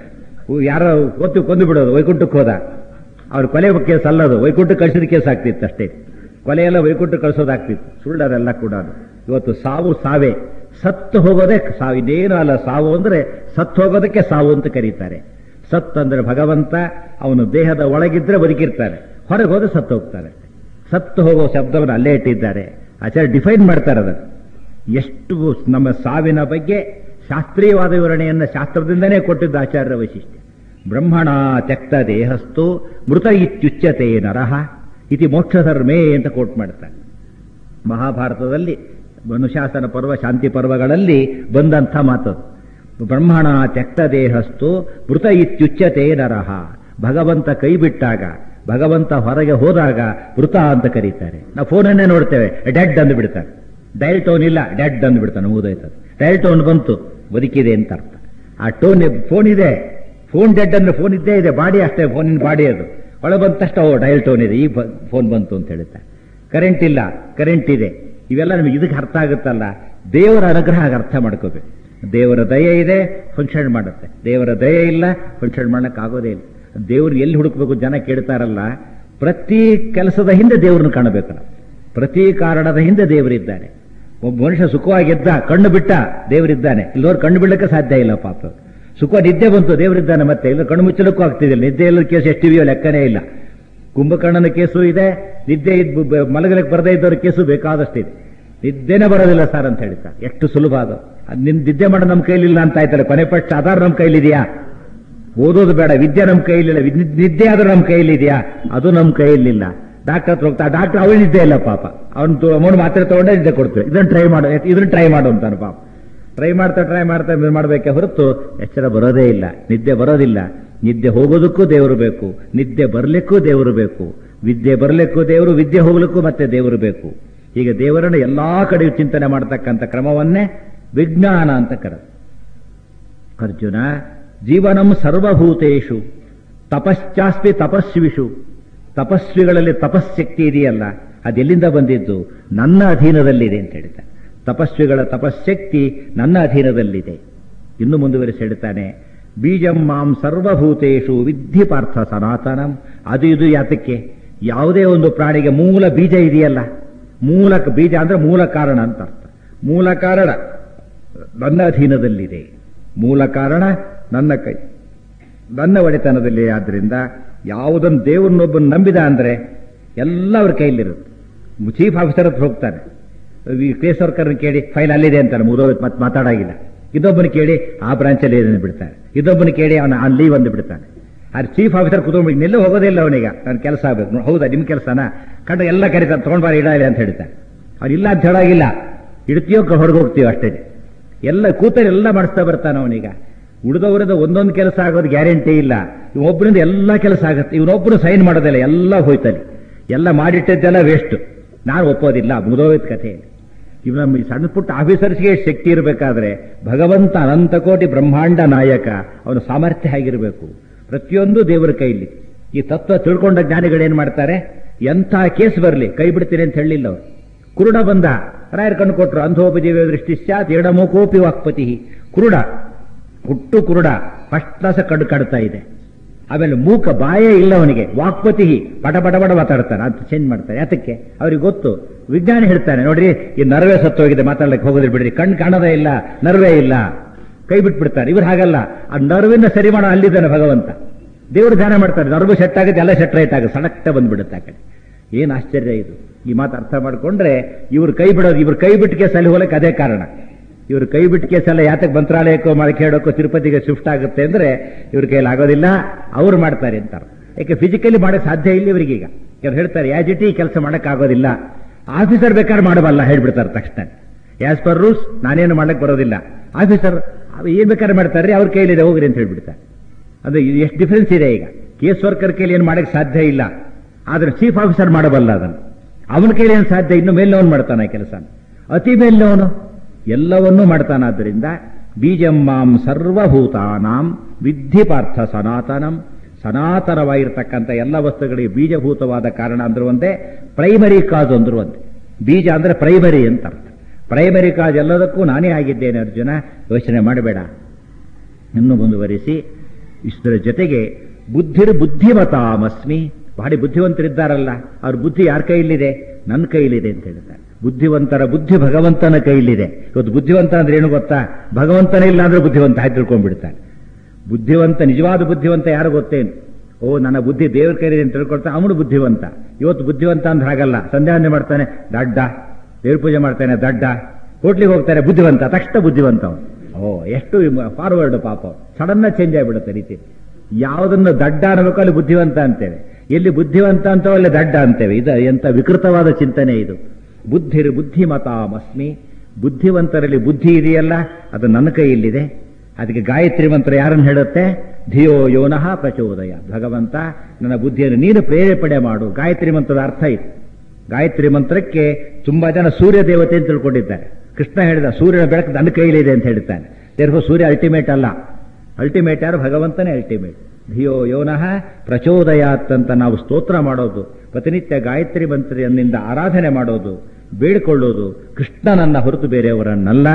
ಯಾರೋ ಕೊಂದು ಬಿಡೋದು, ವೈಕುಂಠಕ್ಕೆ ಹೋದ, ಅವ್ರ ಕೊಲೆ ಕೇಸ್ ಅಲ್ಲದು, ವೈಕುಂಠಕ್ಕೆ ಕಳಿಸಿದ ಕೇಸ್ ಆಗ್ತಿತ್ತು ಅಷ್ಟೇ. ಕೊಲೆಯೆಲ್ಲ ವೈಕುಂಠಕ್ಕೆ ಕಳಿಸೋದಾಗ್ತಿತ್ತು, ಸುಳ್ಳದೆಲ್ಲ ಕೂಡ. ಇವತ್ತು ಸಾವು ಸಾವೇ, ಸತ್ತು ಹೋಗೋದೇ ಸಾವು, ಇನ್ನೇನು ಅಲ್ಲ. ಸಾವು ಅಂದ್ರೆ ಸತ್ತು ಹೋಗೋದಕ್ಕೆ ಸಾವು ಅಂತ ಕರೀತಾರೆ. ಸತ್ ಅಂದ್ರೆ ಭಗವಂತ, ಅವನು ದೇಹದ ಒಳಗಿದ್ರೆ ಬದುಕಿರ್ತಾರೆ, ಹೊರಗೆ ಹೋದ್ರೆ ಸತ್ತು ಹೋಗ್ತಾರೆ. ಸತ್ತು ಹೋಗೋ ಶಬ್ದವನ್ನು ಅಲ್ಲೇ ಇಟ್ಟಿದ್ದಾರೆ. ಆಚಾರ್ಯ ಡಿಫೈನ್ ಮಾಡ್ತಾರೆ ಅದನ್ನು. ಎಷ್ಟು ನಮ್ಮ ಸಾವಿನ ಬಗ್ಗೆ ಶಾಸ್ತ್ರೀಯವಾದ ವಿವರಣೆಯನ್ನು ಶಾಸ್ತ್ರದಿಂದನೇ ಕೊಟ್ಟಿದ್ದ ಆಚಾರ್ಯರ ವೈಶಿಷ್ಟ್ಯ. ಬ್ರಹ್ಮಣ ತ್ಯಕ್ತ ದೇಹಸ್ಥೋ ಮೃತ ಇತ್ಯುಚ್ಯತೆ ನರಹ ಇತಿ ಮೋಕ್ಷಧರ್ಮೇ ಅಂತ ಕೋಟ್ ಮಾಡ್ತಾರೆ. ಮಹಾಭಾರತದಲ್ಲಿ ಮನುಶಾಸನ ಪರ್ವ, ಶಾಂತಿ ಪರ್ವಗಳಲ್ಲಿ ಬಂದಂಥ ಮಾತದು. ಬ್ರಹ್ಮಣ ತ್ಯಕ್ತ ದೇಹಸ್ಥೋ ಮೃತ ಇತ್ಯುಚ್ಯತೆ ನರಹ. ಭಗವಂತ ಕೈ ಬಿಟ್ಟಾಗ, ಭಗವಂತ ಹೊರಗೆ ಹೋದಾಗ ಮೃತ ಅಂತ ಕರೀತಾರೆ. ನಾವು ಫೋನನ್ನೇ ನೋಡ್ತೇವೆ, ಡೆಡ್ ಅಂದು ಬಿಡ್ತಾರೆ. ಡಯಲ್ ಟೋನ್ ಇಲ್ಲ, ಡೆಡ್ ಅಂದು ಬಿಡ್ತಾನೆ, ಓದೋಯ್ತದೆ. ಡಯಲ್ ಟೋನ್ ಬಂತು, ಬದುಕಿದೆ ಅಂತ ಅರ್ಥ. ಆ ಟೋನ್, ಫೋನ್ ಇದೆ, ಫೋನ್ ಡೆಡ್ ಅಂದ್ರೆ ಫೋನ್ ಇದ್ದೇ ಇದೆ, ಬಾಡಿ ಅಷ್ಟೇ, ಫೋನಿನ ಬಾಡಿ ಅದು. ಒಳ ಬಂದ ತಕ್ಷಣ ಡಯಲ್ ಟೋನ್ ಇದೆ, ಈ ಫೋನ್ ಬಂತು ಅಂತ ಹೇಳ್ತಾರೆ. ಕರೆಂಟ್ ಇಲ್ಲ, ಕರೆಂಟ್ ಇದೆ. ಇವೆಲ್ಲ ನಮಗೆ ಇದಕ್ಕೆ ಅರ್ಥ ಆಗುತ್ತಲ್ಲ. ದೇವರ ಅನುಗ್ರಹ ಅರ್ಥ ಮಾಡ್ಕೋಬೇಕು. ದೇವರ ದಯೆ ಇದೆ, ಫಂಕ್ಷನ್ ಮಾಡುತ್ತೆ. ದೇವರ ದಯೆ ಇಲ್ಲ, ಫಂಕ್ಷನ್ ಮಾಡೋಕ್ಕಾಗೋದೇ ಇಲ್ಲ. ದೇವ್ರು ಎಲ್ಲಿ ಹುಡುಕ್ಬೇಕು ಜನ ಕೇಳ್ತಾರಲ್ಲ. ಪ್ರತಿ ಕೆಲಸದ ಹಿಂದೆ ದೇವ್ರನ್ನ ಕಾಣಬೇಕಲ್ಲ, ಪ್ರತಿ ಕಾರಣದ ಹಿಂದೆ ದೇವರಿದ್ದಾರೆ. ಒಬ್ಬ ಮನುಷ್ಯ ಸುಖವಾಗಿದ್ದ, ಕಣ್ಣು ಬಿಟ್ಟ, ದೇವರಿದ್ದಾನೆ. ಇಲ್ಲೋರು ಕಣ್ಣು ಬಿಡಲಿಕ್ಕೆ ಸಾಧ್ಯ ಇಲ್ಲ ಪಾಪ. ಸುಖ ನಿದ್ದೆ ಬಂತು, ದೇವರಿದ್ದಾನೆ. ಮತ್ತೆ ಇಲ್ಲ ಕಣ್ಣು ಮುಚ್ಚಲಕ್ಕೂ ಆಗ್ತಿದಿಲ್ಲ. ನಿದ್ದೆ ಎಲ್ಲ ಕೇಸು ಎಷ್ಟಿವೆಯೋ ಲೆಕ್ಕನೇ ಇಲ್ಲ. ಕುಂಭಕರ್ಣನ ಕೇಸು ಇದೆ, ನಿದ್ದೆ ಮಲಗಲಿಕ್ಕೆ ಬರದೇ ಇದ್ದವ್ರ ಕೇಸು ಬೇಕಾದಷ್ಟಿದೆ. ನಿದ್ದೆನೇ ಬರೋದಿಲ್ಲ ಸರ್ ಅಂತ ಹೇಳ್ತಾರೆ. ಎಷ್ಟು ಸುಲಭ ಅದು. ನಿದ್ದೆ ಮಾಡೋ ನಮ್ಮ ಕೈಲಿಲ್ಲ ಅಂತ ಆಯ್ತಲ್ಲ. ಕೊನೆ ಪಕ್ಷ ಆಧಾರ ನಮ್ಮ ಕೈಲಿದೆಯಾ? ಓದೋದು ಬೇಡ, ವಿದ್ಯೆ ನಮ್ಮ ಕೈಲಿಲ್ಲ. ನಿದ್ದೆ ಆದ್ರೂ ನಮ್ಮ ಕೈಲಿದೆಯಾ? ಅದು ನಮ್ಮ ಕೈಲಿಲ್ಲ. ಡಾಕ್ಟರ್ ಹತ್ರ ಹೋಗ್ತಾ, ಡಾಕ್ಟರ್ ಅವಳು ನಿದ್ದೆ ಇಲ್ಲ ಪಾಪ. ಅವನು ಮಾತ್ರೆ ತಗೊಂಡೆ ನಿದ್ದೆ ಕೊಡ್ತೇವೆ. ಇದನ್ನ ಟ್ರೈ ಮಾಡು ಅಂತಾನೆ ಪಾಪ. ಟ್ರೈ ಮಾಡ್ತಾ ಮಾಡಬೇಕೆ ಹೊರತು ಎಚ್ಚರ ಬರೋದೇ ಇಲ್ಲ, ನಿದ್ದೆ ಬರೋದಿಲ್ಲ. ನಿದ್ದೆ ಹೋಗೋದಕ್ಕೂ ದೇವರು ಬೇಕು, ನಿದ್ದೆ ಬರಲಿಕ್ಕೂ ದೇವರು ಬೇಕು, ವಿದ್ಯೆ ಬರಲಿಕ್ಕೂ ದೇವರು, ವಿದ್ಯೆ ಹೋಗ್ಲಿಕ್ಕೂ ಮತ್ತೆ ದೇವರು ಬೇಕು. ಈಗ ದೇವರನ್ನು ಎಲ್ಲಾ ಕಡೆಯೂ ಚಿಂತನೆ ಮಾಡತಕ್ಕಂಥ ಕ್ರಮವನ್ನೇ ವಿಜ್ಞಾನ ಅಂತ ಕರೆದು. ಅರ್ಜುನ, ಜೀವನಂ ಸರ್ವಭೂತೇಷು ತಪಶ್ಚಾಸ್ತಿ ತಪಸ್ವಿಷು. ತಪಸ್ವಿಗಳಲ್ಲಿ ತಪಸ್ಶಕ್ತಿ ಇದೆಯಲ್ಲ, ಅದೆಲ್ಲಿಂದ ಬಂದಿದ್ದು? ನನ್ನ ಅಧೀನದಲ್ಲಿದೆ ಅಂತ ಹೇಳ್ತಾನೆ. ತಪಸ್ವಿಗಳ ತಪಸ್ಶಕ್ತಿ ನನ್ನ ಅಧೀನದಲ್ಲಿದೆ. ಇನ್ನು ಮುಂದುವರಿಸಿ ಹೇಳ್ತಾನೆ, ಬೀಜಂ ಮಾಂ ಸರ್ವಭೂತೇಷು ವಿದ್ಧಿ ಪಾರ್ಥ ಸನಾತನಂ. ಅದು ಇದು ಯಾತಕ್ಕೆ? ಯಾವುದೇ ಒಂದು ಪ್ರಾಣಿಗೆ ಮೂಲ ಬೀಜ ಇದೆಯಲ್ಲ, ಬೀಜ ಅಂದ್ರೆ ಮೂಲ ಕಾರಣ ಅಂತ ಅರ್ಥ. ಮೂಲ ಕಾರಣ ನನ್ನ ಅಧೀನದಲ್ಲಿದೆ, ಮೂಲ ಕಾರಣ ನನ್ನ ಒಡೆತನದಲ್ಲಿ. ಆದ್ರಿಂದ ಯಾವುದನ್ನು ದೇವರನ್ನೊಬ್ಬನ ನಂಬಿದ ಅಂದ್ರೆ ಎಲ್ಲ ಅವ್ರ ಕೈಲಿರುತ್ತೆ. ಚೀಫ್ ಆಫೀಸರ್ ಹತ್ರ ಹೋಗ್ತಾನೆ, ಈ ಕೇಸ್ ವರ್ಕರ್ನ ಕೇಳಿ ಫೈಲ್ ಅಲ್ಲಿದೆ ಅಂತಾನೆ, ಮುಗಿದೋಗಿ ಮತ್ತೆ ಮಾತಾಡಾಗಿಲ್ಲ. ಇದೊಬ್ಬನ ಕೇಳಿ ಆ ಬ್ರಾಂಚಲ್ಲಿ ಇದೆ ಬಿಡ್ತಾನೆ, ಇದೊಬ್ಬನ ಕೇಳಿ ಅವನ ಲೀವ್ ಒಂದು ಬಿಡ್ತಾನೆ. ಆದ್ರೆ ಚೀಫ್ ಆಫೀಸರ್ ಕೂತ್ಕೊಂಡು ಎಲ್ಲೂ ಹೋಗೋದಿಲ್ಲ ಅವನಿಗೆ. ನನ್ನ ಕೆಲಸ ಆಗಬೇಕು. ಹೌದಾ ನಿಮ್ಮ ಕೆಲಸನ ಕಂಡು ಎಲ್ಲ ಕರೀತಾನೆ, ತಗೊಂಡ್ಬಾರಿ ಇಡಲಿ ಅಂತ ಹೇಳ್ತಾನೆ. ಅವ್ನಿಲ್ಲ ಅಂತ ಹೇಳಾಗಿಲ್ಲ, ಇಡ್ತೀಯೋ ಹೊರಗೆ ಹೋಗ್ತೀವೋ ಅಷ್ಟೇ. ಎಲ್ಲ ಕೂತಲ್ಲಿ ಎಲ್ಲ ಮಾಡಿಸ್ತಾ ಬರ್ತಾನೆ ಅವನೀಗ. ಉಳಿದವರದ ಒಂದೊಂದು ಕೆಲಸ ಆಗೋದು ಗ್ಯಾರಂಟಿ ಇಲ್ಲ. ಇವನೊಬ್ಬರಿಂದ ಎಲ್ಲ ಕೆಲಸ ಆಗುತ್ತೆ. ಇವನೊಬ್ಬರು ಸೈನ್ ಮಾಡೋದಿಲ್ಲ, ಎಲ್ಲ ಹೋಯ್ತಲ್ಲಿ. ಎಲ್ಲ ಮಾಡಿಟ್ಟದ್ದೆಲ್ಲ ವೇಸ್ಟ್. ನಾನು ಒಪ್ಪೋದಿಲ್ಲ, ಮುಗಿದೋಯ್ತು ಕಥೆ. ಇವ್ ನಮ್ಮ ಸಣ್ಣ ಪುಟ್ಟ ಆಫೀಸರ್ಸ್ಗೆ ಶಕ್ತಿ ಇರಬೇಕಾದ್ರೆ ಭಗವಂತ ಅನಂತ ಕೋಟಿ ಬ್ರಹ್ಮಾಂಡ ನಾಯಕ, ಅವನ ಸಾಮರ್ಥ್ಯ ಆಗಿರಬೇಕು. ಪ್ರತಿಯೊಂದು ದೇವರ ಕೈಲಿ. ಈ ತತ್ವ ತಿಳ್ಕೊಂಡ ಜ್ಞಾನಿಗಳೇನ್ ಮಾಡ್ತಾರೆ? ಎಂಥ ಕೇಸ್ ಬರಲಿ ಕೈ ಬಿಡ್ತೀನಿ ಅಂತ ಹೇಳಲಿಲ್ಲ ಅವರು. ಕುರುಡ ಬಂದ, ರಾಯರ್ ಕಣ್ಣು ಕೊಟ್ಟರು. ಅಂಧೋಪಜೀವ ದೃಷ್ಟಿಶ್ಚಾತ್ ಎಡಮುಖೋಪಿ ವಾಕ್ಪತಿ. ಕುರುಡ, ಹುಟ್ಟು ಕುರುಡ, ಫಸ್ಟ್ ಕ್ಲಾಸ್ ಕಣ್ಣು ಕಾಡ್ತಾ ಇದೆ. ಆಮೇಲೆ ಮೂಕ, ಬಾಯೇ ಇಲ್ಲ ಅವನಿಗೆ. ವಾಕ್ಪತಿ, ಪಟ ಪಟ ಪಟ ಮಾತಾಡ್ತಾನೆ, ಅಂತ ಚೇಂಜ್ ಮಾಡ್ತಾರೆ. ಯಾತಕ್ಕೆ? ಅವ್ರಿಗೆ ಗೊತ್ತು. ವಿಜ್ಞಾನಿ ಹೇಳ್ತಾನೆ, ನೋಡ್ರಿ ಈ ನರ್ವೇ ಸತ್ತೋಗಿದೆ, ಮಾತಾಡ್ಲಿಕ್ಕೆ ಹೋಗೋದಿಲ್ಲ ಬಿಡ್ರಿ, ಕಣ್ಣು ಕಾಣೋದೇ ಇಲ್ಲ, ನರ್ವೇ ಇಲ್ಲ, ಕೈ ಬಿಟ್ಬಿಡ್ತಾರೆ. ಇವ್ರು ಹಾಗಲ್ಲ, ಆ ನರ್ವಿನ ಸರಿ ಮಾಡೋ ಅಲ್ಲಿದ್ದಾನೆ ಭಗವಂತ. ದೇವರು ಧ್ಯಾನ ಮಾಡ್ತಾರೆ, ನರ್ವು ಸೆಟ್ ಆಗುತ್ತೆ, ಎಲ್ಲ ಸೆಟ್ ರೈಟ್ ಆಗುತ್ತೆ, ಸಡಕ್ಟ ಬಂದ್ಬಿಡುತ್ತೆ ಆ ಕಡೆ. ಏನ್ ಆಶ್ಚರ್ಯ ಇದು! ಈ ಮಾತು ಅರ್ಥ ಮಾಡ್ಕೊಂಡ್ರೆ ಇವ್ರು ಕೈ ಬಿಡೋದು, ಇವ್ರು ಕೈ ಬಿಟ್ಟು ಕೇಸ್ ಅಲ್ಲಿ ಹೋಗಕ್ಕೆ ಅದೇ ಕಾರಣ. ಇವರು ಕೈ ಬಿಟ್ಟು ಕೇಸ್ ಎಲ್ಲ ಯಾತಕ್ಕೆ ಮಂತ್ರಾಲಯಕ್ಕೋ ಕೇಳೋಕ್ಕೋ ತಿರುಪತಿಗೆ ಶಿಫ್ಟ್ ಆಗುತ್ತೆ ಅಂದ್ರೆ ಇವ್ರ ಕೈಯಲ್ಲಿ ಆಗೋದಿಲ್ಲ, ಅವ್ರು ಮಾಡ್ತಾರೆ ಅಂತಾರೆ. ಯಾಕೆ ಫಿಸಿಕಲಿ ಮಾಡಕ್ಕೆ ಸಾಧ್ಯ ಇಲ್ಲ ಇವರಿಗೀಗ. ಅವ್ರು ಹೇಳ್ತಾರೆ ಯಾಜಿಟಿ ಕೆಲಸ ಮಾಡೋಕ್ಕಾಗೋದಿಲ್ಲ, ಆಫೀಸರ್ ಬೇಕಾದ್ರೆ ಮಾಡಬಲ್ಲ ಹೇಳ್ಬಿಡ್ತಾರೆ ತಕ್ಷಣ. ಆಸ್ ಪರ್ ರೂಲ್ಸ್ ನಾನೇನು ಮಾಡಕ್ಕೆ ಬರೋದಿಲ್ಲ, ಆಫೀಸರ್ ಏನ್ ಬೇಕಾದ್ರೆ ಮಾಡ್ತಾರೆ, ಅವ್ರ ಕೈಲಿದೆ ಹೋಗ್ರಿ ಅಂತ ಹೇಳ್ಬಿಡ್ತಾರೆ. ಅಂದ್ರೆ ಎಷ್ಟು ಡಿಫ್ರೆನ್ಸ್ ಇದೆ ಈಗ. ಕೇಸ್ ವರ್ಕರ್ ಕೈಲಿ ಏನು ಮಾಡಕ್ಕೆ ಸಾಧ್ಯ ಇಲ್ಲ, ಆದ್ರೆ ಚೀಫ್ ಆಫೀಸರ್ ಮಾಡಬಲ್ಲ ಅದನ್ನು. ಅವನ ಕೈಲಿ ಏನು ಸಾಧ್ಯ? ಇನ್ನು ಮೇಲ್ನವನು ಮಾಡ್ತಾನೆ ಕೆಲಸ, ಅತಿ ಮೇಲ್ನವನು ಎಲ್ಲವನ್ನೂ ಮಾಡ್ತಾನಾದ್ದರಿಂದ ಬೀಜಂ ಮಾಂ ಸರ್ವಭೂತಾನಾಂ ವಿದ್ಧಿ ಪಾರ್ಥ ಸನಾತನಂ. ಸನಾತನವಾಗಿರ್ತಕ್ಕಂಥ ಎಲ್ಲ ವಸ್ತುಗಳಿಗೆ ಬೀಜಭೂತವಾದ ಕಾರಣ ಅಂದ್ರೂ ಒಂದೇ, ಪ್ರೈಮರಿ ಕಾಜ್ ಅಂದ್ರೂ ಒಂದೇ. ಬೀಜ ಅಂದ್ರೆ ಪ್ರೈಮರಿ ಅಂತ ಅರ್ಥ. ಪ್ರೈಮರಿ ಕಾಜ್ ಎಲ್ಲದಕ್ಕೂ ನಾನೇ ಆಗಿದ್ದೇನೆ ಅರ್ಜುನ, ಯೋಚನೆ ಮಾಡಬೇಡ. ಇನ್ನು ಮುಂದುವರಿಸಿ, ಇಷ್ಟರ ಜೊತೆಗೆ ಬುದ್ಧಿಮತಾಮಸ್ಮಿ. ಭಾರಿ ಬುದ್ಧಿವಂತರಿದ್ದಾರಲ್ಲ, ಅವ್ರ ಬುದ್ಧಿ ಯಾರ ಕೈಲಿದೆ? ನನ್ನ ಕೈಲಿದೆ ಅಂತ ಹೇಳ್ತಾರೆ. ಬುದ್ಧಿವಂತರ ಬುದ್ಧಿ ಭಗವಂತನ ಕೈಲಿದೆ. ಇವತ್ತು ಬುದ್ಧಿವಂತ ಅಂದ್ರೆ ಏನು ಗೊತ್ತಾ? ಭಗವಂತನೇ ಇಲ್ಲ ಅಂದ್ರೆ ಬುದ್ಧಿವಂತ ಹಾಕಿ ತಿಳ್ಕೊಂಡ್ಬಿಡ್ತಾನೆ. ಬುದ್ಧಿವಂತ, ನಿಜವಾದ ಬುದ್ಧಿವಂತ ಯಾರು ಗೊತ್ತೇನು? ಓ ನನ್ನ ಬುದ್ಧಿ ದೇವ್ರ ಕೈಲಿದೆ ಅಂತ ತಿಳ್ಕೊಳ್ತಾನೆ, ಅವನು ಬುದ್ಧಿವಂತ. ಇವತ್ತು ಬುದ್ಧಿವಂತ ಅಂದ್ರೆ ಹಾಗಲ್ಲ, ಸಂಧ್ಯಾವಂದನೆ ಮಾಡ್ತಾನೆ ದಡ್ಡ, ದೇವ್ರ ಪೂಜೆ ಮಾಡ್ತಾನೆ ದಡ್ಡ, ಹೋಟ್ಲಿಗೆ ಹೋಗ್ತಾನೆ ಬುದ್ಧಿವಂತ, ತಕ್ಷಣ ಬುದ್ಧಿವಂತ ಅವನು. ಓ ಎಷ್ಟು ಫಾರ್ವರ್ಡ್ ಪಾಪ, ಸಡನ್ನ ಚೇಂಜ್ ಆಗಿಬಿಡುತ್ತೆ ರೀತಿ. ಯಾವುದನ್ನು ದಡ್ಡ ಅನ್ನಬೇಕು ಅಲ್ಲಿ ಬುದ್ಧಿವಂತ ಅಂತೇವೆ, ಎಲ್ಲಿ ಬುದ್ಧಿವಂತ ಅಂತ ಅಲ್ಲಿ ದಡ್ಡ ಅಂತೇವೆ. ಇದು ಎಂತ ವಿಕೃತವಾದ ಚಿಂತನೆ ಇದು. ಬುದ್ಧಿಮತಾಮಸ್ಮಿ. ಬುದ್ಧಿವಂತರಲ್ಲಿ ಬುದ್ಧಿ ಇದೆಯಲ್ಲ, ಅದು ನನ್ನ ಕೈಯಲ್ಲಿದೆ. ಅದಕ್ಕೆ ಗಾಯತ್ರಿ ಮಂತ್ರ ಯಾರನ್ನು ಹೇಳುತ್ತೆ? ಧಿಯೋ ಯೋನಃ ಪ್ರಚೋದಯ. ಭಗವಂತ ನನ್ನ ಬುದ್ಧಿಯನ್ನು ನೀನು ಪ್ರೇರೇಪಣೆ ಮಾಡು. ಗಾಯತ್ರಿ ಮಂತ್ರದ ಅರ್ಥ ಇದು. ಗಾಯತ್ರಿ ಮಂತ್ರಕ್ಕೆ ತುಂಬಾ ಜನ ಸೂರ್ಯ ದೇವತೆ ಅಂತ ತಿಳ್ಕೊಂಡಿದ್ದಾರೆ. ಕೃಷ್ಣ ಹೇಳಿದ ಸೂರ್ಯನ ಬೆಳಕು ನನ್ನ ಕೈಲಿದೆ ಅಂತ ಹೇಳ್ತಾನೆ. ದೇರ್ಫೋ ಸೂರ್ಯ ಅಲ್ಟಿಮೇಟ್ ಅಲ್ಲ, ಅಲ್ಟಿಮೇಟ್ ಯಾರು? ಭಗವಂತನೇ ಅಲ್ಟಿಮೇಟ್. ಧಿಯೋ ಯೋನಃ ಪ್ರಚೋದಯಾತ್ ಅಂತ ನಾವು ಸ್ತೋತ್ರ ಮಾಡೋದು, ಪ್ರತಿನಿತ್ಯ ಗಾಯತ್ರಿ ಮಂತ್ರದಿಂದ ಆರಾಧನೆ ಮಾಡೋದು, ಬೇಡಿಕೊಳ್ಳೋದು ಕೃಷ್ಣನನ್ನ ಹೊರತು ಬೇರೆಯವರನ್ನಲ್ಲ.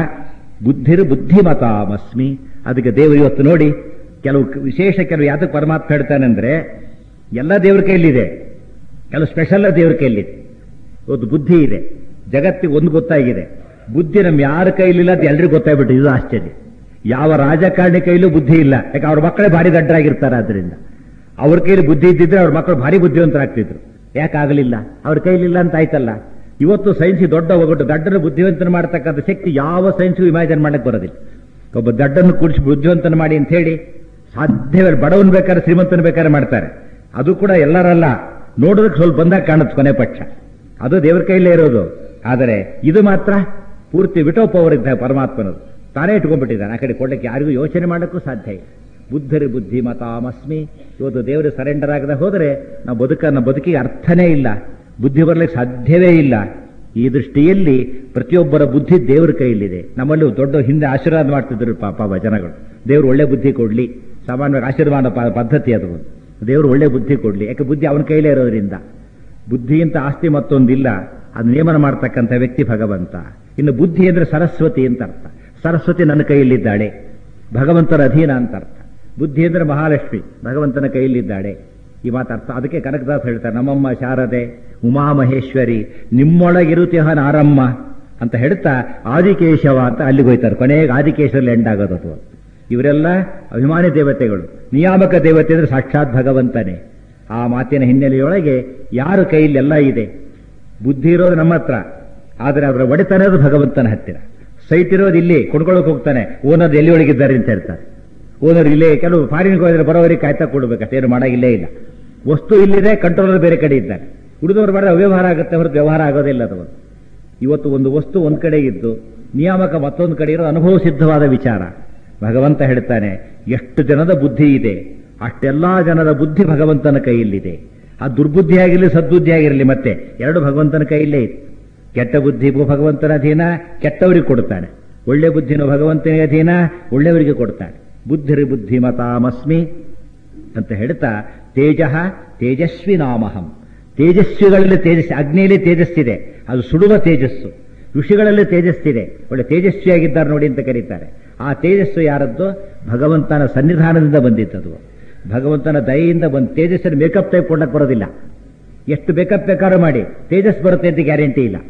ಬುದ್ಧಿಮತಾಮಸ್ಮಿ. ಅದಕ್ಕೆ ದೇವರು ಇವತ್ತು ನೋಡಿ ಕೆಲವು ವಿಶೇಷ, ಕೆಲವು ಯಾತಕ್ಕೆ ಪರಮಾತ್ಮ ಹೇಳ್ತಾನೆ ಅಂದ್ರೆ ಎಲ್ಲ ದೇವ್ರ ಕೈಲಿದೆ, ಕೆಲವು ಸ್ಪೆಷಲ್ ದೇವ್ರ ಕೈಲಿದೆ. ಇವತ್ತು ಬುದ್ಧಿ ಇದೆ, ಜಗತ್ತಿಗೆ ಒಂದು ಗೊತ್ತಾಗಿದೆ, ಬುದ್ಧಿ ನಮ್ಮ ಯಾರ ಕೈಲಿಲ್ಲ ಅಂತ ಎಲ್ರಿಗೂ ಗೊತ್ತಾಗ್ಬಿಟ್ಟು, ಇದು ಆಶ್ಚರ್ಯ. ಯಾವ ರಾಜಕಾರಣಿ ಕೈಲೂ ಬುದ್ಧಿ ಇಲ್ಲ, ಯಾಕೆ ಅವ್ರ ಮಕ್ಕಳೇ ಭಾರಿ ದಡ್ಡರಾಗಿರ್ತಾರೆ. ಆದ್ರಿಂದ ಅವ್ರ ಕೈಲಿ ಬುದ್ಧಿ ಇದ್ದಿದ್ರೆ ಅವ್ರ ಮಕ್ಕಳು ಭಾರಿ ಬುದ್ಧಿವಂತರಾಗ್ತಿದ್ರು. ಯಾಕಾಗಲಿಲ್ಲ? ಅವ್ರ ಕೈಲಿಲ್ಲ ಅಂತ ಆಯ್ತಲ್ಲ. ಇವತ್ತು ಸೈನ್ಸ್ ದೊಡ್ಡ ಒಗ್ಗಟ್ಟು, ದಡ್ಡನ ಬುದ್ಧಿವಂತನ ಮಾಡ್ತಕ್ಕಂಥ ಶಕ್ತಿ ಯಾವ ಸೈನ್ಸ್ಗೂ ಇಮ್ಯಾಜಿನ್ ಮಾಡಕ್ಕೆ ಬರೋದಿಲ್ಲ. ಒಬ್ಬ ದಡ್ಡನ್ನು ಕೂಡಿಸಿ ಬುದ್ಧಿವಂತನ ಮಾಡಿ ಅಂತ ಹೇಳಿ ಸಾಧ್ಯವೇ. ಬಡವನ್ ಬೇಕಾದ್ರೆ ಶ್ರೀಮಂತನ ಬೇಕಾದ್ರೆ ಮಾಡ್ತಾರೆ, ಅದು ಕೂಡ ಎಲ್ಲರಲ್ಲ. ನೋಡೋದಕ್ಕೆ ಸ್ವಲ್ಪ ಬಂದಾಗ ಕಾಣುತ್ತೆ ಕೊನೆ ಪಕ್ಷ, ಅದು ದೇವರ ಕೈಲೇ ಇರೋದು. ಆದರೆ ಇದು ಮಾತ್ರ ಪೂರ್ತಿ ವಿಟೋಪ ಅವರಿದ್ದ ಪರಮಾತ್ಮನದು, ತಾನೇ ಇಟ್ಕೊಂಡ್ಬಿಟ್ಟಿದ್ದಾನೆ. ಆ ಕಡೆ ಕೊಡಲಿಕ್ಕೆ ಯಾರಿಗೂ ಯೋಚನೆ ಮಾಡೋಕ್ಕೂ ಸಾಧ್ಯ ಇಲ್ಲ. ಬುದ್ಧರಿ ಬುದ್ಧಿ ಮತಾಮಸ್ಮಿ. ಇವತ್ತು ದೇವರು ಸರೆಂಡರ್ ಆಗದೆ ಹೋದರೆ ನಮ್ಮ ಬದುಕಿಗೆ ಅರ್ಥನೇ ಇಲ್ಲ, ಬುದ್ಧಿ ಬರಲಿಕ್ಕೆ ಸಾಧ್ಯವೇ ಇಲ್ಲ. ಈ ದೃಷ್ಟಿಯಲ್ಲಿ ಪ್ರತಿಯೊಬ್ಬರ ಬುದ್ಧಿ ದೇವರ ಕೈಯಲ್ಲಿದೆ. ನಮ್ಮಲ್ಲಿ ದೊಡ್ಡ ಹಿಂದೆ ಆಶೀರ್ವಾದ ಮಾಡ್ತಿದ್ರು ಪಾಪ ಜನಗಳು, ದೇವರು ಒಳ್ಳೆ ಬುದ್ಧಿ ಕೊಡ್ಲಿ. ಸಾಮಾನ್ಯವಾಗಿ ಆಶೀರ್ವಾದ ಪದ್ಧತಿ ಅದು, ದೇವರು ಒಳ್ಳೆ ಬುದ್ಧಿ ಕೊಡ್ಲಿ. ಯಾಕೆ ಬುದ್ಧಿ ಅವನ ಕೈಲೇ ಇರೋದ್ರಿಂದ. ಬುದ್ಧಿಗಿಂತ ಆಸ್ತಿ ಮತ್ತೊಂದಿಲ್ಲ, ಅದು ನೇಮನ ಮಾಡ್ತಕ್ಕಂಥ ವ್ಯಕ್ತಿ ಭಗವಂತ. ಇನ್ನು ಬುದ್ಧಿ ಅಂದ್ರೆ ಸರಸ್ವತಿ ಅಂತ ಅರ್ಥ. ಸರಸ್ವತಿ ನನ್ನ ಕೈಯಲ್ಲಿದ್ದಾಳೆ, ಭಗವಂತನ ಅಧೀನ ಅಂತ ಅರ್ಥ. ಬುದ್ಧಿ ಅಂದ್ರೆ ಮಹಾಲಕ್ಷ್ಮಿ, ಭಗವಂತನ ಕೈಯಲ್ಲಿದ್ದಾಳೆ. ಈ ಮಾತಾರ್ಥ. ಅದಕ್ಕೆ ಕನಕದಾಸ್ ಹೇಳ್ತಾರೆ, ನಮ್ಮಮ್ಮ ಶಾರದೆ ಉಮಾಮಹೇಶ್ವರಿ ನಿಮ್ಮೊಳಗಿರುತ್ಯಹ ನಾರಮ್ಮ ಅಂತ ಹೇಳ್ತಾ ಆದಿಕೇಶವ ಅಂತ ಅಲ್ಲಿಗೆ ಹೋಯ್ತಾರೆ. ಕೊನೆಗೆ ಆದಿಕೇಶವಲ್ಲಿ ಎಂಡಾಗೋದು. ಇವರೆಲ್ಲ ಅಭಿಮಾನಿ ದೇವತೆಗಳು. ನಿಯಾಮಕ ದೇವತೆ ಅಂದ್ರೆ ಸಾಕ್ಷಾತ್ ಭಗವಂತನೇ. ಆ ಮಾತಿನ ಹಿನ್ನೆಲೆಯೊಳಗೆ ಯಾರ ಕೈಯಲ್ಲೆಲ್ಲ ಇದೆ. ಬುದ್ಧಿ ಇರೋದು ನಮ್ಮ ಹತ್ರ, ಆದರೆ ಅದರ ಒಡೆತನದು ಭಗವಂತನ ಹತ್ತಿರ. ಸೈಟ್ ಇರೋದು ಇಲ್ಲಿ, ಕೊಂಡ್ಕೊಳ್ಳೋಕೆ ಹೋಗ್ತಾನೆ, ಓನರ್ ಎಲ್ಲಿ ಒಳಗಿದ್ದಾರೆ ಅಂತ ಹೇಳ್ತಾರೆ. ಓನರ್ ಇಲ್ಲೇ, ಕೆಲವು ಫಾರಿನ್ಗೆ ಹೋದ್ರೆ ಬರೋವರಿಗೆ ಕಾಯ್ತಾ ಕೊಡ್ಬೇಕಷ್ಟೇ, ಏನು ಮಾಡಾಗಿಲ್ಲೇ ಇಲ್ಲ. ವಸ್ತು ಇಲ್ಲಿದೆ, ಕಂಟ್ರೋಲರ್ ಬೇರೆ ಕಡೆ ಇದ್ದಾರೆ. ಉಳಿದವರು ಮಾಡಿದ್ರೆ ಅವ್ಯವಹಾರ ಆಗುತ್ತೆ ಹೊರತು ವ್ಯವಹಾರ ಆಗೋದಿಲ್ಲ. ಅದು ಇವತ್ತು ಒಂದು ವಸ್ತು ಒಂದ್ ಕಡೆ ಇದ್ದು ನಿಯಾಮಕ ಮತ್ತೊಂದು ಕಡೆ ಇರೋದು ಅನುಭವ ಸಿದ್ಧವಾದ ವಿಚಾರ. ಭಗವಂತ ಹೇಳ್ತಾನೆ, ಎಷ್ಟು ಜನದ ಬುದ್ಧಿ ಇದೆ, ಅಷ್ಟೆಲ್ಲಾ ಜನದ ಬುದ್ಧಿ ಭಗವಂತನ ಕೈಯಲ್ಲಿದೆ. ಆ ದುರ್ಬುದ್ಧಿ ಆಗಿರಲಿ ಸದ್ಬುದ್ಧಿ ಆಗಿರಲಿ, ಮತ್ತೆ ಎರಡು ಭಗವಂತನ ಕೈಯಲ್ಲೇ ಇದೆ. ಕೆಟ್ಟ ಬುದ್ಧಿಗೂ ಭಗವಂತನ ಅಧೀನ, ಕೆಟ್ಟವರಿಗೆ ಕೊಡ್ತಾನೆ. ಒಳ್ಳೆ ಬುದ್ಧಿನೂ ಭಗವಂತನಿಗೆ ಅಧೀನ, ಒಳ್ಳೆಯವರಿಗೆ ಕೊಡ್ತಾನೆ. ಬುದ್ಧಿರಿ ಬುದ್ಧಿ ಮತಾಮಸ್ಮಿ ಅಂತ ಹೇಳ್ತಾ, ತೇಜ ತೇಜಸ್ವಿ ನಾಮಹಂ. ತೇಜಸ್ವಿಗಳಲ್ಲಿ ತೇಜಸ್ವಿ, ಅಗ್ನಿಯಲ್ಲಿ ತೇಜಸ್ಸಿದೆ, ಅದು ಸುಡುವ ತೇಜಸ್ಸು. ಋಷಿಗಳಲ್ಲಿ ತೇಜಸ್ಸಿದೆ, ಒಳ್ಳೆ ತೇಜಸ್ವಿಯಾಗಿದ್ದಾರೆ ನೋಡಿ ಅಂತ ಕರೀತಾರೆ. ಆ ತೇಜಸ್ಸು ಯಾರದ್ದು? ಭಗವಂತನ ಸನ್ನಿಧಾನದಿಂದ ಬಂದಿದ್ದದು, ಭಗವಂತನ ದಯೆಯಿಂದ ಬಂದ ತೇಜಸ್ಸನ್ನು ಮೇಕಪ್ ಟೈಪ್ ಕೊಡಕ್ಕೆ ಬರೋದಿಲ್ಲ. ಎಷ್ಟು ಬೇಕಪ್ ಬೇಕಾದ್ರೂ ಮಾಡಿ, ತೇಜಸ್ ಬರುತ್ತೆ ಅಂತ ಗ್ಯಾರಂಟಿ ಇಲ್ಲ.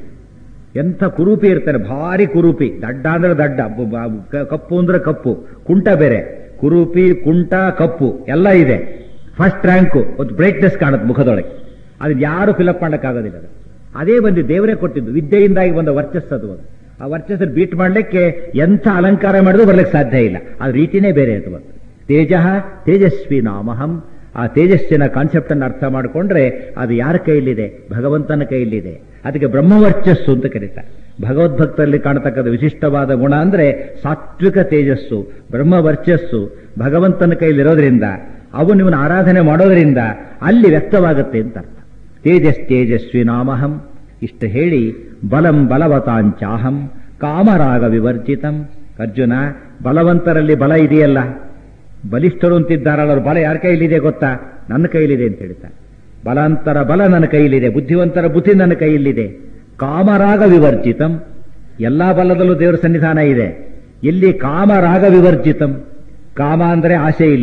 ಎಂಥ ಕುರೂಪಿ ಇರ್ತಾನೆ, ಭಾರಿ ಕುರೂಪಿ. ದಡ್ಡ ಅಂದ್ರೆ ದಡ್ಡ, ಕಪ್ಪು ಅಂದ್ರೆ ಕಪ್ಪು, ಕುಂಟ ಬೇರೆ. ಕುರೂಪಿ, ಕುಂಟ, ಕಪ್ಪು ಎಲ್ಲ ಇದೆ. ಫಸ್ಟ್ ರ್ಯಾಂಕು, ಒಂದು ಬ್ರೈಟ್ನೆಸ್ ಕಾಣುತ್ತೆ ಮುಖದೊಳಗೆ. ಅದನ್ನ ಯಾರು ಫಿಲಪ್ ಮಾಡೋಕ್ಕಾಗೋದಿಲ್ಲ. ಅದೇ ಬಂದು ದೇವರೇ ಕೊಟ್ಟಿದ್ದು, ವಿದ್ಯೆಯಿಂದಾಗಿ ಬಂದ ವರ್ಚಸ್ಸದು. ಆ ವರ್ಚಸ್ಸನ್ನು ಬೀಟ್ ಮಾಡಲಿಕ್ಕೆ ಎಂಥ ಅಲಂಕಾರ ಮಾಡಿದ್ರು ಬರ್ಲಿಕ್ಕೆ ಸಾಧ್ಯ ಇಲ್ಲ. ಆ ರೀತಿನೇ ಬೇರೆ ಅದು. ತೇಜ ತೇಜಸ್ವಿ ನಾಮಹಂ. ಆ ತೇಜಸ್ಸಿನ ಕಾನ್ಸೆಪ್ಟ್ ಅನ್ನು ಅರ್ಥ ಮಾಡಿಕೊಂಡ್ರೆ ಅದು ಯಾರ ಕೈಯಲ್ಲಿದೆ? ಭಗವಂತನ ಕೈಯಲ್ಲಿದೆ. ಅದಕ್ಕೆ ಬ್ರಹ್ಮವರ್ಚಸ್ಸು ಅಂತ ಕರೀತಾರೆ. ಭಗವದ್ಭಕ್ತರಲ್ಲಿ ಕಾಣತಕ್ಕಂಥ ವಿಶಿಷ್ಟವಾದ ಗುಣ ಅಂದ್ರೆ ಸಾತ್ವಿಕ ತೇಜಸ್ಸು, ಬ್ರಹ್ಮವರ್ಚಸ್ಸು ಭಗವಂತನ ಕೈಯಲ್ಲಿರೋದ್ರಿಂದ, ಅವು ನಿಮ್ಮನ್ನು ಆರಾಧನೆ ಮಾಡೋದ್ರಿಂದ ಅಲ್ಲಿ ವ್ಯಕ್ತವಾಗುತ್ತೆ ಅಂತ ಅರ್ಥ. ತೇಜಸ್ ತೇಜಸ್ವಿ ನಾಮಹಂ. ಇಷ್ಟು ಹೇಳಿ ಬಲಂ ಬಲವತಾಂಚಾಹಂ ಕಾಮರಾಗ ವಿವರ್ಜಿತಂ. ಅರ್ಜುನ, ಬಲವಂತರಲ್ಲಿ ಬಲ ಇದೆಯಲ್ಲ, ಬಲಿಷ್ಠರು ಅಂತಿದ್ದಾರಲ್ಲ, ಅವ್ರ ಬಲ ಯಾರ ಕೈಲಿದೆ ಗೊತ್ತಾ? ನನ್ನ ಕೈಲಿದೆ ಅಂತ ಹೇಳ್ತಾರೆ. ಬಲಾಂತರ ಬಲ ನನ್ನ ಕೈಲಿದೆ, ಬುದ್ಧಿವಂತರ ಬುದ್ಧಿ ನನ್ನ ಕೈಯಲ್ಲಿದೆ. ಕಾಮರಾಗ ವಿವರ್ಜಿತಂ. ಎಲ್ಲಾ ಬಲದಲ್ಲೂ ದೇವರ ಸನ್ನಿಧಾನ ಇದೆ. ಎಲ್ಲಿ? ಕಾಮರಾಗ ವಿವರ್ಜಿತಂ. ಕಾಮ ಅಂದರೆ ಆಸೆ ಇಲ್ಲ,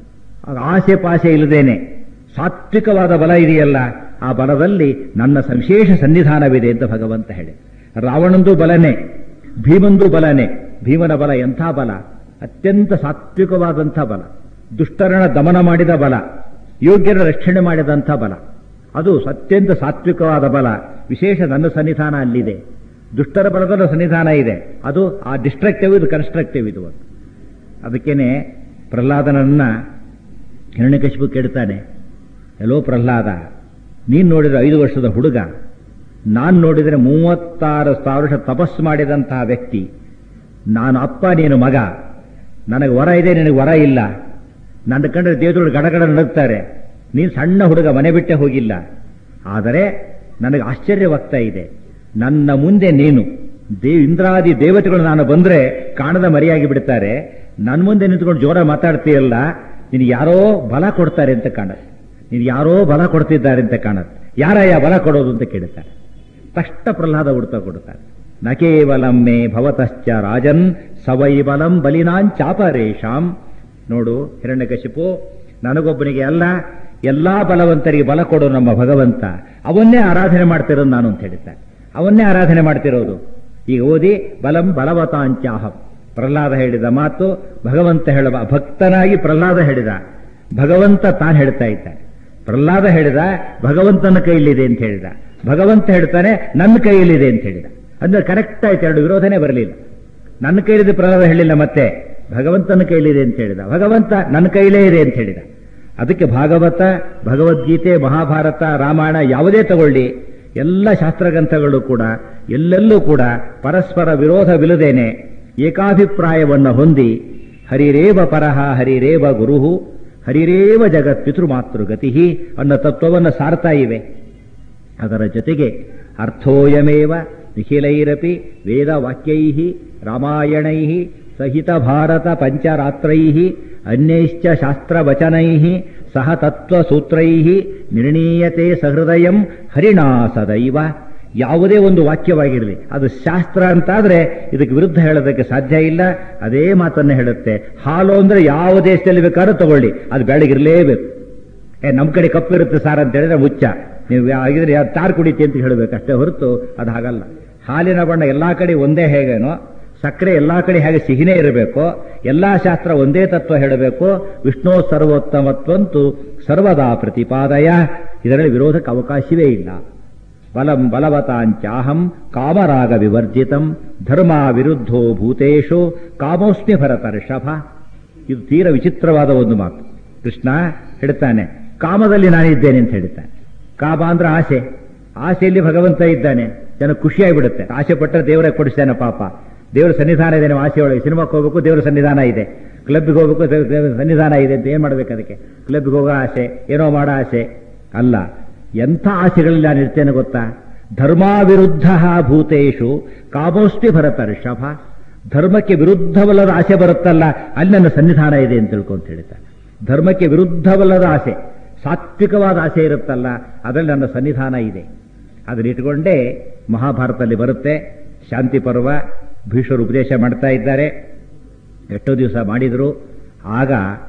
ಆಸೆ ಪಾಸೆ ಇಲ್ಲದೇನೆ ಸಾತ್ವಿಕವಾದ ಬಲ ಇದೆಯಲ್ಲ, ಆ ಬಲದಲ್ಲಿ ನನ್ನ ವಿಶೇಷ ಸನ್ನಿಧಾನವಿದೆ ಅಂತ ಭಗವಂತ ಹೇಳಿ. ರಾವಣಂದು ಬಲನೇ, ಭೀಮಂದು ಬಲನೇ. ಭೀಮನ ಬಲ ಎಂಥ ಬಲ? ಅತ್ಯಂತ ಸಾತ್ವಿಕವಾದಂಥ ಬಲ, ದುಷ್ಟರನ್ನ ದಮನ ಮಾಡಿದ ಬಲ, ಯೋಗ್ಯರ ರಕ್ಷಣೆ ಮಾಡಿದಂಥ ಬಲ. ಅದು ಅತ್ಯಂತ ಸಾತ್ವಿಕವಾದ ಬಲ. ವಿಶೇಷ ನನ್ನ ಸನ್ನಿಧಾನ ಅಲ್ಲಿದೆ. ದುಷ್ಟರ ಬಲದಲ್ಲೂ ಸನ್ನಿಧಾನ ಇದೆ. ಅದು ಆ ಡಿಸ್ಟ್ರಕ್ಟಿವ್, ಇದು ಕನ್ಸ್ಟ್ರಕ್ಟಿವ್. ಇದು ಅದಕ್ಕೇನೆ ಪ್ರಹ್ಲಾದನನ್ನ ಹಿರಣ್ಯಕಶಿಪು ಕೆಡ್ತಾನೆ. ಎಲ್ಲೋ ಪ್ರಹ್ಲಾದ, ನೀನು ನೋಡಿದ್ರೆ 5 ವರ್ಷದ ಹುಡುಗ, ನಾನು ನೋಡಿದರೆ 36,000 ವರ್ಷ ತಪಸ್ಸು ಮಾಡಿದಂತಹ ವ್ಯಕ್ತಿ. ನಾನು ಅಪ್ಪ, ನೀನು ಮಗ. ನನಗೆ ವರ ಇದೆ, ನಿನಗೆ ವರ ಇಲ್ಲ. ನನ್ನ ಕಂಡ್ರೆ ದೇವತೆಗಳು ಗಡಗಡ ನಡುತ್ತಾರೆ. ನೀನು ಸಣ್ಣ ಹುಡುಗ, ಮನೆ ಬಿಟ್ಟೆ ಹೋಗಿಲ್ಲ. ಆದರೆ ನನಗೆ ಆಶ್ಚರ್ಯವಾಗ್ತಾ ಇದೆ, ನನ್ನ ಮುಂದೆ ನೀನು ಇಂದ್ರಾದಿ ದೇವತೆಗಳು ನಾನು ಬಂದ್ರೆ ಕಾಣದ ಮರೆಯಾಗಿ ಬಿಡ್ತಾರೆ. ನನ್ನ ಮುಂದೆ ನಿಂತ್ಕೊಂಡು ಜೋರ ಮಾತಾಡ್ತೀಯಲ್ಲ, ನಿನಗೆ ಯಾರೋ ಬಲ ಕೊಡ್ತಾರೆ ಅಂತ ಕಾಣುತ್ತೆ. ನೀನು ಯಾರೋ ಬಲ ಕೊಡ್ತಿದ್ದಾರೆ ಅಂತ ಕಾಣುತ್ತೆ. ಯಾರಯ್ಯ ಬಲ ಕೊಡೋದು ಅಂತ ಕೇಳ್ತಾರೆ. ತಕ್ಷಣ ಪ್ರಹ್ಲಾದ ಉಡ್ತಾ ಕೊಡ್ತಾರೆ. ನ ಕೇವಲಂ ಮೇ ಭವತಶ್ಚ ರಾಜನ್ ಸವೈ ಬಲಂ ಬಲಿನಾಂಚಾಪರೇಶಾಂ. ನೋಡು ಹಿರಣ್ಯಕಶಿಪು, ನನಗೊಬ್ಬನಿಗೆ ಅಲ್ಲ, ಎಲ್ಲಾ ಬಲವಂತರಿಗೆ ಬಲ ಕೊಡೋ ನಮ್ಮ ಭಗವಂತ, ಅವನ್ನೇ ಆರಾಧನೆ ಮಾಡ್ತಿರೋದು ನಾನು ಅಂತ ಹೇಳ್ತಾರೆ. ಅವನ್ನೇ ಆರಾಧನೆ ಮಾಡ್ತಿರೋದು. ಈಗ ಓದಿ ಬಲಂ ಬಲವತಾಂಚಾಹಂ. ಪ್ರಹ್ಲಾದ ಹೇಳಿದ ಮಾತು ಭಗವಂತ ಹೇಳುವ, ಭಕ್ತನಾಗಿ ಪ್ರಹ್ಲಾದ ಹೇಳಿದ, ಭಗವಂತ ತಾನು ಹೇಳ್ತಾ ಇದ್ದಾನೆ. ಪ್ರಹ್ಲಾದ ಹೇಳಿದ ಭಗವಂತನ ಕೈಯಲ್ಲಿದೆ ಅಂತ ಹೇಳಿದ, ಭಗವಂತ ಹೇಳ್ತಾನೆ ನನ್ನ ಕೈಯಲ್ಲಿದೆ ಅಂತ ಹೇಳಿದ. ಅಂದ್ರೆ ಕರೆಕ್ಟ್ ಆಯ್ತು, ಎರಡು ವಿರೋಧನೆ ಬರಲಿಲ್ಲ. ನನ್ನ ಕೈಲಿದೆ ಪ್ರಹ್ಲಾದ ಹೇಳಿಲ್ಲ, ಮತ್ತೆ ಭಗವಂತನ ಕೈಲಿದೆ ಅಂತ ಹೇಳಿದ, ಭಗವಂತ ನನ್ನ ಕೈಲೇ ಇದೆ ಅಂತ ಹೇಳಿದ. ಅದಕ್ಕೆ ಭಾಗವತ, ಭಗವದ್ಗೀತೆ, ಮಹಾಭಾರತ, ರಾಮಾಯಣ ಯಾವುದೇ ತಗೊಳ್ಳಿ, ಎಲ್ಲ ಶಾಸ್ತ್ರಗ್ರಂಥಗಳು ಕೂಡ ಎಲ್ಲೆಲ್ಲೂ ಕೂಡ ಪರಸ್ಪರ ವಿರೋಧವಿಲ್ಲದೇನೆ ಏಕಾಭಿಪ್ರಾಯವನ್ನು ಹೊಂದಿ ಹರಿರೇವ ಪರಹ ಹರಿರೇವ ಗುರುಹು ಹರಿರೇವ ಜಗತ್ ಪಿತೃಮಾತೃಗತಿ ಅನ್ನೋ ತತ್ವವನ್ನು ಸಾರ್ತಾ ಇವೆ. ಅದರ ಜೊತೆಗೆ ಅರ್ಥೋಯಮೇವ ನಿಖಿಲೈರಪಿ ವೇದವಾಕ್ಯೈ ರಾಮಾಯಣೈ ಸಹಿತ ಭಾರತ ಪಂಚರಾತ್ರೈ ಅನ್ಯೈಶ್ಚ ಶಾಸ್ತ್ರವಚನೈ ಸಹ ತತ್ವಸೂತ್ರೈ ನಿರ್ಣೀಯತೆ ಸಹೃದಯಂ ಹರಿಣಾ ಸದೈವ. ಯಾವುದೇ ಒಂದು ವಾಕ್ಯವಾಗಿರಲಿ, ಅದು ಶಾಸ್ತ್ರ ಅಂತಾದ್ರೆ ಇದಕ್ಕೆ ವಿರುದ್ಧ ಹೇಳೋದಕ್ಕೆ ಸಾಧ್ಯ ಇಲ್ಲ. ಅದೇ ಮಾತನ್ನು ಹೇಳುತ್ತೆ. ಹಾಲು ಅಂದ್ರೆ ಯಾವ ದೇಶದಲ್ಲಿ ಬೇಕಾದ್ರೂ ತಗೊಳ್ಳಿ, ಅದು ಬೆಳಗಿರಲೇಬೇಕು. ನಮ್ಮ ಕಡೆ ಕಪ್ಪಿರುತ್ತೆ ಸಾರ್ ಅಂತ ಹೇಳಿದ್ರೆ ಮುಚ್ಚ, ನೀವು ಆಗಿದ್ರೆ ಯಾವ ತಾರು ಕುಡಿತಿ ಅಂತ ಹೇಳಬೇಕು ಅಷ್ಟೇ ಹೊರತು ಅದು ಹಾಗಲ್ಲ. ಹಾಲಿನ ಬಣ್ಣ ಎಲ್ಲಾ ಕಡೆ ಒಂದೇ ಹೇಗೇನೋ, ಸಕ್ಕರೆ ಎಲ್ಲಾ ಕಡೆ ಹೇಗೆ ಸಿಹಿನೇ ಇರಬೇಕು, ಎಲ್ಲಾ ಶಾಸ್ತ್ರ ಒಂದೇ ತತ್ವ ಹೇಳಬೇಕು. ವಿಷ್ಣು ಸರ್ವೋತ್ತಮತ್ವಂತು ಸರ್ವದಾ ಪ್ರತಿಪಾದಯ. ಇದರಲ್ಲಿ ವಿರೋಧಕ್ಕೆ ಅವಕಾಶವೇ ಇಲ್ಲ. ಬಲಂ ಬಲವತಾಂಚಾಹಂ ಕಾಮರಾಗ ವಿವರ್ಜಿತಂ ಧರ್ಮ ವಿರುದ್ಧೋ ಭೂತೇಶು ಕಾಮೋಸ್ಮಿ ಭರತರ್ಷಭ. ಇದು ತೀರ ವಿಚಿತ್ರವಾದ ಒಂದು ಮಾತು. ಕೃಷ್ಣ ಹೇಳ್ತಾನೆ ಕಾಮದಲ್ಲಿ ನಾನಿದ್ದೇನೆ ಅಂತ ಹೇಳ್ತಾನೆ. ಕಾಮ ಅಂದ್ರೆ ಆಸೆ, ಆಸೆಯಲ್ಲಿ ಭಗವಂತ ಇದ್ದಾನೆ. ಜನ ಖುಷಿಯಾಗಿಬಿಡುತ್ತೆ. ಆಸೆ ಪಟ್ಟರೆ ದೇವರೇ ಕೊಡಿಸ್ತಾನೆ. ಪಾಪ ದೇವರ ಸನ್ನಿಧಾನ ಇದೆ, ನಾವು ಆಸೆ ಒಳಗೆ ಸಿನಿಮಾಕ್ಕೆ ಹೋಗ್ಬೇಕು, ದೇವರ ಸನ್ನಿಧಾನ ಇದೆ. ಕ್ಲಬ್ಗೆ ಹೋಗ್ಬೇಕು, ದೇವರ ಸನ್ನಿಧಾನ ಇದೆ ಅಂತ ಏನ್ ಮಾಡ್ಬೇಕು? ಅದಕ್ಕೆ ಕ್ಲಬ್ಗೆ ಹೋಗೋ ಆಸೆ, ಏನೋ ಮಾಡೋ ಆಸೆ ಅಲ್ಲ. ಎಂಥ ಆಸೆಗಳಲ್ಲಿ ನಾನು ಇರ್ತೇನೆ ಗೊತ್ತಾ? ಧರ್ಮಾವಿರುದ್ಧ ಭೂತೇಶು ಕಾಮೋಸ್ತಿ ಭರತರ್ಷಭ. ಧರ್ಮಕ್ಕೆ ವಿರುದ್ಧವಲ್ಲದ ಆಸೆ ಬರುತ್ತಲ್ಲ, ಅಲ್ಲಿ ನನ್ನ ಸನ್ನಿಧಾನ ಇದೆ ಅಂತ ತಿಳ್ಕೊಂತ ಹೇಳ್ತಾರೆ. ಧರ್ಮಕ್ಕೆ ವಿರುದ್ಧವಲ್ಲದ ಆಸೆ, ಸಾತ್ವಿಕವಾದ ಆಸೆ ಇರುತ್ತಲ್ಲ, ಅದರಲ್ಲಿ ನನ್ನ ಸನ್ನಿಧಾನ ಇದೆ. ಅದನ್ನಿಟ್ಕೊಂಡೇ ಮಹಾಭಾರತದಲ್ಲಿ ಬರುತ್ತೆ. ಶಾಂತಿ ಪರ್ವ, ಭೀಷ್ಮರು ಉಪದೇಶ ಮಾಡ್ತಾ ಇದ್ದಾರೆ. ಎಷ್ಟೋ ದಿವಸ ಮಾಡಿದ್ರು. ಆಗ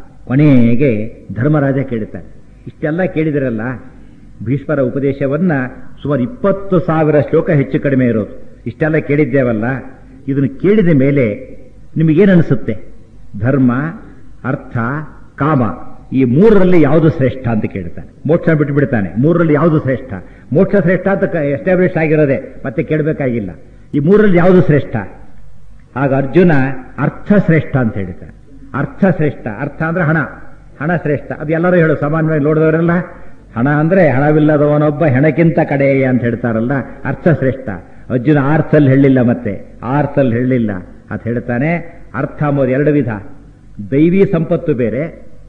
ಕೊನೆಗೆ ಧರ್ಮರಾಜ ಕೇಳ್ತಾನೆ, ಇಷ್ಟೆಲ್ಲ ಕೇಳಿದಿರಲ್ಲ, ಭೀಷ್ಮರ ಉಪದೇಶವನ್ನ ಸುಮಾರು 20,000 ಶ್ಲೋಕ ಹೆಚ್ಚು ಕಡಿಮೆ ಇರೋದು, ಇಷ್ಟೆಲ್ಲ ಕೇಳಿದ್ದೇವಲ್ಲ, ಇದನ್ನು ಕೇಳಿದ ಮೇಲೆ ನಿಮಗೇನನ್ನಿಸುತ್ತೆ? ಧರ್ಮ, ಅರ್ಥ, ಕಾಮ ಈ ಮೂರರಲ್ಲಿ ಯಾವುದು ಶ್ರೇಷ್ಠ ಅಂತ ಕೇಳ್ತಾನೆ. ಮೋಕ್ಷ ಬಿಟ್ಟು ಬಿಡ್ತಾನೆ. ಮೂರರಲ್ಲಿ ಯಾವುದು ಶ್ರೇಷ್ಠ? ಮೋಕ್ಷ ಶ್ರೇಷ್ಠ ಅಂತ ಎಸ್ಟಾಬ್ಲಿಷ್ ಆಗಿರೋದೆ, ಮತ್ತೆ ಕೇಳಬೇಕಾಗಿಲ್ಲ. ಈ ಮೂರರಲ್ಲಿ ಯಾವುದು ಶ್ರೇಷ್ಠ? ಆಗ ಅರ್ಜುನ ಅರ್ಥ ಶ್ರೇಷ್ಠ ಅಂತ ಹೇಳ್ತಾನೆ. ಅರ್ಥ ಶ್ರೇಷ್ಠ. ಅರ್ಥ ಅಂದ್ರೆ ಹಣ, ಹಣ ಶ್ರೇಷ್ಠ. ಅದು ಎಲ್ಲರೂ ಹೇಳು, ಸಾಮಾನ್ಯವಾಗಿ ನೋಡಿದವರೆಲ್ಲ ಹಣ ಅಂದ್ರೆ ಹಣವಿಲ್ಲದವನೊಬ್ಬ ಹೆಣಕ್ಕಿಂತ ಕಡೆಯ ಅಂತ ಹೇಳ್ತಾರಲ್ಲ, ಅರ್ಥ ಶ್ರೇಷ್ಠ. ಅರ್ಜುನ ಅರ್ಥಲ್ಲಿ ಹೇಳಲಿಲ್ಲ, ಮತ್ತೆ ಅರ್ಥಲ್ಲಿ ಹೇಳಲಿಲ್ಲ ಅಂತ ಹೇಳ್ತಾನೆ. ಅರ್ಥ ಅಂಬೋದು ಎರಡು ವಿಧ. ದೈವಿ ಸಂಪತ್ತು ಬೇರೆ,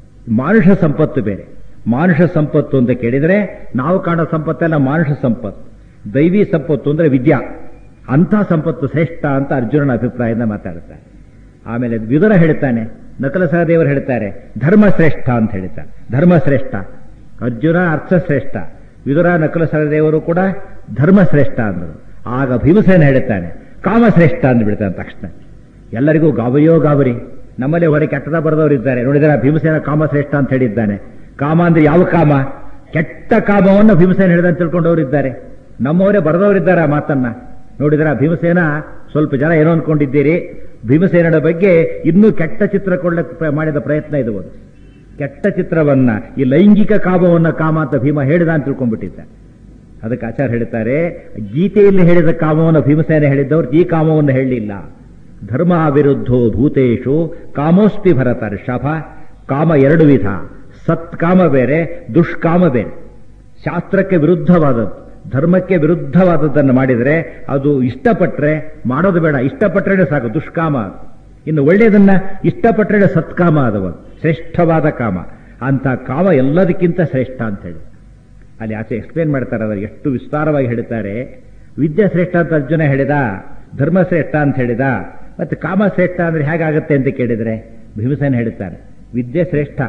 ಮಾನುಷ ಸಂಪತ್ತು ಬೇರೆ. ಮಾನುಷ ಸಂಪತ್ತು ಅಂತ ಕೇಳಿದ್ರೆ ನಾವು ಕಾಣೋ ಸಂಪತ್ತೆಲ್ಲ ಮಾನುಷ ಸಂಪತ್ತು. ದೈವಿ ಸಂಪತ್ತು ಅಂದ್ರೆ ವಿದ್ಯಾ, ಅಂಥ ಸಂಪತ್ತು ಶ್ರೇಷ್ಠ ಅಂತ ಅರ್ಜುನನ ಅಭಿಪ್ರಾಯದಿಂದ ಮಾತಾಡ್ತಾರೆ. ಆಮೇಲೆ ವಿದುರ ಹೇಳ್ತಾನೆ, ನಕಲ ಸಹದೇವರು ಹೇಳ್ತಾರೆ ಧರ್ಮ ಶ್ರೇಷ್ಠ ಅಂತ ಹೇಳ್ತಾರೆ. ಧರ್ಮ ಶ್ರೇಷ್ಠ. ಅರ್ಜುನ ಅರ್ಥ ಶ್ರೇಷ್ಠ, ವಿದುರ ನಕಲ ಸಹದೇವರು ಕೂಡ ಧರ್ಮ ಶ್ರೇಷ್ಠ ಅಂದರು. ಆಗ ಭೀಮಸೇನ ಹೇಳ್ತಾನೆ ಕಾಮ ಶ್ರೇಷ್ಠ ಅಂದ್ಬಿಡ್ತಾನೆ ತಕ್ಷಣ. ಎಲ್ಲರಿಗೂ ಗಾಬರಿಯೋ ಗಾಬರಿ. ನಮ್ಮಲ್ಲಿ ಹೊರಗೆ ಕೆಟ್ಟದ ಬರೆದವರು ಇದ್ದಾರೆ, ನೋಡಿದರೆ ಭೀಮಸೇನ ಕಾಮ ಶ್ರೇಷ್ಠ ಅಂತ ಹೇಳಿದ್ದಾನೆ. ಕಾಮ ಅಂದ್ರೆ ಯಾವ ಕಾಮ? ಕೆಟ್ಟ ಕಾಮವನ್ನು ಭೀಮಸೇನ ಹೇಳಿದ ಅಂತ ತಿಳ್ಕೊಂಡವರು ಇದ್ದಾರೆ. ನಮ್ಮವರೇ ಬರೆದವರಿದ್ದಾರೆ ಆ ಮಾತನ್ನ. ನೋಡಿದ್ರ ಭೀಮಸೇನ ಸ್ವಲ್ಪ ಜನ ಏನೋ ಅನ್ಕೊಂಡಿದ್ದೀರಿ, ಭೀಮಸೇನನ ಬಗ್ಗೆ ಇನ್ನೂ ಕೆಟ್ಟ ಚಿತ್ರ ಕೊಡ್ಲಿಕ್ಕೆ ಮಾಡಿದ ಪ್ರಯತ್ನ ಇದು. ಒಂದು ಕೆಟ್ಟ ಚಿತ್ರವನ್ನ, ಈ ಲೈಂಗಿಕ ಕಾಮವನ್ನ ಕಾಮ ಅಂತ ಭೀಮ ಹೇಳಿದ ಅಂತ ತಿಳ್ಕೊಂಡ್ಬಿಟ್ಟಿದ್ದ. ಅದಕ್ಕೆ ಆಚಾರ್ಯ ಹೇಳ್ತಾರೆ, ಗೀತೆಯಲ್ಲಿ ಹೇಳಿದ ಕಾಮವನ್ನು ಭೀಮಸೇನ ಹೇಳಿದ್ದವ್ರು ಈ ಕಾಮವನ್ನು ಹೇಳಲಿಲ್ಲ. ಧರ್ಮ ವಿರುದ್ಧೋ ಭೂತೇಶು ಕಾಮೋಸ್ತಿ ಭರತರ್ಷಭ. ಕಾಮ ಎರಡು ವಿಧ, ಸತ್ಕಾಮ ಬೇರೆ, ದುಷ್ಕಾಮ ಬೇರೆ. ಶಾಸ್ತ್ರಕ್ಕೆ ವಿರುದ್ಧವಾದದ್ದು, ಧರ್ಮಕ್ಕೆ ವಿರುದ್ಧವಾದದ್ದನ್ನು ಮಾಡಿದರೆ ಅದು ಇಷ್ಟಪಟ್ಟರೆ ಮಾಡೋದು ಬೇಡ, ಇಷ್ಟಪಟ್ಟರೆ ಸಾಕು, ದುಷ್ಕಾಮ. ಇನ್ನು ಒಳ್ಳೆಯದನ್ನ ಇಷ್ಟಪಟ್ಟರೆ ಸತ್ಕಾಮ ಆದವ, ಶ್ರೇಷ್ಠವಾದ ಕಾಮ. ಅಂತ ಕಾಮ ಎಲ್ಲದಕ್ಕಿಂತ ಶ್ರೇಷ್ಠ ಅಂತ ಹೇಳಿ ಅಲ್ಲಿ ಆಚೆ ಎಕ್ಸ್ಪ್ಲೇನ್ ಮಾಡ್ತಾರೆ. ಅವರು ಎಷ್ಟು ವಿಸ್ತಾರವಾಗಿ ಹೇಳ್ತಾರೆ. ವಿದ್ಯೆ ಶ್ರೇಷ್ಠ ಅಂತ ಅರ್ಜುನ ಹೇಳಿದ, ಧರ್ಮ ಶ್ರೇಷ್ಠ ಅಂತ ಹೇಳಿದ, ಮತ್ತೆ ಕಾಮ ಶ್ರೇಷ್ಠ ಅಂದ್ರೆ ಹೇಗಾಗತ್ತೆ ಅಂತ ಕೇಳಿದರೆ ಭೀಮಸೇನ ಹೇಳ್ತಾರೆ ವಿದ್ಯೆ ಶ್ರೇಷ್ಠ,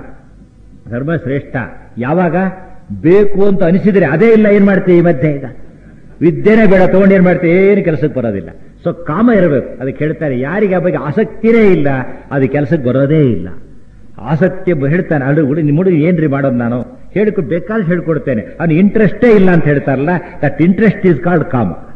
ಧರ್ಮ ಶ್ರೇಷ್ಠ. ಯಾವಾಗ ಬೇಕು ಅಂತ ಅನಿಸಿದ್ರೆ, ಅದೇ ಇಲ್ಲ ಏನ್ ಮಾಡ್ತೀವಿ ಈ ಮಧ್ಯೆ? ಈಗ ವಿದ್ಯೆನೇ ಬೇಡ ತಗೊಂಡು ಏನ್ ಮಾಡ್ತೀವಿ? ಏನು ಕೆಲಸಕ್ಕೆ ಬರೋದಿಲ್ಲ. ಸೊ ಕಾಮ ಇರಬೇಕು. ಅದಕ್ಕೆ ಹೇಳ್ತಾರೆ ಯಾರಿಗೆ ಆ ಬಗ್ಗೆ ಆಸಕ್ತಿನೇ ಇಲ್ಲ ಅದು ಕೆಲಸಕ್ಕೆ ಬರೋದೇ ಇಲ್ಲ. ಆಸಕ್ತಿ ಹೇಳ್ತಾನೆ, ಅಲ್ಲಿ ನಿಮ್ಮ ಹುಡುಗಿ ಏನ್ರಿ ಮಾಡೋದು, ನಾನು ಹೇಳ್ಕೊಟ್ಟು ಬೇಕಾದ್ರೆ ಹೇಳ್ಕೊಡ್ತೇನೆ, ಅವ್ನು ಇಂಟ್ರೆಸ್ಟೇ ಇಲ್ಲ ಅಂತ ಹೇಳ್ತಾರಲ್ಲ, ದಟ್ ಇಂಟ್ರೆಸ್ಟ್ ಈಸ್ ಕಾಲ್ಡ್ ಕಾಮ.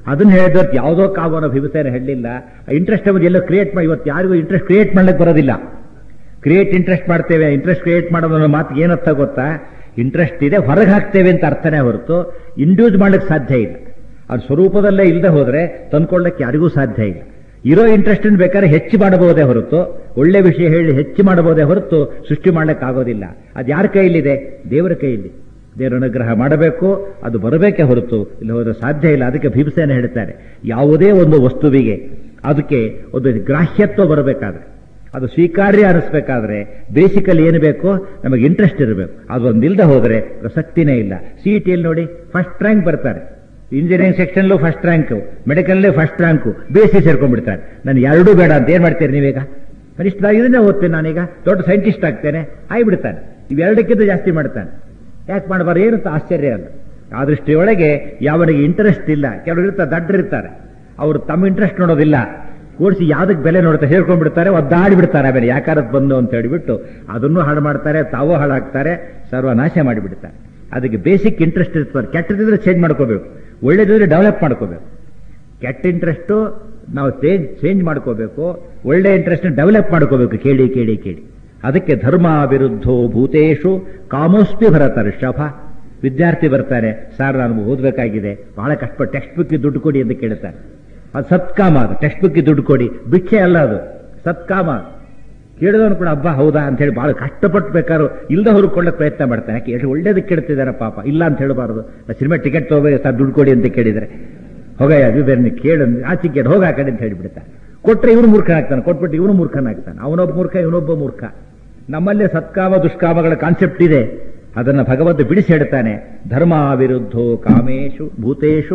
ಅದನ್ನ ಹೇಳಿದ್ರೆ ಯಾವುದೋ ಕಾಮನ ಭೀಮಸೇನ ಹೇಳಲಿಲ್ಲ. ಇಂಟ್ರೆಸ್ಟ್ ಅನ್ನೋದು ಎಲ್ಲೋ ಕ್ರಿಯೇಟ್ ಮಾಡಿ, ಇವತ್ತು ಯಾರಿಗೂ ಇಂಟ್ರೆಸ್ಟ್ ಕ್ರಿಯೇಟ್ ಮಾಡ್ಲಿಕ್ಕೆ ಬರೋದಿಲ್ಲ. ಕ್ರಿಯೇಟ್ ಇಂಟ್ರೆಸ್ಟ್ ಮಾಡ್ತೇವೆ, ಇಂಟ್ರೆಸ್ಟ್ ಕ್ರಿಯೇಟ್ ಮಾಡೋದು ಮಾತು ಏನರ್ಥ ಗೊತ್ತಾ? ಇಂಟ್ರೆಸ್ಟ್ ಇದೆ ಹೊರಗೆ ಹಾಕ್ತೇವೆ ಅಂತ ಅರ್ಥನೇ ಹೊರತು ಇಂಡ್ಯೂಸ್ ಮಾಡ್ಲಿಕ್ಕೆ ಸಾಧ್ಯ ಇಲ್ಲ. ಅದು ಸ್ವರೂಪದಲ್ಲೇ ಇಲ್ಲದೆ ಹೋದ್ರೆ ತಂದ್ಕೊಳ್ಳಕ್ಕೆ ಯಾರಿಗೂ ಸಾಧ್ಯ ಇಲ್ಲ. ಇರೋ ಇಂಟ್ರೆಸ್ಟ್ ಬೇಕಾದ್ರೆ ಹೆಚ್ಚು ಮಾಡಬಹುದೇ ಹೊರತು, ಒಳ್ಳೆ ವಿಷಯ ಹೇಳಿ ಹೆಚ್ಚು ಮಾಡಬಹುದೇ ಹೊರತು ಸೃಷ್ಟಿ ಮಾಡ್ಲಿಕ್ಕೆ ಆಗೋದಿಲ್ಲ. ಅದು ಯಾರ ಕೈಯಲ್ಲಿದೆ? ದೇವರ ಕೈಯಲ್ಲಿ. ದೇವರ ಅನುಗ್ರಹ ಮಾಡಬೇಕು, ಅದು ಬರಬೇಕೇ ಹೊರತು ಇಲ್ಲಿ ಹೋದ್ರೆ ಸಾಧ್ಯ ಇಲ್ಲ. ಅದಕ್ಕೆ ಭೀಮಸೇನ ಹೇಳ್ತಾರೆ, ಯಾವುದೇ ಒಂದು ವಸ್ತುವಿಗೆ ಅದಕ್ಕೆ ಒಂದು ಗ್ರಾಹ್ಯತ್ವ ಬರಬೇಕಾದ್ರೆ, ಅದು ಸ್ವೀಕಾರ್ಯ ಅನಿಸ್ಬೇಕಾದ್ರೆ ಬೇಸಿಕಲಿ ಏನು ಬೇಕು? ನಮಗೆ ಇಂಟ್ರೆಸ್ಟ್ ಇರಬೇಕು. ಅದೊಂದು ಇಲ್ಲದೆ ಹೋದರೆ ಪ್ರಸಕ್ತಿನೇ ಇಲ್ಲ. CET-ಯಲ್ಲಿ ನೋಡಿ ಫಸ್ಟ್ ರ್ಯಾಂಕ್ ಬರ್ತಾರೆ, ಇಂಜಿನಿಯರಿಂಗ್ ಸೆಕ್ಷನ್ಲೂ ಫಸ್ಟ್ ರ್ಯಾಂಕು, ಮೆಡಿಕಲ್ಲೇ ಫಸ್ಟ್ ರ್ಯಾಂಕು, BSc ಸೇರ್ಕೊಂಡ್ಬಿಡ್ತಾರೆ. ನಾನು ಎರಡೂ ಬೇಡ ಅಂತ ಏನು ಮಾಡ್ತೀರಿ ನೀವೀಗ? ಕನಿಷ್ಠ ಓದ್ತೇನೆ ನಾನೀಗ, ದೊಡ್ಡ ಸೈಂಟಿಸ್ಟ್ ಆಗ್ತೇನೆ, ಆಗಿಬಿಡ್ತಾನೆ. ಇವೆರಡಕ್ಕಿಂತ ಜಾಸ್ತಿ ಮಾಡ್ತಾನೆ. ಯಾಕೆ ಮಾಡಬಾರ್ದು? ಏನು ಆಶ್ಚರ್ಯ ಅಲ್ಲ. ಆ ದೃಷ್ಟಿಯೊಳಗೆ ಯಾವನಿಗೆ ಇಂಟ್ರೆಸ್ಟ್ ಇಲ್ಲ, ಕೆಲವರು ಇರ್ತಾರೆ ದಡ್ಡರಿರ್ತಾರೆ, ಅವರು ತಮ್ಮ ಇಂಟ್ರೆಸ್ಟ್ ನೋಡೋದಿಲ್ಲ, ಕೂಡಿಸಿ ಯಾವುದಕ್ಕೆ ಬೆಲೆ ನೋಡ್ತಾರೆ, ಹೇಳ್ಕೊಂಡ್ಬಿಡ್ತಾರೆ, ಒದ್ದಾಡಿಬಿಡ್ತಾರೆ. ಆಮೇಲೆ ಯಾಕಾರಕ್ಕೆ ಬಂದು ಅಂತ ಹೇಳಿಬಿಟ್ಟು ಅದನ್ನು ಹಾಳು ಮಾಡ್ತಾರೆ, ತಾವೂ ಹಾಳಾಗ್ತಾರೆ, ಸರ್ವನಾಶ ಮಾಡಿಬಿಡ್ತಾರೆ. ಅದಕ್ಕೆ ಬೇಸಿಕ್ ಇಂಟ್ರೆಸ್ಟ್ ಇರ್ತದೆ. ಕೆಟ್ಟದಿದ್ರೆ ಚೇಂಜ್ ಮಾಡ್ಕೋಬೇಕು, ಒಳ್ಳೇದಿದ್ರೆ ಡೆವಲಪ್ ಮಾಡ್ಕೋಬೇಕು. ಕೆಟ್ಟ ಇಂಟ್ರೆಸ್ಟು ನಾವು ಚೇಂಜ್ ಮಾಡ್ಕೋಬೇಕು, ಒಳ್ಳೆ ಇಂಟ್ರೆಸ್ಟ್ ಡೆವಲಪ್ ಮಾಡ್ಕೋಬೇಕು. ಕೇಳಿ ಕೇಳಿ ಕೇಳಿ. ಅದಕ್ಕೆ ಧರ್ಮ ವಿರುದ್ಧೋ ಭೂತೇಶು ಕಾಮೋಸ್ಪಿ ಭರತರ್ಷಭ. ವಿದ್ಯಾರ್ಥಿ ಬರ್ತಾನೆ, ಸರ್ ನಾನು ಓದಬೇಕಾಗಿದೆ, ಬಹಳ ಕಷ್ಟಪಟ್ಟು ಟೆಕ್ಸ್ಟ್ ಬುಕ್ಗೆ ದುಡ್ಡು ಕೊಡಿ ಅಂತ ಕೇಳ್ತಾರೆ. ಅದು ಸತ್ಕಾಮ, ಅದು ಟೆಕ್ಸ್ಟ್ ಬುಕ್ಗೆ ದುಡ್ಡು ಕೊಡಿ, ಭಿಕ್ಷೆ ಅಲ್ಲ ಅದು, ಸತ್ಕಾಮ. ಕೇಳಿದವನು ಕೂಡ ಹಬ್ಬ ಹೌದಾ ಅಂತ ಹೇಳಿ ಬಹಳ ಕಷ್ಟಪಟ್ಟು ಬೇಕಾದ್ರು ಇಲ್ಲದೆ ಹೊರಕೊಳ್ಳಕ್ಕೆ ಪ್ರಯತ್ನ ಮಾಡ್ತಾನೆ. ಯಾಕೆ ಎಷ್ಟು ಒಳ್ಳೇದಕ್ಕೆ ಕೇಳ್ತಿದ್ದಾರೆ ಪಾಪ, ಇಲ್ಲ ಅಂತ ಹೇಳಬಾರ್ದು. ಸಿನಿಮಾ ಟಿಕೆಟ್ ತಗೋಬೇಕು ಸರ್ ದುಡ್ಡು ಕೊಡಿ ಅಂತ ಕೇಳಿದರೆ, ಹೋಗಯ್ಯ ಅದು ಬೇರೆ ಕೇಳು, ಆ ಟಿಕೆಟ್ ಹೋಗ ಆ ಕಡೆ ಅಂತ ಹೇಳಿಬಿಡ್ತಾನೆ. ಕೊಟ್ಟರೆ ಇವನು ಮೂರ್ಖನಾಗ್ತಾನೆ, ಕೊಟ್ಬಿಟ್ಟು ಇವನು ಮೂರ್ಖನಾಗ್ತಾನೆ. ಅವನೊಬ್ಬ ಮೂರ್ಖ, ಇವನೊಬ್ಬ ಮೂರ್ಖ. ನಮ್ಮಲ್ಲಿ ಸತ್ಕಾಮ ದುಷ್ಕಾಮಗಳ ಕಾನ್ಸೆಪ್ಟ್ ಇದೆ, ಅದನ್ನು ಭಗವಂತ ಬಿಡಿಸಿ ಹೇಳ್ತಾನೆ. ಧರ್ಮ ವಿರುದ್ಧೋ ಕಾಮೇಶು ಭೂತೇಶು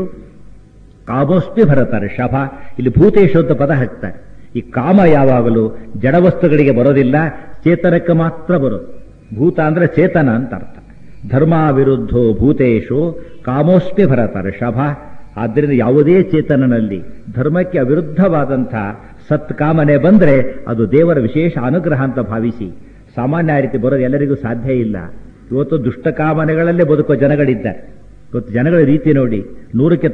ಕಾಮೋಸ್ಪಿ ಭರತರ್ಷಭ. ಇಲ್ಲಿ ಭೂತೇಶು ಅಂತ ಪದ ಹಾಕ್ತಾರೆ. ಈ ಕಾಮ ಯಾವಾಗಲೂ ಜಡವಸ್ತುಗಳಿಗೆ ಬರೋದಿಲ್ಲ, ಚೇತನಕ್ಕೆ ಮಾತ್ರ ಬರೋದು. ಭೂತ ಅಂದ್ರೆ ಚೇತನ ಅಂತ ಅರ್ಥ. ಧರ್ಮ ವಿರುದ್ಧೋ ಭೂತೇಶು ಕಾಮೋಸ್ಪಿ ಭರತರ್ಷಭ. ಆದ್ದರಿಂದ ಯಾವುದೇ ಚೇತನನಲ್ಲಿ ಧರ್ಮಕ್ಕೆ ಅವಿರುದ್ಧವಾದಂಥ ಸತ್ಕಾಮನೆ ಬಂದರೆ ಅದು ದೇವರ ವಿಶೇಷ ಅನುಗ್ರಹ ಅಂತ ಭಾವಿಸಿ. ಸಾಮಾನ್ಯ ರೀತಿ ಬರೋದು ಎಲ್ಲರಿಗೂ ಸಾಧ್ಯ ಇಲ್ಲ. ಇವತ್ತು ದುಷ್ಟಕಾಮನೆಗಳಲ್ಲೇ ಬದುಕೋ ಜನಗಳಿದ್ದಾರೆ. ಇವತ್ತು ಜನಗಳ ರೀತಿ ನೋಡಿ, 100ಕ್ಕೆ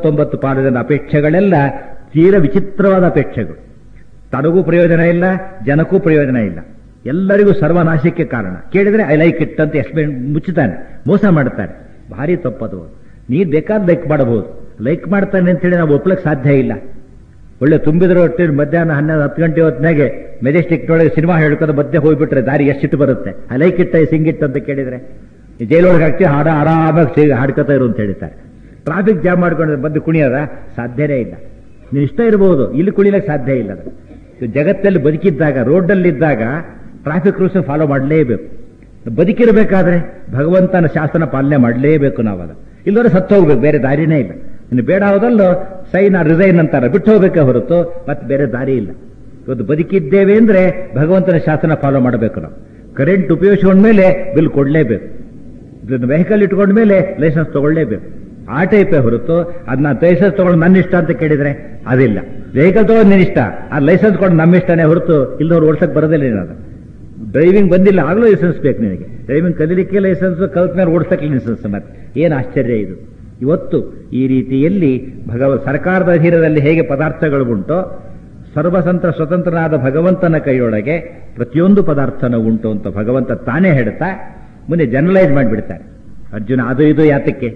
99% ಅಪೇಕ್ಷೆಗಳೆಲ್ಲ ತೀರ ವಿಚಿತ್ರವಾದ ಅಪೇಕ್ಷೆಗಳು. ತನಗೂ ಪ್ರಯೋಜನ ಇಲ್ಲ, ಜನಕ್ಕೂ ಪ್ರಯೋಜನ ಇಲ್ಲ, ಎಲ್ಲರಿಗೂ ಸರ್ವನಾಶಕ್ಕೆ ಕಾರಣ. ಕೇಳಿದ್ರೆ ಐ ಲೈಕ್ ಇಟ್ ಅಂತ ಎಕ್ಸ್ಪ್ಲೇನ್ ಮುಚ್ಚುತ್ತಾನೆ, ಮೋಸ ಮಾಡ್ತಾರೆ. ಭಾರಿ ತಪ್ಪದು. ನೀರು ಬೇಕಾದ ಲೈಕ್ ಮಾಡಬಹುದು, ಲೈಕ್ ಮಾಡ್ತಾನೆ ಅಂತೇಳಿ ನಾವು ಒಪ್ಲಕ್ಕೆ ಸಾಧ್ಯ ಇಲ್ಲ. ಒಳ್ಳೆ ತುಂಬಿದ್ರೆ ಹೊಟ್ಟೆ ಮಧ್ಯಾಹ್ನ 11-10 ಗಂಟೆ ಹೊತ್ತಿನಾಗೆ ಮೆಜೆಸ್ಟಿಕ್ ಒಳಗೆ ಸಿನಿಮಾ ಹೇಳ್ಕೊಂಡು ಮಧ್ಯೆ ಹೋಗ್ಬಿಟ್ರೆ ದಾರಿ ಎಷ್ಟಿಟ್ಟು ಬರುತ್ತೆ. I like it, I sing it ಅಂತ ಕೇಳಿದ್ರೆ ಜೈಲೊಳಗೆ ಹಾಕ್ತಿ ಹಾಡ ಆರಾಮಾಗಿ ಹಾಡ್ಕೊತಾ ಇರು ಅಂತ ಹೇಳ್ತಾರೆ. ಟ್ರಾಫಿಕ್ ಜಾಮ್ ಮಾಡ್ಕೊಂಡ್ರೆ ಬಂದು ಕುಣಿಯೋದ ಸಾಧ್ಯನೇ ಇಲ್ಲ. ನೀವು ಇಷ್ಟ ಇರಬಹುದು, ಇಲ್ಲಿ ಕುಣಿಯಲಿಕ್ಕೆ ಸಾಧ್ಯ ಇಲ್ಲ. ಜಗತ್ತಲ್ಲಿ ಬದುಕಿದ್ದಾಗ, ರೋಡಲ್ಲಿದ್ದಾಗ ಟ್ರಾಫಿಕ್ ರೂಲ್ಸ್ ಫಾಲೋ ಮಾಡಲೇಬೇಕು. ಬದುಕಿರಬೇಕಾದ್ರೆ ಭಗವಂತನ ಶಾಸನ ಪಾಲನೆ ಮಾಡಲೇಬೇಕು ನಾವು. ಅದು ಇಲ್ಲವರೆ ಸತ್ತು ಹೋಗ್ಬೇಕು, ಬೇರೆ ದಾರಿನೇ ಇಲ್ಲ. ಇನ್ನು ಬೇಡ ಹೋದಲ್ಲೋ ಸೈನ್ ರಿಸೈನ್ ಅಂತಾರೆ, ಬಿಟ್ಟು ಹೋಗ್ಬೇಕೆ ಹೊರತು ಮತ್ತೆ ಬೇರೆ ದಾರಿ ಇಲ್ಲ. ಇವತ್ತು ಬದುಕಿದ್ದೇವೆ ಅಂದ್ರೆ ಭಗವಂತನ ಶಾಸನ ಫಾಲೋ ಮಾಡಬೇಕು ನಾವು. ಕರೆಂಟ್ ಉಪಯೋಗಿಸ್ಕೊಂಡ್ಮೇಲೆ ಬಿಲ್ ಕೊಡಲೇಬೇಕು, ವೆಹಿಕಲ್ ಇಟ್ಕೊಂಡ್ಮೇಲೆ ಲೈಸೆನ್ಸ್ ತಗೊಳ್ಳೇಬೇಕು. ಆ ಟೈಪೇ ಹೊರತು ಅದನ್ನ ಲೈಸೆನ್ಸ್ ತಗೊಂಡು ನನ್ನ ಇಷ್ಟ ಅಂತ ಕೇಳಿದ್ರೆ ಅದಿಲ್ಲ. ವೆಹಿಕಲ್ ತಗೊಂಡು ನಿನ್ನ ಇಷ್ಟ, ಆ ಲೈಸೆನ್ಸ್ ಕೊಂಡು ನಮ್ಮ ಇಷ್ಟನೇ ಹೊರತು ಇಲ್ಲದವ್ರು ಓಡ್ಸಕ್ಕೆ ಬರೋದಿಲ್ಲ. ಏನಾದ್ರು ಡ್ರೈವಿಂಗ್ ಬಂದಿಲ್ಲ ಆಗಲೂ ಲೈಸೆನ್ಸ್ ಬೇಕು ನಿನಗೆ. ಡ್ರೈವಿಂಗ್ ಕಲೀಲಿಕ್ಕೆ ಲೈಸೆನ್ಸ್, ಕಲ್ತ ಮೇಲೆ ಓಡಿಸಕ್ಕೆ ಲೈಸೆನ್ಸ್. ಮತ್ತೆ ಏನು ಆಶ್ಚರ್ಯ ಇದು. ಇವತ್ತು ಈ ರೀತಿಯಲ್ಲಿ ಸರ್ಕಾರದ ಅಧೀನದಲ್ಲಿ ಹೇಗೆ ಪದಾರ್ಥಗಳು ಉಂಟೋ, ಸ್ವತಂತ್ರನಾದ ಭಗವಂತನ ಕೈಯೊಳಗೆ ಪ್ರತಿಯೊಂದು ಪದಾರ್ಥನೂ ಉಂಟು ಅಂತ ಭಗವಂತ ತಾನೇ ಹೇಳ್ತಾ ಮುಂದೆ ಜನರಲೈಸ್ ಮಾಡಿಬಿಡ್ತಾರೆ. ಅರ್ಜುನ ಅದು ಇದು ಯಾತಕ್ಕೆ?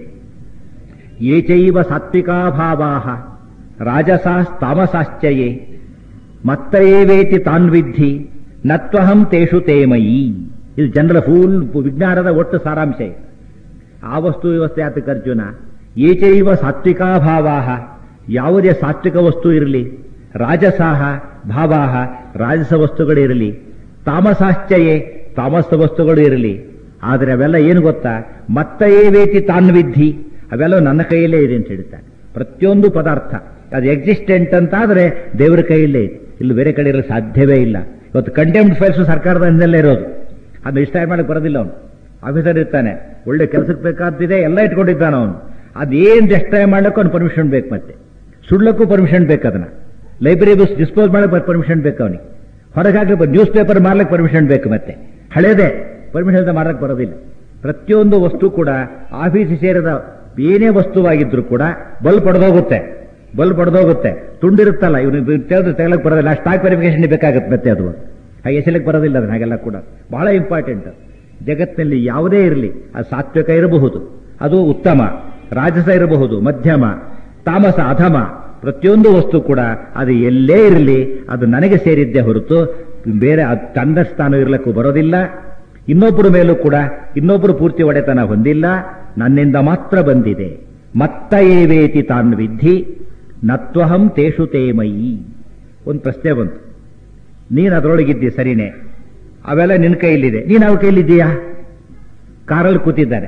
ಏಚೈವ ಸಾತ್ವಿಕಾಭಾವಾಹ ರಾಜಸಾಸ್ತಾಮಸಾಶ್ಚಯೇ ಮತ್ತೈವೇತಿ ತಾನ್ವಿದ್ಧಿ ನತ್ವಹಂ ತೇಷು ತೇಮಯಿ. ಇದು ಜನರ ಫೂಲ್ ವಿಜ್ಞಾನದ ಒಟ್ಟು ಸಾರಾಂಶ. ಆ ವಸ್ತು ವ್ಯವಸ್ಥೆ ಯಾತಕ್ಕೆ ಅರ್ಜುನ? ಏಚೈವ ಸಾತ್ವಿಕಾಭಾವಾಹ, ಯಾವುದೇ ಸಾತ್ವಿಕ ವಸ್ತು ಇರಲಿ, ರಾಜಸಾಹ ಭಾವಾಹ ರಾಜಸ ವಸ್ತುಗಳಿರಲಿ, ತಾಮಸಾಶ್ಚಯೇ ತಾಮಸ ವಸ್ತುಗಳು ಇರಲಿ. ಆದರೆ ಅವೆಲ್ಲ ಏನು ಗೊತ್ತಾ? ಮತ್ತೈವೇತಿ ತಾನ್ವಿದ್ಧಿ, ಅವೆಲ್ಲ ನನ್ನ ಕೈಯಲ್ಲೇ ಇದೆ ಅಂತ ಹೇಳ್ತಾರೆ. ಪ್ರತಿಯೊಂದು ಪದಾರ್ಥ ಅದು ಎಕ್ಸಿಸ್ಟೆಂಟ್ ಅಂತಾದರೆ ದೇವರ ಕೈಯಲ್ಲೇ ಇದೆ, ಇಲ್ಲಿ ಬೇರೆ ಕಡೆ ಇರಲು ಸಾಧ್ಯವೇ ಇಲ್ಲ. ಇವತ್ತು ಕಂಟೆಂಪ್ಟ್ ಫೈಲ್ಸ್ ಸರ್ಕಾರದ ಹಿಂದೆಲ್ಲೇ ಇರೋದು, ಅದನ್ನ ಇಷ್ಟ ಮಾಡಕ್ಕೆ ಬರೋದಿಲ್ಲ. ಅವನು ಆಫೀಸರ್ ಇರ್ತಾನೆ, ಒಳ್ಳೆ ಕೆಲಸಕ್ಕೆ ಬೇಕಾಗ್ತಿದೆ, ಎಲ್ಲ ಇಟ್ಕೊಂಡಿದ್ದಾನೆ ಅವನು. ಅದೇನು ಡಿಸ್ಟ್ರಾಯ್ ಮಾಡ್ಲಿಕ್ಕೂ ಅವ್ನು ಪರ್ಮಿಷನ್ ಬೇಕು, ಮತ್ತೆ ಸುಡ್ಲಕ್ಕೂ ಪರ್ಮಿಷನ್ ಬೇಕು, ಅದನ್ನ ಲೈಬ್ರರಿ ಬುಕ್ಸ್ ಡಿಸ್ಪೋಸ್ ಮಾಡಕ್ಕೆ ಪರ್ಮಿಷನ್ ಬೇಕು ಅವನಿಗೆ, ಹೊರಗಾಗ್ಲಿಕ್ಕೆ ನ್ಯೂಸ್ ಪೇಪರ್ ಮಾರ್ಲಿಕ್ಕೆ ಪರ್ಮಿಷನ್ ಬೇಕು, ಮತ್ತೆ ಹಳೇದೇ ಪರ್ಮಿಷನ್ ಅಂತ ಮಾರಕ್ಕೆ ಬರೋದಿಲ್ಲ. ಪ್ರತಿಯೊಂದು ವಸ್ತು ಕೂಡ ಆಫೀಸ್ ಸೇರಿದ ಏನೇ ವಸ್ತುವಾಗಿದ್ರೂ ಕೂಡ ಬಲ್ಬ್ ಪಡೆದೋಗುತ್ತೆ. ಬಲ್ಬ್ ಬಡ್ದೋಗುತ್ತೆ, ತುಂಡಿರುತ್ತಲ್ಲ, ಇವನು ತೆಗಲಕ್ಕೆ ಬರೋದಿಲ್ಲ, ಸ್ಟಾಕ್ ವೆರಿಫಿಕೇಶನ್ ಬೇಕಾಗುತ್ತೆ ಮತ್ತೆ ಅದು ಹಾಗೆ ಎಸಲಕ್ಕೆ ಬರೋದಿಲ್ಲ ಅದನ್ನ. ಹಾಗೆಲ್ಲ ಕೂಡ ಬಹಳ ಇಂಪಾರ್ಟೆಂಟ್. ಜಗತ್ತಿನಲ್ಲಿ ಯಾವುದೇ ಇರಲಿ, ಅದು ಸಾತ್ವಿಕ ಇರಬಹುದು, ಅದು ಉತ್ತಮ, ರಾಜಸ ಇರಬಹುದು, ಮಧ್ಯಮ, ತಾಮಸ, ಅಧಮ, ಪ್ರತಿಯೊಂದು ವಸ್ತು ಕೂಡ ಅದು ಎಲ್ಲೇ ಇರಲಿ ಅದು ನನಗೆ ಸೇರಿದ್ದೇ ಹೊರತು ಬೇರೆ ತನ್ನ ಸ್ಥಾನ ಇರಲಿಕ್ಕೂ ಬರೋದಿಲ್ಲ. ಇನ್ನೊಬ್ಬರ ಮೇಲೂ ಕೂಡ ಇನ್ನೊಬ್ಬರು ಪೂರ್ತಿ ಒಡೆತನ ಹೊಂದಿಲ್ಲ, ನನ್ನಿಂದ ಮಾತ್ರ ಬಂದಿದೆ. ಮತ್ತ ಏವೇತಿ ತಾನ್ ವಿದ್ಧಿ ನತ್ವಹಂ ತೇಷು ತೇಮಯಿ. ಒಂದು ಪ್ರಶ್ನೆ ಬಂತು, ನೀನು ಅದರೊಳಗಿದ್ದಿ ಸರಿನೇ, ಅವೆಲ್ಲ ನಿನ್ನ ಕೈಯಲ್ಲಿದೆ, ನೀನು ಅವ್ರ ಕೈಲಿದ್ದೀಯಾ? ಕಾರಲ್ಲಿ ಕೂತಿದ್ದಾನೆ,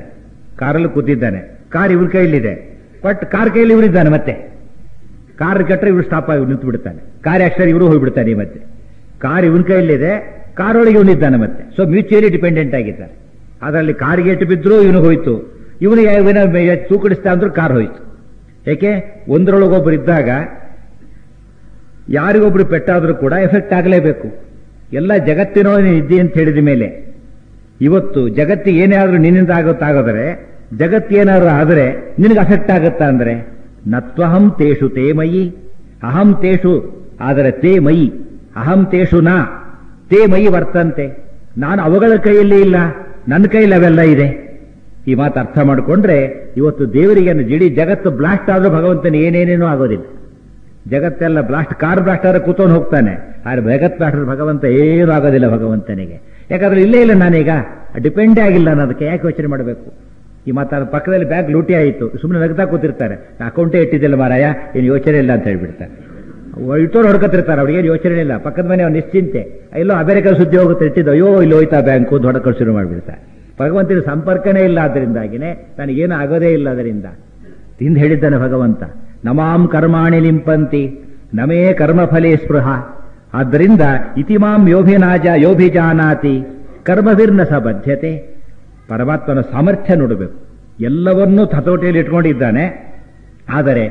ಕಾರ್ ಇವ್ರ ಕೈಲಿದೆ, ಬಟ್ ಕಾರ್ ಕೈಲಿ ಇವರಿದ್ದಾನೆ, ಮತ್ತೆ ಕಾರ್ ಕಟ್ಟರೆ ಇವ್ರು ಸ್ಟಾಪ್ ಆಗಿ ನಿಂತು ಬಿಡ್ತಾನೆ, ಕಾರ್ ಆಕ್ಸಿಡೆಂಟ್ ಇವರು ಹೋಗ್ಬಿಡ್ತಾನೆ, ಮತ್ತೆ ಕಾರ್ ಇವನ ಕೈಯಲ್ಲಿದೆ, ಕಾರ್ ಒಳಗೆ ಇವನಿದ್ದಾನೆ ಮತ್ತೆ. ಸೊ ಮ್ಯೂಚುಯಲಿ ಡಿಪೆಂಡೆಂಟ್ ಆಗಿದ್ದಾರೆ. ಅದರಲ್ಲಿ ಕಾರಿಗೆ ಏಟು ಬಿದ್ದರೂ ಇವನು ಹೋಯ್ತು, ಇವನು ತೂಕಡಿಸ್ತಾ ಅಂದ್ರೂ ಕಾರ್ ಹೋಯ್ತು. ಏಕೆ? ಒಂದರೊಳಗೊಬ್ಬರು ಇದ್ದಾಗ ಯಾರಿಗೊಬ್ರು ಪೆಟ್ಟಾದರೂ ಕೂಡ ಎಫೆಕ್ಟ್ ಆಗಲೇಬೇಕು. ಎಲ್ಲ ಜಗತ್ತಿನೋ ಇದ್ದಿ ಅಂತ ಹೇಳಿದ ಮೇಲೆ ಇವತ್ತು ಜಗತ್ತಿಗೆ ಏನೇ ಆದರೂ ನಿನ್ನಿಂದ ಆಗೋದಾದರೆ, ಜಗತ್ತೇನಾದ್ರು ಆದರೆ ನಿನಗೆ ಅಫೆಕ್ಟ್ ಆಗುತ್ತಾ ಅಂದರೆ ನತ್ವಹಂ ತೇಷು ತೇಮಯಿ ಅಹಂ ತೇಷು, ಆದರೆ ತೇ ಮಯಿ ಅಹಂ ತೇಷು ನಾ ತೇ ಮಯಿ ವರ್ತಂತೆ. ನಾನು ಅವುಗಳ ಕೈಯಲ್ಲಿ ಇಲ್ಲ, ನನ್ನ ಕೈಯಲ್ಲಿ ಅವೆಲ್ಲ ಇದೆ. ಈ ಮಾತು ಅರ್ಥ ಮಾಡಿಕೊಂಡ್ರೆ ಇವತ್ತು ದೇವರಿಗೆ ಇಡೀ ಜಗತ್ತು ಬ್ಲಾಸ್ಟ್ ಆದ್ರೂ ಭಗವಂತನ ಏನೇನೇನೂ ಆಗೋದಿಲ್ಲ. ಜಗತ್ತೆಲ್ಲ ಬ್ಲಾಸ್ಟ್, ಕಾರ್ ಬ್ಲಾಸ್ಟ್ ಆದ್ರೆ ಕೂತ್ಕೊಂಡು ಹೋಗ್ತಾನೆ, ಆದ್ರೆ ಜಗತ್ ಬ್ಲಾಸ್ಟ್ ಭಗವಂತ ಏನೂ ಆಗೋದಿಲ್ಲ ಭಗವಂತನಿಗೆ. ಯಾಕಂದ್ರೆ ಇಲ್ಲೇ ಇಲ್ಲ, ನಾನೀಗ ಡಿಪೆಂಡೇ ಆಗಿಲ್ಲ ಅನ್ನೋದಕ್ಕೆ ಯಾಕೆ ಯೋಚನೆ ಮಾಡಬೇಕು? ಈ ಮಾತಾಡ ಪಕ್ಕದಲ್ಲಿ ಬ್ಯಾಗ್ ಲೂಟಿ ಆಯಿತು, ಸುಮ್ಮನೆ ನಗ್ತಾ ಕೂತಿರ್ತಾರೆ, ಅಕೌಂಟೇ ಇಟ್ಟಿದ್ದಿಲ್ಲ ಮಾರಾಯ, ಏನು ಯೋಚನೆ ಇಲ್ಲ ಅಂತ ಹೇಳ್ಬಿಡ್ತಾರೆ. ಇಟ್ಟೋರು ಹೊಡ್ಕೊತಿರ್ತಾರೆ, ಅವ್ರಿಗೇನು ಯೋಚನೆ ಇಲ್ಲ, ಪಕ್ಕದ ಮನೆ ಅವ್ನು ನಿಶ್ಚಿಂತೆ, ಎಲ್ಲೋ ಅಮೆರಿಕ ಸುದ್ದಿ ಹೋಗುತ್ತೆ ಇಟ್ಟಿದ್ದು, ಅಯ್ಯೋ ಇಲ್ಲಿ ಹೋಯ್ತಾ ಬ್ಯಾಂಕು ಹೊಡ್ಕೊಂಡು ಶುರು ಮಾಡಿಬಿಡ್ತಾರೆ. ಭಗವಂತನ ಸಂಪರ್ಕನೇ ಇಲ್ಲ, ಅದರಿಂದಾಗಿನೇ ನನಗೇನು ಆಗೋದೇ ಇಲ್ಲ. ಅದರಿಂದ ತಿಂದು ಹೇಳಿದ್ದಾನೆ ಭಗವಂತ, ನಮಾಂ ಕರ್ಮಾಣಿ ಲಿಂಪಂತಿ ನಮೇ ಕರ್ಮಫಲೇ ಸ್ಪೃಹ. ಆದ್ದರಿಂದ ಇತಿಮಾಂ ಯೋಭಿಜಾನಾತಿ ಕರ್ಮವಿರ್ನ ಸ ಬದ್ಧತೆ. ಪರಮಾತ್ಮನ ಸಾಮರ್ಥ್ಯ ನೋಡಬೇಕು, ಎಲ್ಲವನ್ನೂ ಹತೋಟಿಯಲ್ಲಿ ಇಟ್ಕೊಂಡಿದ್ದಾನೆ, ಆದರೆ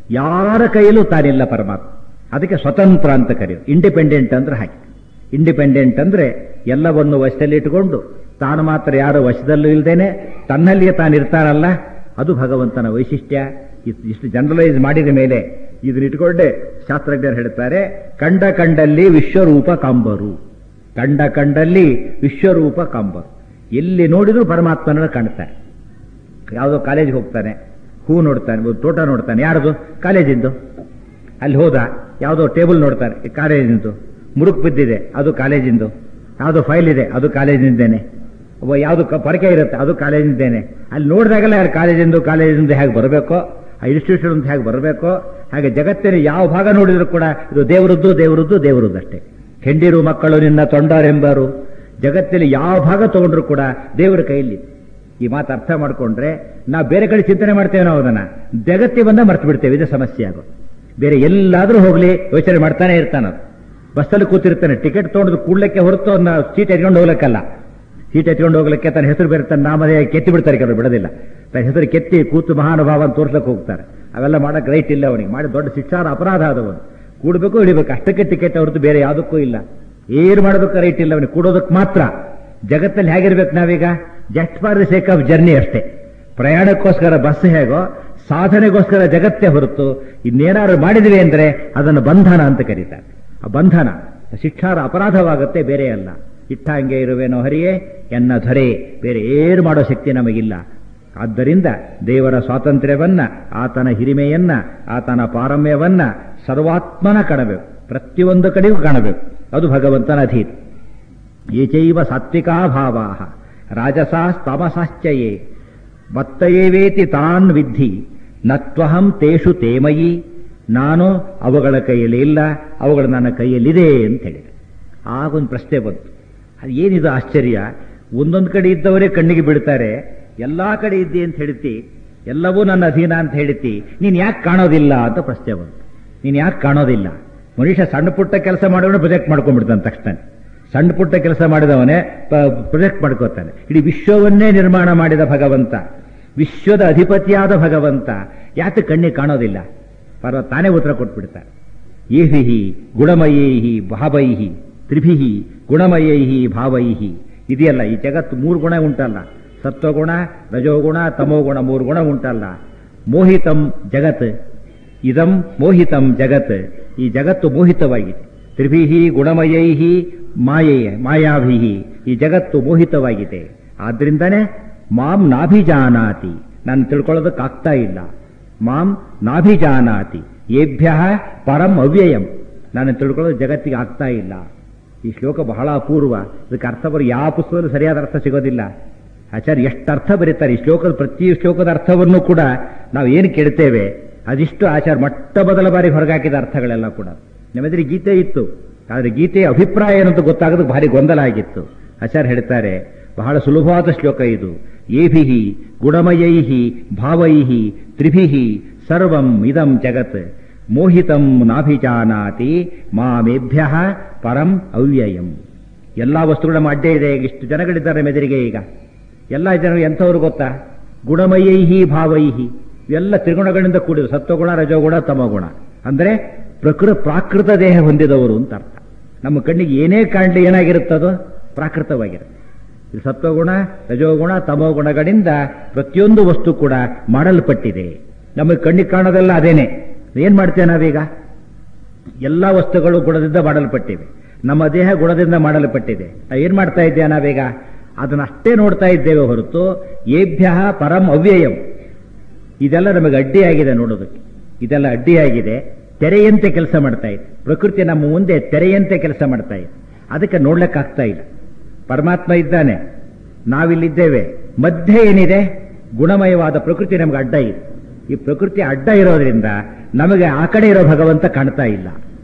ಯಾರ ಕೈಯಲ್ಲೂ ತಾನಿಲ್ಲ ಪರಮಾತ್ಮ. ಅದಕ್ಕೆ ಸ್ವತಂತ್ರ ಅಂತ ಕರೆಯೋದು. ಇಂಡಿಪೆಂಡೆಂಟ್ ಅಂದ್ರೆ ಹಾಗೆ. ಇಂಡಿಪೆಂಡೆಂಟ್ ಅಂದ್ರೆ ಎಲ್ಲವನ್ನು ವಶದಲ್ಲಿ ಇಟ್ಟುಕೊಂಡು ತಾನು ಮಾತ್ರ ಯಾರು ವಶದಲ್ಲೂ ಇಲ್ಲದೇನೆ ತನ್ನಲ್ಲಿಯೇ ತಾನಿರ್ತಾನಲ್ಲ, ಅದು ಭಗವಂತನ ವೈಶಿಷ್ಟ್ಯ. ಇಷ್ಟು ಜನರಲೈಸ್ ಮಾಡಿದ ಮೇಲೆ ಇದನ್ನ ಇಟ್ಕೊಂಡೆ ಶಾಸ್ತ್ರಜ್ಞರು ಹೇಳ್ತಾರೆ, ಕಂಡ ಕಂಡಲ್ಲಿ ವಿಶ್ವರೂಪ ಕಾಂಬರು, ಕಂಡ ಕಂಡಲ್ಲಿ ವಿಶ್ವರೂಪ ಕಾಂಬರು. ಎಲ್ಲಿ ನೋಡಿದ್ರು ಪರಮಾತ್ಮನ ಕಾಣ್ತಾರೆ. ಯಾವುದೋ ಕಾಲೇಜಿಗೆ ಹೋಗ್ತಾನೆ, ಹೂ ನೋಡ್ತಾನೆ, ತೋಟ ನೋಡ್ತಾನೆ, ಯಾರದು? ಕಾಲೇಜಿಂದು. ಅಲ್ಲಿ ಹೋದ, ಯಾವುದೋ ಟೇಬಲ್ ನೋಡ್ತಾನೆ, ಕಾಲೇಜಿಂದು. ಮುರುಕು ಬಿದ್ದಿದೆ, ಅದು ಕಾಲೇಜಿಂದು. ಯಾವುದೋ ಫೈಲ್ ಇದೆ, ಅದು ಕಾಲೇಜಿಂದೇನೆ. ಯಾವುದು ಪರಕೆ ಇರುತ್ತೆ, ಅದು ಕಾಲೇಜಿಂದೇನೆ. ಅಲ್ಲಿ ನೋಡಿದಾಗೆಲ್ಲ ಯಾರು ಕಾಲೇಜಿಂದ ಹೇಗೆ ಬರಬೇಕೋ, ಆ ಇನ್ಸ್ಟಿಟ್ಯೂಷನ್ ಅಂತ ಹೇಗೆ ಬರಬೇಕೋ ಹಾಗೆ ಜಗತ್ತಿನ ಯಾವ ಭಾಗ ನೋಡಿದ್ರು ಕೂಡ ಇದು ದೇವರದ್ದು ಅಷ್ಟೇ. ಹೆಂಡಿರು ಮಕ್ಕಳು ನಿನ್ನ ತೊಂಡರೆಂಬರು. ಜಗತ್ತಲ್ಲಿ ಯಾವ ಭಾಗ ತಗೊಂಡ್ರು ಕೂಡ ದೇವರ ಕೈಯಲ್ಲಿ. ಈ ಮಾತು ಅರ್ಥ ಮಾಡಿಕೊಂಡ್ರೆ ನಾವು ಬೇರೆ ಕಡೆ ಚಿಂತನೆ ಮಾಡ್ತೇವೆ, ನಾವು ಅದನ್ನ ಜಗತ್ತಿ ಬಂದ ಮರ್ತು ಬಿಡ್ತೇವೆ. ಇದು ಸಮಸ್ಯೆ ಆಗೋದು. ಬೇರೆ ಎಲ್ಲಾದ್ರೂ ಹೋಗ್ಲಿ ಯೋಚನೆ ಮಾಡ್ತಾನೆ ಇರ್ತಾನ. ಬಸ್ಸಲ್ಲಿ ಕೂತಿರ್ತಾನೆ, ಟಿಕೆಟ್ ತೊಗೊಂಡು ಕೂಡ್ಲಿಕ್ಕೆ ಹೊರತು ಅದನ್ನ ಸೀಟ್ ಎತ್ಕೊಂಡು ಹೋಗ್ಲಿಕ್ಕಲ್ಲ. ಸೀಟ್ ಎತ್ಕೊಂಡು ಹೋಗ್ಲಿಕ್ಕೆ ತನ್ನ ಹೆಸರು ಬೇರೆ ತನ್ನ ನಾಮದೇ ಕೆತ್ತಿ ಬಿಡ್ತಾರೆ, ಕೆಲವರು ಬಿಡೋದಿಲ್ಲ. ತನ್ನ ಹೆಸರು ಕೆತ್ತಿ ಕೂತು ಮಹಾನುಭಾವ ಅಂತ ತೋರ್ಸಕ್ಕೆ ಹೋಗ್ತಾರೆ. ಅವೆಲ್ಲ ಮಾಡಕ್ಕೆ ರೈಟ್ ಇಲ್ಲ ಅವನಿಗೆ. ಮಾಡಿ ದೊಡ್ಡ ಶಿಕ್ಷಾರ ಅಪರಾಧ ಆದವನು. ಕೂಡಬೇಕು ಹಿಡಿಬೇಕು, ಅಷ್ಟಕ್ಕೆ ಟಿಕೆಟ್ ಹೊರತು ಬೇರೆ ಯಾವುದಕ್ಕೂ ಇಲ್ಲ. ಏನು ಮಾಡೋದಕ್ಕೆ ರೈಟ್ ಇಲ್ಲ ಅವನಿಗೆ, ಕೂಡೋದಕ್ಕೆ ಮಾತ್ರ. ಜಗತ್ತಲ್ಲಿ ಹೇಗಿರ್ಬೇಕು ನಾವೀಗ? Just for the sake of journey ಅಷ್ಟೇ. ಪ್ರಯಾಣಕ್ಕೋಸ್ಕರ ಬಸ್ ಹೇಗೋ, ಸಾಧನೆಗೋಸ್ಕರ ಜಗತ್ತೇ ಹೊರತು ಇನ್ನೇನಾದ್ರು ಮಾಡಿದ್ವಿ ಅಂದ್ರೆ ಅದನ್ನು ಬಂಧನ ಅಂತ ಕರೀತಾರೆ. ಆ ಬಂಧನ ಶಿಕ್ಷಾರ ಅಪರಾಧವಾಗುತ್ತೆ, ಬೇರೆ ಅಲ್ಲ. ಇಟ್ಟಂಗೆ ಇರುವೇನೋ ಹರಿಯೇ ಎನ್ನ ಧರೆ, ಬೇರೆ ಏನು ಮಾಡೋ ಶಕ್ತಿ ನಮಗಿಲ್ಲ. ಆದ್ದರಿಂದ ದೇವರ ಸ್ವಾತಂತ್ರ್ಯವನ್ನ, ಆತನ ಹಿರಿಮೆಯನ್ನ, ಆತನ ಪಾರಮ್ಯವನ್ನ ಸರ್ವಾತ್ಮನ ಕಾಣಬೇಕು, ಪ್ರತಿಯೊಂದು ಕಡೆಗೂ ಕಾಣಬೇಕು. ಅದು ಭಗವಂತನ ಅಧೀನ. ಏಚೈವ ಸಾತ್ವಿಕಾ ಭಾವಾ ರಾಜಸಾಸ್ತಮಸಾಶ್ಚಯೇ ಮತ್ತಯೇವೇತಿ ತಾನ್ ವಿದ್ಧಿ ನತ್ವಹಂ ತೇಷು ತೇಮಯಿ. ನಾನು ಅವುಗಳ ಕೈಯಲ್ಲಿ ಇಲ್ಲ, ಅವುಗಳು ನನ್ನ ಕೈಯಲ್ಲಿದೆ ಅಂತ ಹೇಳಿದೆ. ಆಗೊಂದು ಪ್ರಶ್ನೆ ಬಂತು, ಅದು ಏನಿದು ಆಶ್ಚರ್ಯ? ಒಂದೊಂದು ಕಡೆ ಇದ್ದವರೇ ಕಣ್ಣಿಗೆ ಬಿಡ್ತಾರೆ, ಎಲ್ಲಾ ಕಡೆ ಇದ್ದಿ ಅಂತ ಹೇಳ್ತಿ, ಎಲ್ಲವೂ ನನ್ನ ಅಧೀನ ಅಂತ ಹೇಳ್ತಿ, ನೀನು ಯಾಕೆ ಕಾಣೋದಿಲ್ಲ ಅಂತ ಪ್ರಶ್ನೆ ಬಂತು. ನೀನು ಯಾಕೆ ಕಾಣೋದಿಲ್ಲ? ಮನುಷ್ಯ ಸಣ್ಣ ಪುಟ್ಟ ಕೆಲಸ ಮಾಡೋಣ ಪ್ರೊಜೆಕ್ಟ್ ಮಾಡ್ಕೊಂಡ್ಬಿಡ್ತಾನೆ ತಕ್ಷಣ. ಸಣ್ಣ ಪುಟ್ಟ ಕೆಲಸ ಮಾಡಿದವನೇ ಪ್ರೊಜೆಕ್ಟ್ ಮಾಡ್ಕೋತಾನೆ. ಇಡೀ ವಿಶ್ವವನ್ನೇ ನಿರ್ಮಾಣ ಮಾಡಿದ ಭಗವಂತ, ವಿಶ್ವದ ಅಧಿಪತಿಯಾದ ಭಗವಂತ ಯಾಕೆ ಕಣ್ಣಿಗೆ ಕಾಣೋದಿಲ್ಲ? ತಾನೇ ಉತ್ತರ ಕೊಟ್ಬಿಡ್ತಾರೆ. ಏಹಿಹಿ ಗುಣಮಯೈಹಿ ಭಾವೈಹಿ ತ್ರಿಭಿಹಿ ಗುಣಮಯೈಹಿ ಭಾವೈಹಿ. ಇದೆಯಲ್ಲ ಈ ಜಗತ್ತು, ಮೂರು ಗುಣ ಉಂಟಲ್ಲ, ಸತ್ವಗುಣ, ರಜೋಗುಣ, ತಮೋಗುಣ, ಮೂರು ಗುಣ ಉಂಟಲ್ಲ. ಮೋಹಿತಂ ಜಗತ್, ಇದಂ ಮೋಹಿತಂ ಜಗತ್, ಈ ಜಗತ್ತು ಮೋಹಿತವಾಗಿದೆ. ತ್ರಿಭಿಹಿ ಗುಣಮಯೈಹಿ ಮಾಯಾಭಿಹಿ, ಈ ಜಗತ್ತು ಮೋಹಿತವಾಗಿದೆ. ಆದ್ರಿಂದನೇ ಮಾಂ ನಾಭಿಜಾನಾತಿ, ನಾನು ತಿಳ್ಕೊಳ್ಳೋದಕ್ಕಾಗ್ತಾ ಇಲ್ಲ. ಮಾಂ ನಾಭಿಜಾನಾತಿ ಏಭ್ಯ ಪರಂ ಅವ್ಯಯಂ, ನಾನು ತಿಳ್ಕೊಳ್ಳೋದು ಜಗತ್ತಿಗೆ ಆಗ್ತಾ ಇಲ್ಲ. ಈ ಶ್ಲೋಕ ಬಹಳ ಅಪೂರ್ವ. ಇದಕ್ಕೆ ಅರ್ಥ ಯಾವ ಪುಸ್ತಕದಲ್ಲೂ ಸರಿಯಾದ ಅರ್ಥ ಸಿಗೋದಿಲ್ಲ. ಆಚಾರ್ಯ ಎಷ್ಟು ಅರ್ಥ ಬರೀತಾರೆ. ಈ ಶ್ಲೋಕದ ಪ್ರತಿ ಶ್ಲೋಕದ ಅರ್ಥವನ್ನು ಕೂಡ ನಾವು ಏನು ಕೇಳ್ತೇವೆ ಅದಿಷ್ಟು ಆಚಾರ್ಯ ಮೊಟ್ಟ ಮೊದಲ ಬಾರಿ ಹೊರಗಾಕಿದ ಅರ್ಥಗಳೆಲ್ಲ ಕೂಡ. ನಮ್ಮೆದುರಿಗೆ ಗೀತೆ ಇತ್ತು, ಆದರೆ ಗೀತೆಯ ಅಭಿಪ್ರಾಯ ಏನಂತ ಗೊತ್ತಾಗೋದಕ್ಕೆ ಭಾರಿ ಗೊಂದಲ ಆಗಿತ್ತು. ಆಚಾರ್ಯ ಹೇಳ್ತಾರೆ, ಬಹಳ ಸುಲಭವಾದ ಶ್ಲೋಕ ಇದು. ಏಭಿಹಿ ಗುಣಮಯೈಹಿ ಭಾವೈಹಿ ತ್ರಿಭಿಹಿ ಸರ್ವಂ ಇದಂ ಜಗತ್ ಮೋಹಿತಂ ನಾಭಿಜಾನಾತಿ ಮಾಮೇಭ್ಯ ಪರಂ ಅವ್ಯಯಂ. ಎಲ್ಲ ವಸ್ತುಗಳ ಅಡ್ಡೆ ಇದೆ. ಇಷ್ಟು ಜನಗಳಿದ್ದಾರೆ ಮೆದುರಿಗೆ. ಈಗ ಎಲ್ಲ ಜನರು ಎಂಥವ್ರು ಗೊತ್ತಾ? ಗುಣಮಯೈಹಿ ಭಾವೈಹಿ, ಇವೆಲ್ಲ ತ್ರಿಗುಣಗಳಿಂದ ಕೂಡಿದ ಸತ್ವಗುಣ ರಜೋಗುಣ ತಮಗುಣ, ಅಂದರೆ ಪ್ರಾಕೃತ ದೇಹ ಹೊಂದಿದವರು ಅಂತ ಅರ್ಥ. ನಮ್ಮ ಕಣ್ಣಿಗೆ ಏನೇ ಕಾಣಲಿ ಏನಾಗಿರುತ್ತದೋ ಪ್ರಾಕೃತವಾಗಿರುತ್ತೆ. ಇದು ಸತ್ವಗುಣ ರಜೋಗುಣ ತಮೋಗುಣಗಳಿಂದ ಪ್ರತಿಯೊಂದು ವಸ್ತು ಕೂಡ ಮಾಡಲ್ಪಟ್ಟಿದೆ. ನಮಗೆ ಕಣ್ಣಿಗೆ ಕಾಣೋದೆಲ್ಲ ಅದೇನೆ. ಏನ್ ಮಾಡ್ತೇವೆ ನಾವೀಗ? ಎಲ್ಲ ವಸ್ತುಗಳು ಗುಣದಿಂದ ಮಾಡಲ್ಪಟ್ಟಿವೆ. ನಮ್ಮ ದೇಹ ಗುಣದಿಂದ ಮಾಡಲ್ಪಟ್ಟಿದೆ. ಏನ್ ಮಾಡ್ತಾ ಇದ್ದೇವೆ ನಾವೀಗ? ಅದನ್ನಷ್ಟೇ ನೋಡ್ತಾ ಇದ್ದೇವೆ ಹೊರತು ಏಭ್ಯ ಪರಂ ಅವ್ಯಯಂ, ಇದೆಲ್ಲ ನಮಗೆ ಅಡ್ಡಿಯಾಗಿದೆ ನೋಡೋದಕ್ಕೆ. ಇದೆಲ್ಲ ಅಡ್ಡಿಯಾಗಿದೆ, ತೆರೆಯಂತೆ ಕೆಲಸ ಮಾಡ್ತಾ ಇದೆ. ಪ್ರಕೃತಿ ನಮ್ಮ ಮುಂದೆ ತೆರೆಯಂತೆ ಕೆಲಸ ಮಾಡ್ತಾ ಇದೆ. ಅದಕ್ಕೆ ನೋಡ್ಲಿಕ್ಕಾಗ್ತಾ ಇಲ್ಲ. ಪರಮಾತ್ಮ ಇದ್ದಾನೆ, ನಾವಿಲ್ಲಿದ್ದೇವೆ. ಮಧ್ಯೆ ಏನಿದೆ? ಗುಣಮಯವಾದ ಪ್ರಕೃತಿ ನಮಗೆ ಅಡ್ಡ ಇದೆ. ಈ ಪ್ರಕೃತಿ ಅಡ್ಡ ಇರೋದ್ರಿಂದ ನಮಗೆ ಆ ಕಡೆ ಇರೋ ಭಗವಂತ ಕಾಣ್ತಾ ಇಲ್ಲ,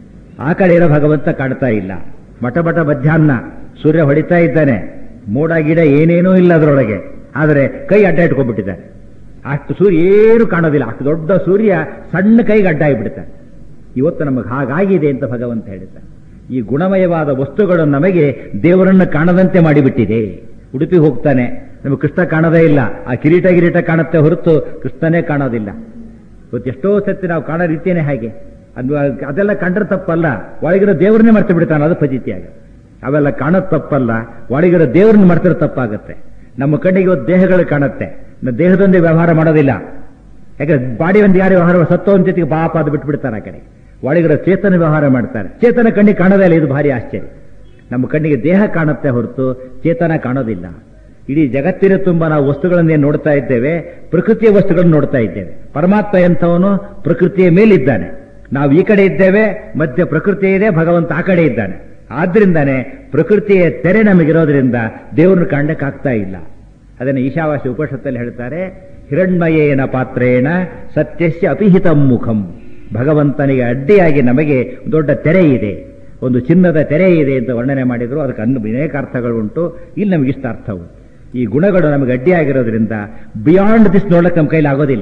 ಆ ಕಡೆ ಇರೋ ಭಗವಂತ ಕಾಣ್ತಾ ಇಲ್ಲ. ಮಠ ಮಧ್ಯಾಹ್ನ ಸೂರ್ಯ ಹೊಡಿತಾ ಇದ್ದಾನೆ, ಮೋಡ ಗಿಡ ಏನೇನೂ ಇಲ್ಲ ಅದರೊಳಗೆ, ಆದರೆ ಕೈ ಅಡ್ಡ ಇಟ್ಕೊಂಡ್ಬಿಟ್ಟಿದ್ದಾನೆ. ಅಷ್ಟು ಸೂರ್ಯ ಏನು ಕಾಣೋದಿಲ್ಲ. ಅಷ್ಟು ದೊಡ್ಡ ಸೂರ್ಯ ಸಣ್ಣ ಕೈಗೆ ಅಡ್ಡ ಆಗಿಬಿಡ್ತಾನೆ. ಇವತ್ತು ನಮಗೆ ಹಾಗಾಗಿದೆ ಅಂತ ಭಗವಂತ ಹೇಳ್ತಾನೆ. ಈ ಗುಣಮಯವಾದ ವಸ್ತುಗಳು ನಮಗೆ ದೇವರನ್ನು ಕಾಣದಂತೆ ಮಾಡಿಬಿಟ್ಟಿದೆ. ಉಡುಪಿ ಹೋಗ್ತಾನೆ, ನಮಗೆ ಕೃಷ್ಣ ಕಾಣೋದೇ ಇಲ್ಲ. ಆ ಕಿರೀಟ ಕಾಣುತ್ತೆ ಹೊರತು ಕೃಷ್ಣನೇ ಕಾಣೋದಿಲ್ಲ. ಇವತ್ತು ಎಷ್ಟೋ ಸತಿ ನಾವು ಕಾಣೋ ರೀತಿಯೇ ಹಾಗೆ. ಅದೆಲ್ಲ ಕಂಡ್ರೆ ತಪ್ಪಲ್ಲ, ಒಳಗಿರೋ ದೇವರನ್ನೇ ಮರ್ತು ಬಿಡ್ತಾನೆ, ಅದು ಫಜಿತಿಯಾಗ. ಅವೆಲ್ಲ ಕಾಣೋದು ತಪ್ಪಲ್ಲ, ಒಳಗಿರೋ ದೇವರನ್ನ ಮರ್ತಿರೋ ತಪ್ಪಾಗುತ್ತೆ. ನಮ್ಮ ಕಣ್ಣಿಗೆ ಇವತ್ತು ದೇಹಗಳು ಕಾಣುತ್ತೆ, ದೇಹದೊಂದೇ ವ್ಯವಹಾರ ಮಾಡೋದಿಲ್ಲ. ಯಾಕಂದ್ರೆ ಬಾಡಿ ಒಂದು ಯಾರು ವ್ಯವಹಾರ ಸತ್ತೋನ್ ಜೊತೆಗೆ ಪಾಪ ಅದು ಬಿಟ್ಬಿಡ್ತಾರೆ. ಆ ಕಡೆ ಒಳಗಿರೋ ಚೇತನ ವ್ಯವಹಾರ ಮಾಡ್ತಾರೆ. ಚೇತನ ಕಣ್ಣಿಗೆ ಕಾಣೋದೇ ಇಲ್ಲ. ಇದು ಭಾರಿ ಆಶ್ಚರ್ಯ. ನಮ್ಮ ಕಣ್ಣಿಗೆ ದೇಹ ಕಾಣುತ್ತೆ ಹೊರತು ಚೇತನ ಕಾಣೋದಿಲ್ಲ. ಇಡೀ ಜಗತ್ತಿನ ತುಂಬ ನಾವು ವಸ್ತುಗಳನ್ನೇ ನೋಡ್ತಾ ಇದ್ದೇವೆ, ಪ್ರಕೃತಿಯ ವಸ್ತುಗಳನ್ನು ನೋಡ್ತಾ ಇದ್ದೇವೆ. ಪರಮಾತ್ಮ ಎಂಥವನು ಪ್ರಕೃತಿಯ ಮೇಲಿದ್ದಾನೆ, ನಾವು ಈ ಕಡೆ ಇದ್ದೇವೆ, ಮಧ್ಯ ಪ್ರಕೃತಿ ಇದೆ, ಭಗವಂತ ಆ ಕಡೆ ಇದ್ದಾನೆ. ಆದ್ರಿಂದಾನೆ ಪ್ರಕೃತಿಯ ತೆರೆ ನಮಗಿರೋದ್ರಿಂದ ದೇವರನ್ನು ಕಾಣಲಿಕ್ಕಾಗ್ತಾ ಇಲ್ಲ. ಅದನ್ನು ಈಶಾವಾಸ್ಯ ಉಪನಿಷತ್ತಲ್ಲಿ ಹೇಳ್ತಾರೆ, ಹಿರಣ್ಮಯೇನ ಪಾತ್ರೇಣ ಸತ್ಯಸ್ಯ ಅಪಿಹಿತಂ ಮುಖಂ. ಭಗವಂತನಿಗೆ ಅಡ್ಡಿಯಾಗಿ ನಮಗೆ ದೊಡ್ಡ ತೆರೆ ಇದೆ, ಒಂದು ಚಿನ್ನದ ತೆರೆ ಇದೆ ಅಂತ ವರ್ಣನೆ ಮಾಡಿದ್ರು. ಅದಕ್ಕೆ ಅನೇಕ ಅರ್ಥಗಳುಂಟು. ಇಲ್ಲಿ ನಮಗೆ ಇಷ್ಟ ಅರ್ಥವು. ಈ ಗುಣಗಳು ನಮಗೆ ಅಡ್ಡಿಯಾಗಿರೋದ್ರಿಂದ ಬಿಯಾಂಡ್ ದಿಸ್ ನೋಡಕ್ಕೆ ನಮ್ಮ ಕೈಲಿ ಆಗೋದಿಲ್ಲ.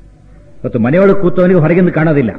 ಇವತ್ತು ಮನೆಯೊಳಗೆ ಕೂತವನಿಗೆ ಹೊರಗಿಂದ ಕಾಣೋದಿಲ್ಲ,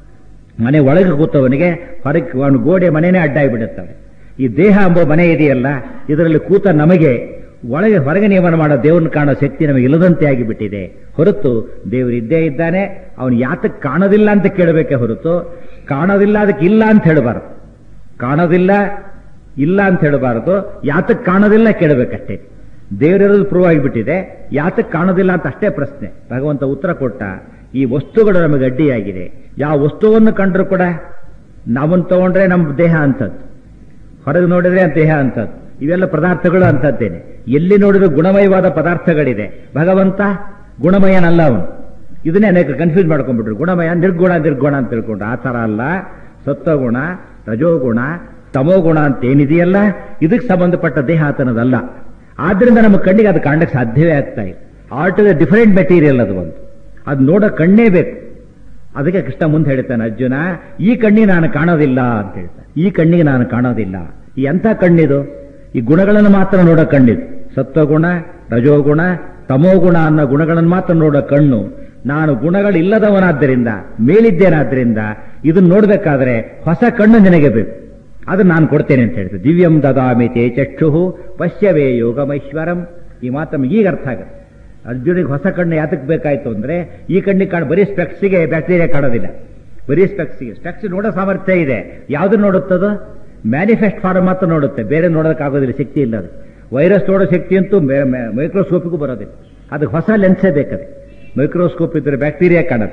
ಮನೆ ಒಳಗೆ ಕೂತವನಿಗೆ ಹೊರಗೆ ಅವನು ಗೋಡೆ ಮನೆಯೇ ಅಡ್ಡಾಗಿಬಿಡುತ್ತವೆ. ಈ ದೇಹ ಎಂಬ ಮನೆ ಇದೆಯಲ್ಲ, ಇದರಲ್ಲಿ ಕೂತ ನಮಗೆ ಹೊರಗೆ ನಿಯಮನ ಮಾಡೋ ದೇವರನ್ನು ಕಾಣೋ ಶಕ್ತಿ ನಮಗೆ ಇಲ್ಲದಂತೆ ಆಗಿಬಿಟ್ಟಿದೆ. ಹೊರತು ದೇವರು ಇದ್ದೇ ಇದ್ದಾನೆ, ಅವನು ಯಾತಕ್ಕೆ ಕಾಣೋದಿಲ್ಲ ಅಂತ ಕೇಳಬೇಕೆ ಹೊರತು ಕಾಣೋದಿಲ್ಲ ಅದಕ್ಕೆ ಇಲ್ಲ ಅಂತ ಹೇಳಬಾರದು. ಕಾಣೋದಿಲ್ಲ ಇಲ್ಲ ಅಂತ ಹೇಳಬಾರದು, ಯಾತಕ್ಕೆ ಕಾಣೋದಿಲ್ಲ ಕೇಳಬೇಕಷ್ಟೇ. ದೇವರಿರೋದು ಪ್ರೂವ್ ಆಗಿಬಿಟ್ಟಿದೆ, ಯಾತಕ್ಕೆ ಕಾಣೋದಿಲ್ಲ ಅಂತ ಅಷ್ಟೇ ಪ್ರಶ್ನೆ. ಭಗವಂತ ಉತ್ತರ ಕೊಟ್ಟ. ಈ ವಸ್ತುಗಳು ನಮಗೆ ಅಡ್ಡಿಯಾಗಿದೆ. ಯಾವ ವಸ್ತುವನ್ನು ಕಂಡ್ರೂ ಕೂಡ ನಾವನ್ನು ತಗೊಂಡ್ರೆ ನಮ್ಮ ದೇಹ ಅಂತದ್ದು, ಹೊರಗೆ ನೋಡಿದ್ರೆ ದೇಹ ಅಂತದ್ದು, ಇವೆಲ್ಲ ಪದಾರ್ಥಗಳು ಅಂತದ್ದೇನೆ. ಎಲ್ಲಿ ನೋಡಿದ್ರು ಗುಣಮಯವಾದ ಪದಾರ್ಥಗಳಿದೆ. ಭಗವಂತ ಗುಣಮಯನಲ್ಲ ಅವನು. ಇದನ್ನೇ ಅನೇಕ ಕನ್ಫ್ಯೂಸ್ ಮಾಡ್ಕೊಂಡ್ಬಿಟ್ರು. ಗುಣಮಯ ನಿರ್ಗುಣ ಅಂತ ತಿಳ್ಕೊಂಡ್ರು. ಆ ಥರ ಅಲ್ಲ. ಸತ್ವಗುಣ ರಜೋಗುಣ ತಮೋಗುಣ ಅಂತ ಏನಿದೆಯಲ್ಲ, ಇದಕ್ಕೆ ಸಂಬಂಧಪಟ್ಟ ದೇಹ ಆತನದಲ್ಲ. ಆದ್ರಿಂದ ನಮ್ಮ ಕಣ್ಣಿಗೆ ಅದು ಕಾಣಕ್ಕೆ ಸಾಧ್ಯವೇ ಆಗ್ತಾ ಇಲ್ಲ. Art is different material. ಅದು ಒಂದು ಅದು ನೋಡೋ ಕಣ್ಣೇ ಬೇಕು. ಅದಕ್ಕೆ ಕೃಷ್ಣ ಮುಂದೆ ಹೇಳ್ತಾನೆ, ಅರ್ಜುನ ಈ ಕಣ್ಣಿಗೆ ನಾನು ಕಾಣೋದಿಲ್ಲ ಅಂತ ಹೇಳ್ತಾನೆ. ಈ ಕಣ್ಣಿಗೆ ನಾನು ಕಾಣೋದಿಲ್ಲ. ಈ ಎಂಥ ಕಣ್ಣಿದು? ಈ ಗುಣಗಳನ್ನು ಮಾತ್ರ ನೋಡೋ ಕಣ್ಣಿದು. ಸತ್ವಗುಣ ರಜೋಗುಣ ತಮೋಗುಣ ಅನ್ನೋ ಗುಣಗಳನ್ನು ಮಾತ್ರ ನೋಡೋ ಕಣ್ಣು. ನಾನು ಗುಣಗಳಿಲ್ಲದವನಾದ್ದರಿಂದ ಮೇಲಿದ್ದೇನಾದ್ರಿಂದ ಇದನ್ನು ನೋಡ್ಬೇಕಾದ್ರೆ ಹೊಸ ಕಣ್ಣು ನಿನಗೆ ಬೇಕು. ಅದನ್ನು ನಾನು ಕೊಡ್ತೇನೆ ಅಂತ ಹೇಳ್ತೇನೆ. ದಿವ್ಯಂ ದದಾಮಿ ತೇ ಚಕ್ಷು ಪಶ್ಯವೇ ಯೋಗಮೈಶ್ವರಂ. ಈ ಮಾತು ನಮಗೆ ಈಗ ಅರ್ಥ ಆಗುತ್ತೆ. ಅರ್ಜುನಿಗೆ ಹೊಸ ಕಣ್ಣು ಯಾತಕ್ಕೆ ಬೇಕಾಯ್ತು ಅಂದ್ರೆ, ಈ ಕಣ್ಣಿಗೆ ಬರೀ ಸ್ಪೆಕ್ಸಿಗೆ ಬ್ಯಾಕ್ಟೀರಿಯಾ ಕಾಣೋದಿಲ್ಲ. ಬರೀ ಸ್ಪೆಕ್ಸ್ ನೋಡೋ ಸಾಮರ್ಥ್ಯ ಇದೆ. ಯಾವ್ದು ನೋಡುತ್ತದೋ ಮ್ಯಾನಿಫೆಸ್ಟ್ ಫಾರ್ಮ್ ಮಾತ್ರ ನೋಡುತ್ತೆ, ಬೇರೆ ನೋಡೋದಕ್ಕಾಗೋದಿಲ್ಲ, ಶಕ್ತಿ ಇಲ್ಲ. ಅದು ವೈರಸ್ ನೋಡೋ ಶಕ್ತಿ ಅಂತೂ ಮೈಕ್ರೋಸ್ಕೋಪಿಗೂ ಬರೋದಿಲ್ಲ. ಅದಕ್ಕೆ ಹೊಸ ಲೆನ್ಸೇ ಬೇಕದೆ. ಮೈಕ್ರೋಸ್ಕೋಪ್ ಇದ್ರೆ ಬ್ಯಾಕ್ಟೀರಿಯಾ ಕಾಣುತ್ತೆ,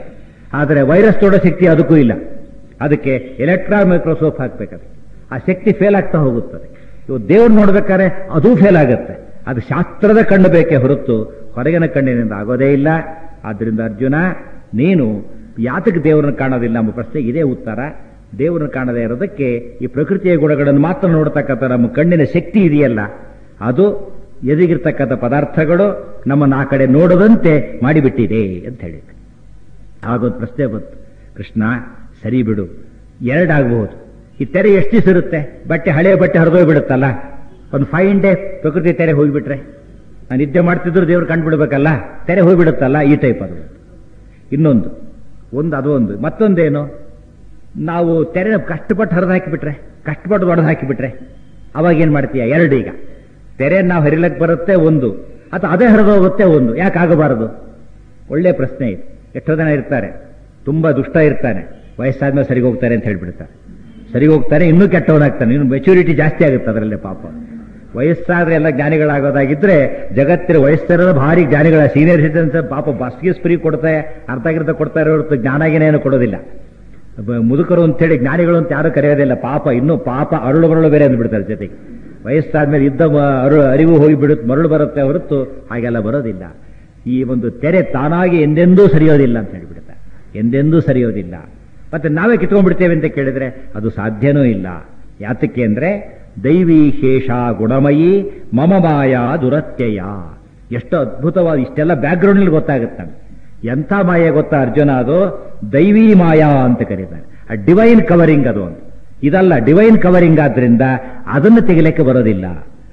ಆದರೆ ವೈರಸ್ ತೊಡೋ ಶಕ್ತಿ ಅದಕ್ಕೂ ಇಲ್ಲ. ಅದಕ್ಕೆ ಎಲೆಕ್ಟ್ರಾನ್ ಮೈಕ್ರೋಸ್ಕೋಪ್ ಹಾಕ್ಬೇಕಾದ್ರೆ ಆ ಶಕ್ತಿ ಫೇಲ್ ಆಗ್ತಾ ಹೋಗುತ್ತದೆ. ಇವು ದೇವ್ರು ನೋಡ್ಬೇಕಾದ್ರೆ ಅದೂ ಫೇಲ್ ಆಗುತ್ತೆ. ಅದು ಶಾಸ್ತ್ರದ ಕಣ್ಣು ಬೇಕೇ ಹೊರತು ಹೊರಗಿನ ಕಣ್ಣಿನಿಂದ ಆಗೋದೇ ಇಲ್ಲ. ಆದ್ದರಿಂದ ಅರ್ಜುನ, ನೀನು ಯಾತಕ್ಕೆ ದೇವರನ್ನು ಕಾಣೋದಿಲ್ಲ ಎಂಬ ಪ್ರಶ್ನೆಗೆ ಇದೇ ಉತ್ತರ. ದೇವರನ್ನು ಕಾಣದೇ ಇರೋದಕ್ಕೆ ಈ ಪ್ರಕೃತಿಯ ಗುಣಗಳನ್ನು ಮಾತ್ರ ನೋಡ್ತಕ್ಕಂಥ ನಮ್ಮ ಕಣ್ಣಿನ ಶಕ್ತಿ ಇದೆಯಲ್ಲ, ಅದು ಎದುಗಿರ್ತಕ್ಕಂಥ ಪದಾರ್ಥಗಳು ನಮ್ಮನ್ನು ಆ ಕಡೆ ನೋಡದಂತೆ ಮಾಡಿಬಿಟ್ಟಿದೆ ಅಂತ ಹೇಳಿದೆ. ಆಗೊಂದು ಪ್ರಶ್ನೆ ಬಂತು, ಕೃಷ್ಣ ಸರಿ ಬಿಡು, ಎರಡಾಗಬಹುದು. ಈ ತೆರೆ ಎಷ್ಟು ದಿವಸ ಇರುತ್ತೆ? ಬಟ್ಟೆ ಹಳೆಯ ಬಟ್ಟೆ ಹರಿದೋಗ್ಬಿಡುತ್ತಲ್ಲ, ಒಂದು 5 ಡೇ ಪ್ರಕೃತಿ ತೆರೆ ಹೋಗಿಬಿಟ್ರೆ, ನಾನು ನಿದ್ದೆ ಮಾಡ್ತಿದ್ರು ದೇವ್ರು ಕಂಡುಬಿಡ್ಬೇಕಲ್ಲ, ತೆರೆ ಹೋಗಿಬಿಡುತ್ತಲ್ಲ, ಈ ಟೈಪ್ ಅದು. ಇನ್ನೊಂದು ಅದು ಒಂದು. ಮತ್ತೊಂದೇನು, ನಾವು ತೆರೆ ಕಷ್ಟಪಟ್ಟು ಹರಿದು ಹಾಕಿಬಿಟ್ರೆ, ಕಷ್ಟಪಟ್ಟು ಒಡೆದು ಹಾಕಿಬಿಟ್ರೆ ಅವಾಗ ಏನು ಮಾಡ್ತೀಯ? ಎರಡು. ಈಗ ತೆರೆ ನಾವು ಹರಿಲಕ್ಕೆ ಬರುತ್ತೆ ಒಂದು, ಅಥವಾ ಅದೇ ಹರಿದೋಗುತ್ತೆ ಒಂದು, ಯಾಕೆ ಆಗಬಾರದು? ಒಳ್ಳೆ ಪ್ರಶ್ನೆ ಇದು. ಎಷ್ಟೋ ಜನ ಇರ್ತಾರೆ, ತುಂಬಾ ದುಷ್ಟ ಇರ್ತಾನೆ, ವಯಸ್ಸಾದ್ಮೇಲೆ ಸರಿಗೆ ಹೋಗ್ತಾರೆ ಅಂತ ಹೇಳ್ಬಿಡ್ತಾರೆ. ಸರಿಗೆ ಹೋಗ್ತಾನೆ, ಇನ್ನೂ ಕೆಟ್ಟವನಾಗ್ತಾನೆ, ಇನ್ನು ಮೆಚುರಿಟಿ ಜಾಸ್ತಿ ಆಗುತ್ತೆ ಅದರಲ್ಲೇ. ಪಾಪ ವಯಸ್ಸಾದ್ರೆ ಎಲ್ಲ ಜ್ಞಾನಿಗಳಾಗೋದಾಗಿದ್ರೆ ಜಗತ್ತಿನ ವಯಸ್ಸರ ಭಾರಿ ಜ್ಞಾನಿಗಳ ಸೀನಿಯರ್ ಸಿಟಿಜನ್ಸ್ ಪಾಪ ಬಸ್ಗೆ ಫ್ರೀ ಕೊಡ್ತಾರೆ, ಅರ್ಧ ಕೊಡ್ತಾರೆ ಹೊರತು ಜ್ಞಾನಾಗಿನೇನು ಕೊಡೋದಿಲ್ಲ. ಮುದುಕರು ಅಂತೇಳಿ ಜ್ಞಾನಿಗಳು ಅಂತ ಯಾರು ಕರೆಯೋದಿಲ್ಲ. ಪಾಪ ಇನ್ನೂ ಪಾಪ ಅರುಳು ಮರಳು ಬೇರೆ ಅಂದ್ಬಿಡ್ತಾರೆ ಜೊತೆಗೆ. ವಯಸ್ಸಾದ್ಮೇಲೆ ಇದ್ದ ಅರಿವು ಹೋಗಿ ಬಿಡುತ್ತೆ, ಮರಳು ಬರುತ್ತೆ ಹೊರತು ಹಾಗೆಲ್ಲ ಬರೋದಿಲ್ಲ. ಈ ಒಂದು ತೆರೆ ತಾನಾಗಿ ಎಂದೆಂದೂ ಸರಿಯೋದಿಲ್ಲ ಅಂತ ಹೇಳ್ಬಿಡ್ತಾರೆ, ಎಂದೆಂದೂ ಸರಿಯೋದಿಲ್ಲ. ಮತ್ತೆ ನಾವೇ ಕಿತ್ಕೊಂಡ್ಬಿಡ್ತೇವೆ ಅಂತ ಕೇಳಿದ್ರೆ ಅದು ಸಾಧ್ಯನೂ ಇಲ್ಲ. ಯಾತಕ್ಕೆ ಅಂದ್ರೆ ದೈವೀ ಶೇಷ ಗುಣಮಯಿ ಮಮ ಮಾಯಾ ದುರತ್ಯಯ. ಎಷ್ಟು ಅದ್ಭುತವಾದ ಇಷ್ಟೆಲ್ಲ ಬ್ಯಾಕ್ಗ್ರೌಂಡ್ ಗೊತ್ತಾಗುತ್ತೆ. ಎಂಥ ಮಾಯೆ ಗೊತ್ತಾ ಅರ್ಜುನ? ಅದು ದೈವೀ ಮಾಯಾ ಅಂತ ಕರೀತಾರೆ. ಆ ಡಿವೈನ್ ಕವರಿಂಗ್ ಅದು ಒಂದು. ಇದಲ್ಲ ಡಿವೈನ್ ಕವರಿಂಗ್, ಆದ್ರಿಂದ ಅದನ್ನು ತೆಗಿಲಿಕ್ಕೆ ಬರೋದಿಲ್ಲ.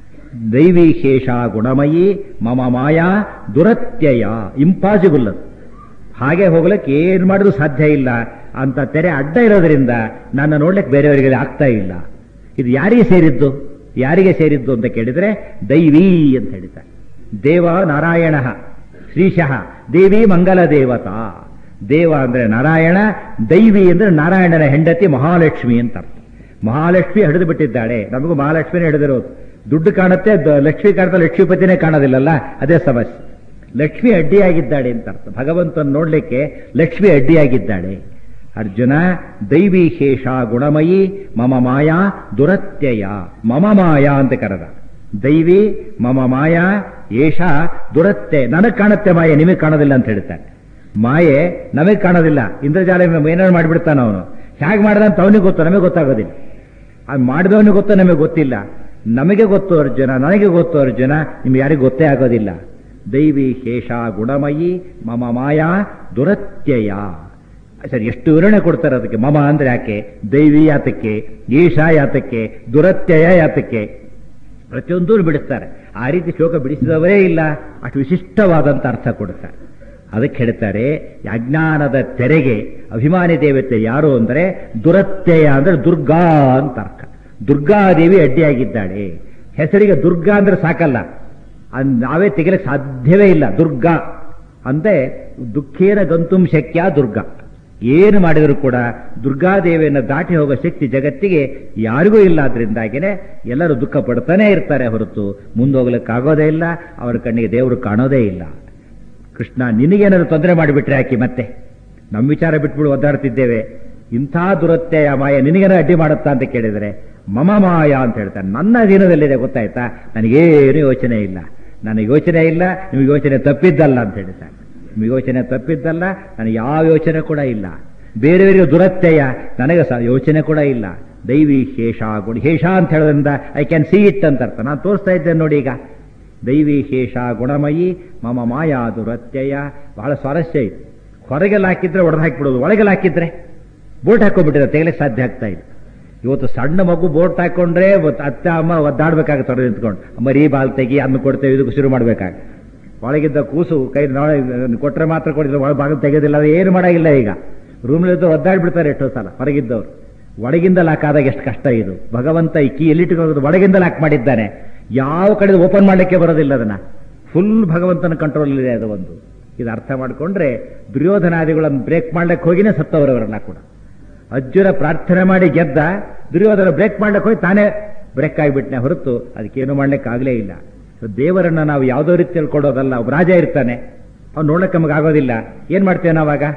ದೈವೀ ಶೇಷ ಗುಣಮಯಿ ಮಮ ಮಾಯಾ ದುರತ್ಯಯ, ಇಂಪಾಸಿಬಲ್ ಅದು. ಹಾಗೆ ಹೋಗ್ಲಿಕ್ಕೆ ಏನು ಮಾಡಿದ್ರು ಸಾಧ್ಯ ಇಲ್ಲ. ಅಂತ ತೆರೆ ಅಡ್ಡ ಇರೋದ್ರಿಂದ ನನ್ನ ನೋಡ್ಲಿಕ್ಕೆ ಬೇರೆಯವರಿಗೆ ಆಗ್ತಾ ಇಲ್ಲ. ಇದು ಯಾರಿಗೆ ಸೇರಿದ್ದು? ಯಾರಿಗೆ ಸೇರಿದ್ದು ಅಂತ ಕೇಳಿದ್ರೆ ದೈವೀ ಅಂತ ಹೇಳ್ತಾರೆ. ದೇವ ನಾರಾಯಣ ಶ್ರೀಶಃ, ದೇವಿ ಮಂಗಲ ದೇವತಾ. ದೇವ ಅಂದ್ರೆ ನಾರಾಯಣ, ದೈವಿ ಅಂದ್ರೆ ನಾರಾಯಣನ ಹೆಂಡತಿ ಮಹಾಲಕ್ಷ್ಮಿ ಅಂತ ಅರ್ಥ. ಮಹಾಲಕ್ಷ್ಮಿ ಹಿಡಿದು ಬಿಟ್ಟಿದ್ದಾಳೆ, ನಮಗೂ ಮಹಾಲಕ್ಷ್ಮಿನೇ ಹಿಡಿದಿರೋದು. ದುಡ್ಡು ಕಾಣುತ್ತೆ, ಲಕ್ಷ್ಮಿ ಕಾಣುತ್ತೆ, ಲಕ್ಷ್ಮೀಪತಿನೇ ಕಾಣೋದಿಲ್ಲಲ್ಲ, ಅದೇ ಸಮಸ್ಯೆ. ಲಕ್ಷ್ಮಿ ಅಡ್ಡಿಯಾಗಿದ್ದಾಳೆ ಅಂತ ಅರ್ಥ. ಭಗವಂತನ ನೋಡ್ಲಿಕ್ಕೆ ಲಕ್ಷ್ಮಿ ಅಡ್ಡಿಯಾಗಿದ್ದಾಳೆ. ಅರ್ಜುನ, ದೈವೀ ಶೇಷ ಗುಣಮಯಿ ಮಮ ಮಾಯಾ ದುರತ್ಯಯ. ಮಮ ಮಾಯಾ ಅಂತ ಕರೆದ. ದೈವಿ ಮಮ ಮಾಯಾ ಏಷ ದುರತ್ಯೆ. ನನಗೆ ಕಾಣುತ್ತೆ ಮಾಯೆ, ನಿಮಗೆ ಕಾಣೋದಿಲ್ಲ ಅಂತ ಹೇಳ್ತಾನೆ. ಮಾಯೆ ನಮಗೆ ಕಾಣೋದಿಲ್ಲ. ಇಂದ್ರಜಾಲ ಏನಾದ್ರು ಮಾಡಿಬಿಡ್ತಾನ ಅವನು. ಹೇಗೆ ಮಾಡ್ದಂತ ಅವನಿಗೆ ಗೊತ್ತು, ನಮಗೆ ಗೊತ್ತಾಗೋದಿಲ್ಲ. ಅದು ಮಾಡಿದವನಿಗೆ ಗೊತ್ತು, ನಮಗೆ ಗೊತ್ತಿಲ್ಲ. ನಮಗೆ ಗೊತ್ತು ಅರ್ಜುನ, ನನಗೆ ಗೊತ್ತು ಅರ್ಜುನ, ನಿಮ್ಗೆ ಯಾರಿಗೂ ಗೊತ್ತೇ ಆಗೋದಿಲ್ಲ. ದೈವಿ ಶೇಷ ಗುಣಮಯಿ ಮಮ ಮಾಯಾ ದುರತ್ಯಯ. ಸರಿ, ಎಷ್ಟು ವಿವರಣೆ ಕೊಡ್ತಾರೆ ಅದಕ್ಕೆ. ಮಮ ಅಂದ್ರೆ ಯಾಕೆ, ದೈವಿ ಯಾತಕ್ಕೆ, ಈಶಾ ಯಾತಕ್ಕೆ, ದುರತ್ಯಯ ಯಾತಕ್ಕೆ, ಪ್ರತಿಯೊಂದೂ ಬಿಡಿಸ್ತಾರೆ. ಆ ರೀತಿ ಶ್ಲೋಕ ಬಿಡಿಸಿದವರೇ ಇಲ್ಲ, ಅಷ್ಟು ವಿಶಿಷ್ಟವಾದಂಥ ಅರ್ಥ ಕೊಡ್ತಾರೆ. ಅದಕ್ಕೆ ಹೇಳ್ತಾರೆ, ಅಜ್ಞಾನದ ತೆರೆಗೆ ಅಭಿಮಾನಿ ದೇವತೆ ಯಾರು ಅಂದರೆ ದುರತ್ಯಯ ಅಂದ್ರೆ ದುರ್ಗಾ ಅಂತ ಅರ್ಥ. ದುರ್ಗಾದೇವಿ ಅಡ್ಡಿಯಾಗಿದ್ದಾಳೆ. ಹೆಸರಿಗೆ ದುರ್ಗಾ ಅಂದ್ರೆ ಸಾಕಲ್ಲ, ನಾವೇ ತೆಗಿಲಿಕ್ಕೆ ಸಾಧ್ಯವೇ ಇಲ್ಲ. ದುರ್ಗಾ ಅಂದ್ರೆ ದುಃಖೇನ ಗಂತುಂ ಶಕ್ಯ ದುರ್ಗಾ. ಏನು ಮಾಡಿದರೂ ಕೂಡ ದುರ್ಗಾದೇವಿಯನ್ನು ದಾಟಿ ಹೋಗೋ ಶಕ್ತಿ ಜಗತ್ತಿಗೆ ಯಾರಿಗೂ ಇಲ್ಲ. ಆದ್ರಿಂದಾಗಿನೇ ಎಲ್ಲರೂ ದುಃಖ ಪಡ್ತಾನೆ ಇರ್ತಾರೆ ಹೊರತು ಮುಂದೋಗ್ಲಿಕ್ಕಾಗೋದೇ ಇಲ್ಲ. ಅವರ ಕಣ್ಣಿಗೆ ದೇವರು ಕಾಣೋದೇ ಇಲ್ಲ. ಕೃಷ್ಣ, ನಿನಗೇನಾದ್ರು ತೊಂದರೆ ಮಾಡಿಬಿಟ್ರೆ ಯಾಕೆ? ಮತ್ತೆ ನಮ್ಮ ವಿಚಾರ ಬಿಟ್ಬಿಡು ಒದ್ದಾಡ್ತಿದ್ದೇವೆ. ಇಂಥ ದುರತ್ಯಯ ಮಾಯ ನಿನಗೇನೋ ಅಡ್ಡಿ ಮಾಡುತ್ತಾ ಅಂತ ಕೇಳಿದರೆ ಮಮ ಮಾಯಾ ಅಂತ ಹೇಳ್ತಾನೆ. ನನ್ನ ಅಧೀನದಲ್ಲಿದೆ, ಗೊತ್ತಾಯ್ತಾ? ನನಗೇನು ಯೋಚನೆ ಇಲ್ಲ, ನನಗೆ ಯೋಚನೆ ಇಲ್ಲ, ನಿಮಗೆ ಯೋಚನೆ ತಪ್ಪಿದ್ದಲ್ಲ ಅಂತ ಹೇಳ್ತಾನೆ. ನಿಮಗೆ ಯೋಚನೆ ತಪ್ಪಿದ್ದಲ್ಲ, ನನಗೆ ಯಾವ ಯೋಚನೆ ಕೂಡ ಇಲ್ಲ. ಬೇರೆಯವರಿಗೆ ದುರತ್ಯಯ, ನನಗೆ ಯೋಚನೆ ಕೂಡ ಇಲ್ಲ. ದೈವಿ ಶೇಷ ಗುಣ. ಶೇಷ ಅಂತ ಹೇಳೋದ್ರಿಂದ ಐ ಕ್ಯಾನ್ ಸಿ ಇಟ್ ಅಂತ ಅರ್ಥ. ನಾನು ತೋರಿಸ್ತಾ ಇದ್ದೇನೆ ನೋಡಿ. ಈಗ ದೈವಿ ಶೇಷ ಗುಣಮಯಿ ಮಮ ಮಾಯಾ ದುರತ್ಯಯ. ಬಹಳ ಸ್ವಾರಸ್ಯ ಇದೆ. ಹೊರಗೆಲ್ಲ ಹಾಕಿದ್ರೆ ಒಡೆದು ಹಾಕಿಬಿಡೋದು, ಒಳಗೆಲ್ಲ ಹಾಕಿದ್ರೆ ಬೋಟ್ ಹಾಕೊಂಡ್ಬಿಟ್ಟಿದ್ರೆ ತೆಗಲಿಕ್ಕೆ ಸಾಧ್ಯ ಆಗ್ತಾ ಇಲ್ಲ. ಇವತ್ತು ಸಣ್ಣ ಮಗು ಬೋಟ್ ಹಾಕೊಂಡ್ರೆ ಅತ್ತ ಅಮ್ಮ ಒದ್ದಾಡ್ಬೇಕಾಗುತ್ತೆ. ಹೊರಗೆ ನಿಂತ್ಕೊಂಡು ಮರಿ ಬಾಲ್ ತೆಗಿ, ಅನ್ನು ಕೊಡ್ತೇವೆ, ಇದಕ್ಕೂ ಶುರು ಮಾಡ್ಬೇಕಾಗ. ಒಳಗಿದ್ದ ಕೂಸು ಕೈ ಕೊಟ್ಟರೆ ಮಾತ್ರ ಕೊಡಿದ್ರೆ ಒಳ ಬಾಗಿಲು ತೆಗೆಯೋದಿಲ್ಲ. ಅದು ಏನು ಮಾಡೋಂಗಿಲ್ಲ. ಈಗ ರೂಮ್ಲಿದ್ದು ಒದ್ದಾಡ್ಬಿಡ್ತಾರೆ ಎಷ್ಟೋ ಸಲ ಹೊರಗಿದ್ದವ್ರು. ಒಳಗಿಂದ ಲಾಕ್ ಆದಾಗ ಎಷ್ಟು ಕಷ್ಟ ಇದು. ಭಗವಂತ ಈ ಕೀ ಎಲ್ಲಿಟ್ಟುಕೊಂಡು ಒಳಗಿಂದ ಲಾಕ್ ಮಾಡಿದ್ದಾನೆ. ಯಾವ ಕಡೆ ಓಪನ್ ಮಾಡಲಿಕ್ಕೆ ಬರೋದಿಲ್ಲ. ಅದನ್ನ ಫುಲ್ ಭಗವಂತನ ಕಂಟ್ರೋಲ್ ಇದೆ ಅದು ಒಂದು. ಇದು ಅರ್ಥ ಮಾಡಿಕೊಂಡ್ರೆ ದುರ್ಯೋಧನಾದಿಗಳನ್ನು ಬ್ರೇಕ್ ಮಾಡ್ಲಿಕ್ಕೆ ಹೋಗಿನೇ ಸತ್ತವರವರೆಲ್ಲ ಕೂಡ. ಅರ್ಜುನ ಪ್ರಾರ್ಥನೆ ಮಾಡಿ ಗೆದ್ದ, ದುರ್ಯೋಧನ ಬ್ರೇಕ್ ಮಾಡ್ಲಿಕ್ಕೆ ಹೋಗಿ ತಾನೇ ಬ್ರೇಕ್ ಆಗಿಬಿಟ್ನೆ ಹೊರತು ಅದಕ್ಕೇನು ಮಾಡ್ಲಿಕ್ಕೆ ಆಗಲೇ ಇಲ್ಲ. ದೇವರನ್ನ ನಾವು ಯಾವುದೋ ರೀತಿ ತಿಳ್ಕೊಡೋದಲ್ಲ. ಒಬ್ಬ ರಾಜ ಇರ್ತಾನೆ, ಅವ್ನು ನೋಡ್ಲಿಕ್ಕೆ ನಮಗೆ ಆಗೋದಿಲ್ಲ. ಏನ್ ಮಾಡ್ತೇವೆ ನಾವಾಗ?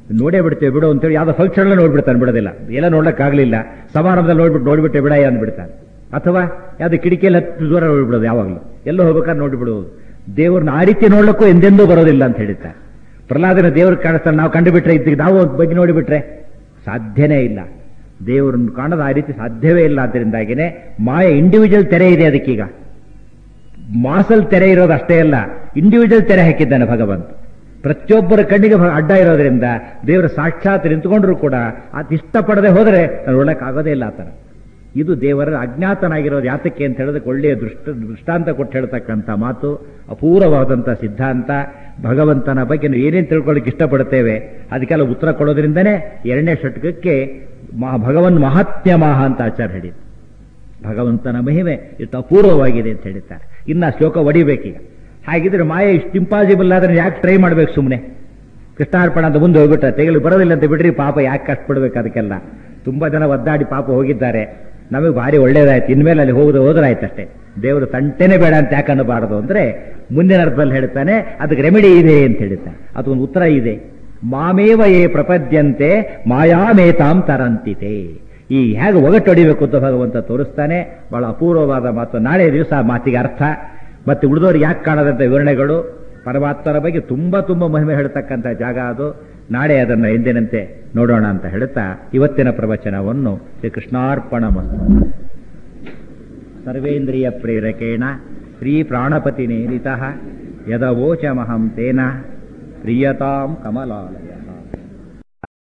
ನೋಡೇ ಬಿಡ್ತೇವೆ ಬಿಡು ಅಂತೇಳಿ ಯಾವುದೋ ಫಂಕ್ಷನ್ ನೋಡ್ಬಿಡ್ತಾನೆ, ಬಿಡೋದಿಲ್ಲ. ಎಲ್ಲ ನೋಡಕ್ಕಾಗಲಿಲ್ಲ, ಸಮಾರಂಭದಲ್ಲಿ ನೋಡ್ಬಿಟ್ಟೆ ಬಿಡ ಅಂದ್ಬಿಡ್ತಾನೆ. ಅಥವಾ ಯಾವುದೋ ಕಿಟಕಿಯಲ್ಲಿ ಹತ್ತು ದೂರ ನೋಡ್ಬಿಡೋದು, ಯಾವಾಗಲೂ ಎಲ್ಲೋ ಹೋಗ್ಬೇಕಾದ್ರೆ ನೋಡಿಬಿಡುವುದು. ದೇವ್ರನ್ನ ಆ ರೀತಿ ನೋಡ್ಲಿಕ್ಕೂ ಎಂದೆಂದೂ ಬರೋದಿಲ್ಲ ಅಂತ ಹೇಳ್ತಾರೆ. ಪ್ರಹ್ಲಾದನ ದೇವ್ರಿಗೆ ಕಾಣಿಸ್ತಾನೆ, ನಾವು ಕಂಡುಬಿಟ್ರೆ ಇದ್ದಕ್ಕೆ ನಾವು ಬಗ್ಗೆ ನೋಡಿಬಿಟ್ರೆ ಸಾಧ್ಯನೇ ಇಲ್ಲ. ದೇವರನ್ನು ಕಾಣೋದು ಆ ರೀತಿ ಸಾಧ್ಯವೇ ಇಲ್ಲ. ಆದ್ದರಿಂದಾಗಿನೇ ಮಾಯ ಇಂಡಿವಿಜುವಲ್ ತೆರೆ ಇದೆ ಅದಕ್ಕೀಗ. ಮಾಸಲ್ ತೆರೆ ಇರೋದು ಅಷ್ಟೇ ಅಲ್ಲ, ಇಂಡಿವಿಜುವಲ್ ತೆರೆ ಹಾಕಿದ್ದಾನೆ ಭಗವಂತ. ಪ್ರತಿಯೊಬ್ಬರ ಕಣ್ಣಿಗೆ ಅಡ್ಡ ಇರೋದ್ರಿಂದ ದೇವರ ಸಾಕ್ಷಾತ್ ನಿಂತ್ಕೊಂಡ್ರು ಕೂಡ ಅದು ಇಷ್ಟಪಡದೆ ಹೋದರೆ ನೋಡಕ್ಕಾಗೋದೇ ಇಲ್ಲ. ಆ ಥರ ಇದು ದೇವರ ಅಜ್ಞಾತನಾಗಿರೋದು ಯಾತಕ್ಕೆ ಅಂತ ಹೇಳೋದಕ್ಕೆ ಒಳ್ಳೆಯ ದೃಷ್ಟಾಂತ ಕೊಟ್ಟು ಹೇಳ್ತಕ್ಕಂಥ ಮಾತು, ಅಪೂರ್ವವಾದಂಥ ಸಿದ್ಧಾಂತ. ಭಗವಂತನ ಬಗ್ಗೆ ನಾವು ಏನೇನು ತಿಳ್ಕೊಳ್ಳಿಕ್ಕೆ ಇಷ್ಟಪಡ್ತೇವೆ ಅದಕ್ಕೆಲ್ಲ ಉತ್ತರ ಕೊಡೋದ್ರಿಂದನೇ 2ನೇ ಷಟ್ಕಕ್ಕೆ ಭಗವನ್ ಮಹಾತ್ಮ್ಯ ಮಹಾ ಅಂತ ಆಚಾರ್ಯ ಹೇಳಿದ್ರು. ಭಗವಂತನ ಮಹಿಮೆ ಇಷ್ಟು ಅಪೂರ್ವವಾಗಿದೆ ಅಂತ ಹೇಳಿದ್ದಾರೆ. ಇನ್ನು ಶ್ಲೋಕ ಒಡಿಬೇಕೀಗ. ಹಾಗಿದ್ರೆ ಮಾಯೆ ಇಷ್ಟು ಇಂಪಾಸಿಬಲ್ ಆದ್ರೆ ಯಾಕೆ ಟ್ರೈ ಮಾಡ್ಬೇಕು ಸುಮ್ಮನೆ? ಕೃಷ್ಣಾರ್ಪಣ ಅಂತ ಮುಂದೆ ಹೋಗ್ಬಿಟ್ರೆ ತೆಗೆಲು ಬರೋದಿಲ್ಲ ಅಂತ ಬಿಡ್ರಿ, ಪಾಪ ಯಾಕೆ ಕಷ್ಟಪಡ್ಬೇಕು ಅದಕ್ಕೆಲ್ಲ. ತುಂಬಾ ಜನ ಒದ್ದಾಡಿ ಪಾಪ ಹೋಗಿದ್ದಾರೆ. ನಮಗೆ ಭಾರಿ ಒಳ್ಳೇದಾಯ್ತು, ಇನ್ಮೇಲೆ ಅಲ್ಲಿ ಹೋದ್ರಾಯ್ತಷ್ಟೇ. ದೇವರು ತಂಟೆನೇ ಬೇಡ ಅಂತ ಯಾಕೆ ಅನ್ನಬಾರದು ಅಂದ್ರೆ ಮುಂದಿನ ಅರ್ಥದಲ್ಲಿ ಹೇಳ್ತಾನೆ ಅದಕ್ಕೆ ರೆಮಿಡಿ ಇದೆ ಅಂತ ಹೇಳ್ತಾನೆ. ಅದೊಂದು ಉತ್ತರ ಇದೆ. ಮಾಮೇವ ಯೇ ಪ್ರಪದ್ಯಂತೆ ಮಾಯಾಮೇತಾಂ ತರಂತಿತೆ. ಈ ಹೇಗೆ ಒಗಟೊಡಿಬೇಕು ಅಂತ ಭಗವಂತ ತೋರಿಸ್ತಾನೆ. ಬಹಳ ಅಪೂರ್ವವಾದ ಮಾತು. ನಾಳೆ ದಿವಸ ಮಾತಿಗೆ ಅರ್ಥ ಮತ್ತೆ ಉಳಿದವರು ಯಾಕೆ ಕಾಣದಂತ ವಿವರಣೆಗಳು, ಪರಮಾತ್ಮನ ಬಗ್ಗೆ ತುಂಬಾ ಮಹಿಮೆ ಹೇಳ್ತಕ್ಕಂಥ ಜಾಗ ಅದು. ನಾಳೆ ಅದನ್ನು ಎಂದಿನಂತೆ ನೋಡೋಣ ಅಂತ ಹೇಳುತ್ತಾ ಇವತ್ತಿನ ಪ್ರವಚನವನ್ನು ಶ್ರೀ ಕೃಷ್ಣಾರ್ಪಣಮಸ್ತು. ಸರ್ವೇಂದ್ರಿಯ ಪ್ರೇರಕೇಣ ಶ್ರೀ ಪ್ರಾಣಪತಿ ನೇರಿತಃ ಯದವೋಚಮಹಂ ತೇನ ಪ್ರಿಯತಾಂ ಕಮಲಾಲಯ.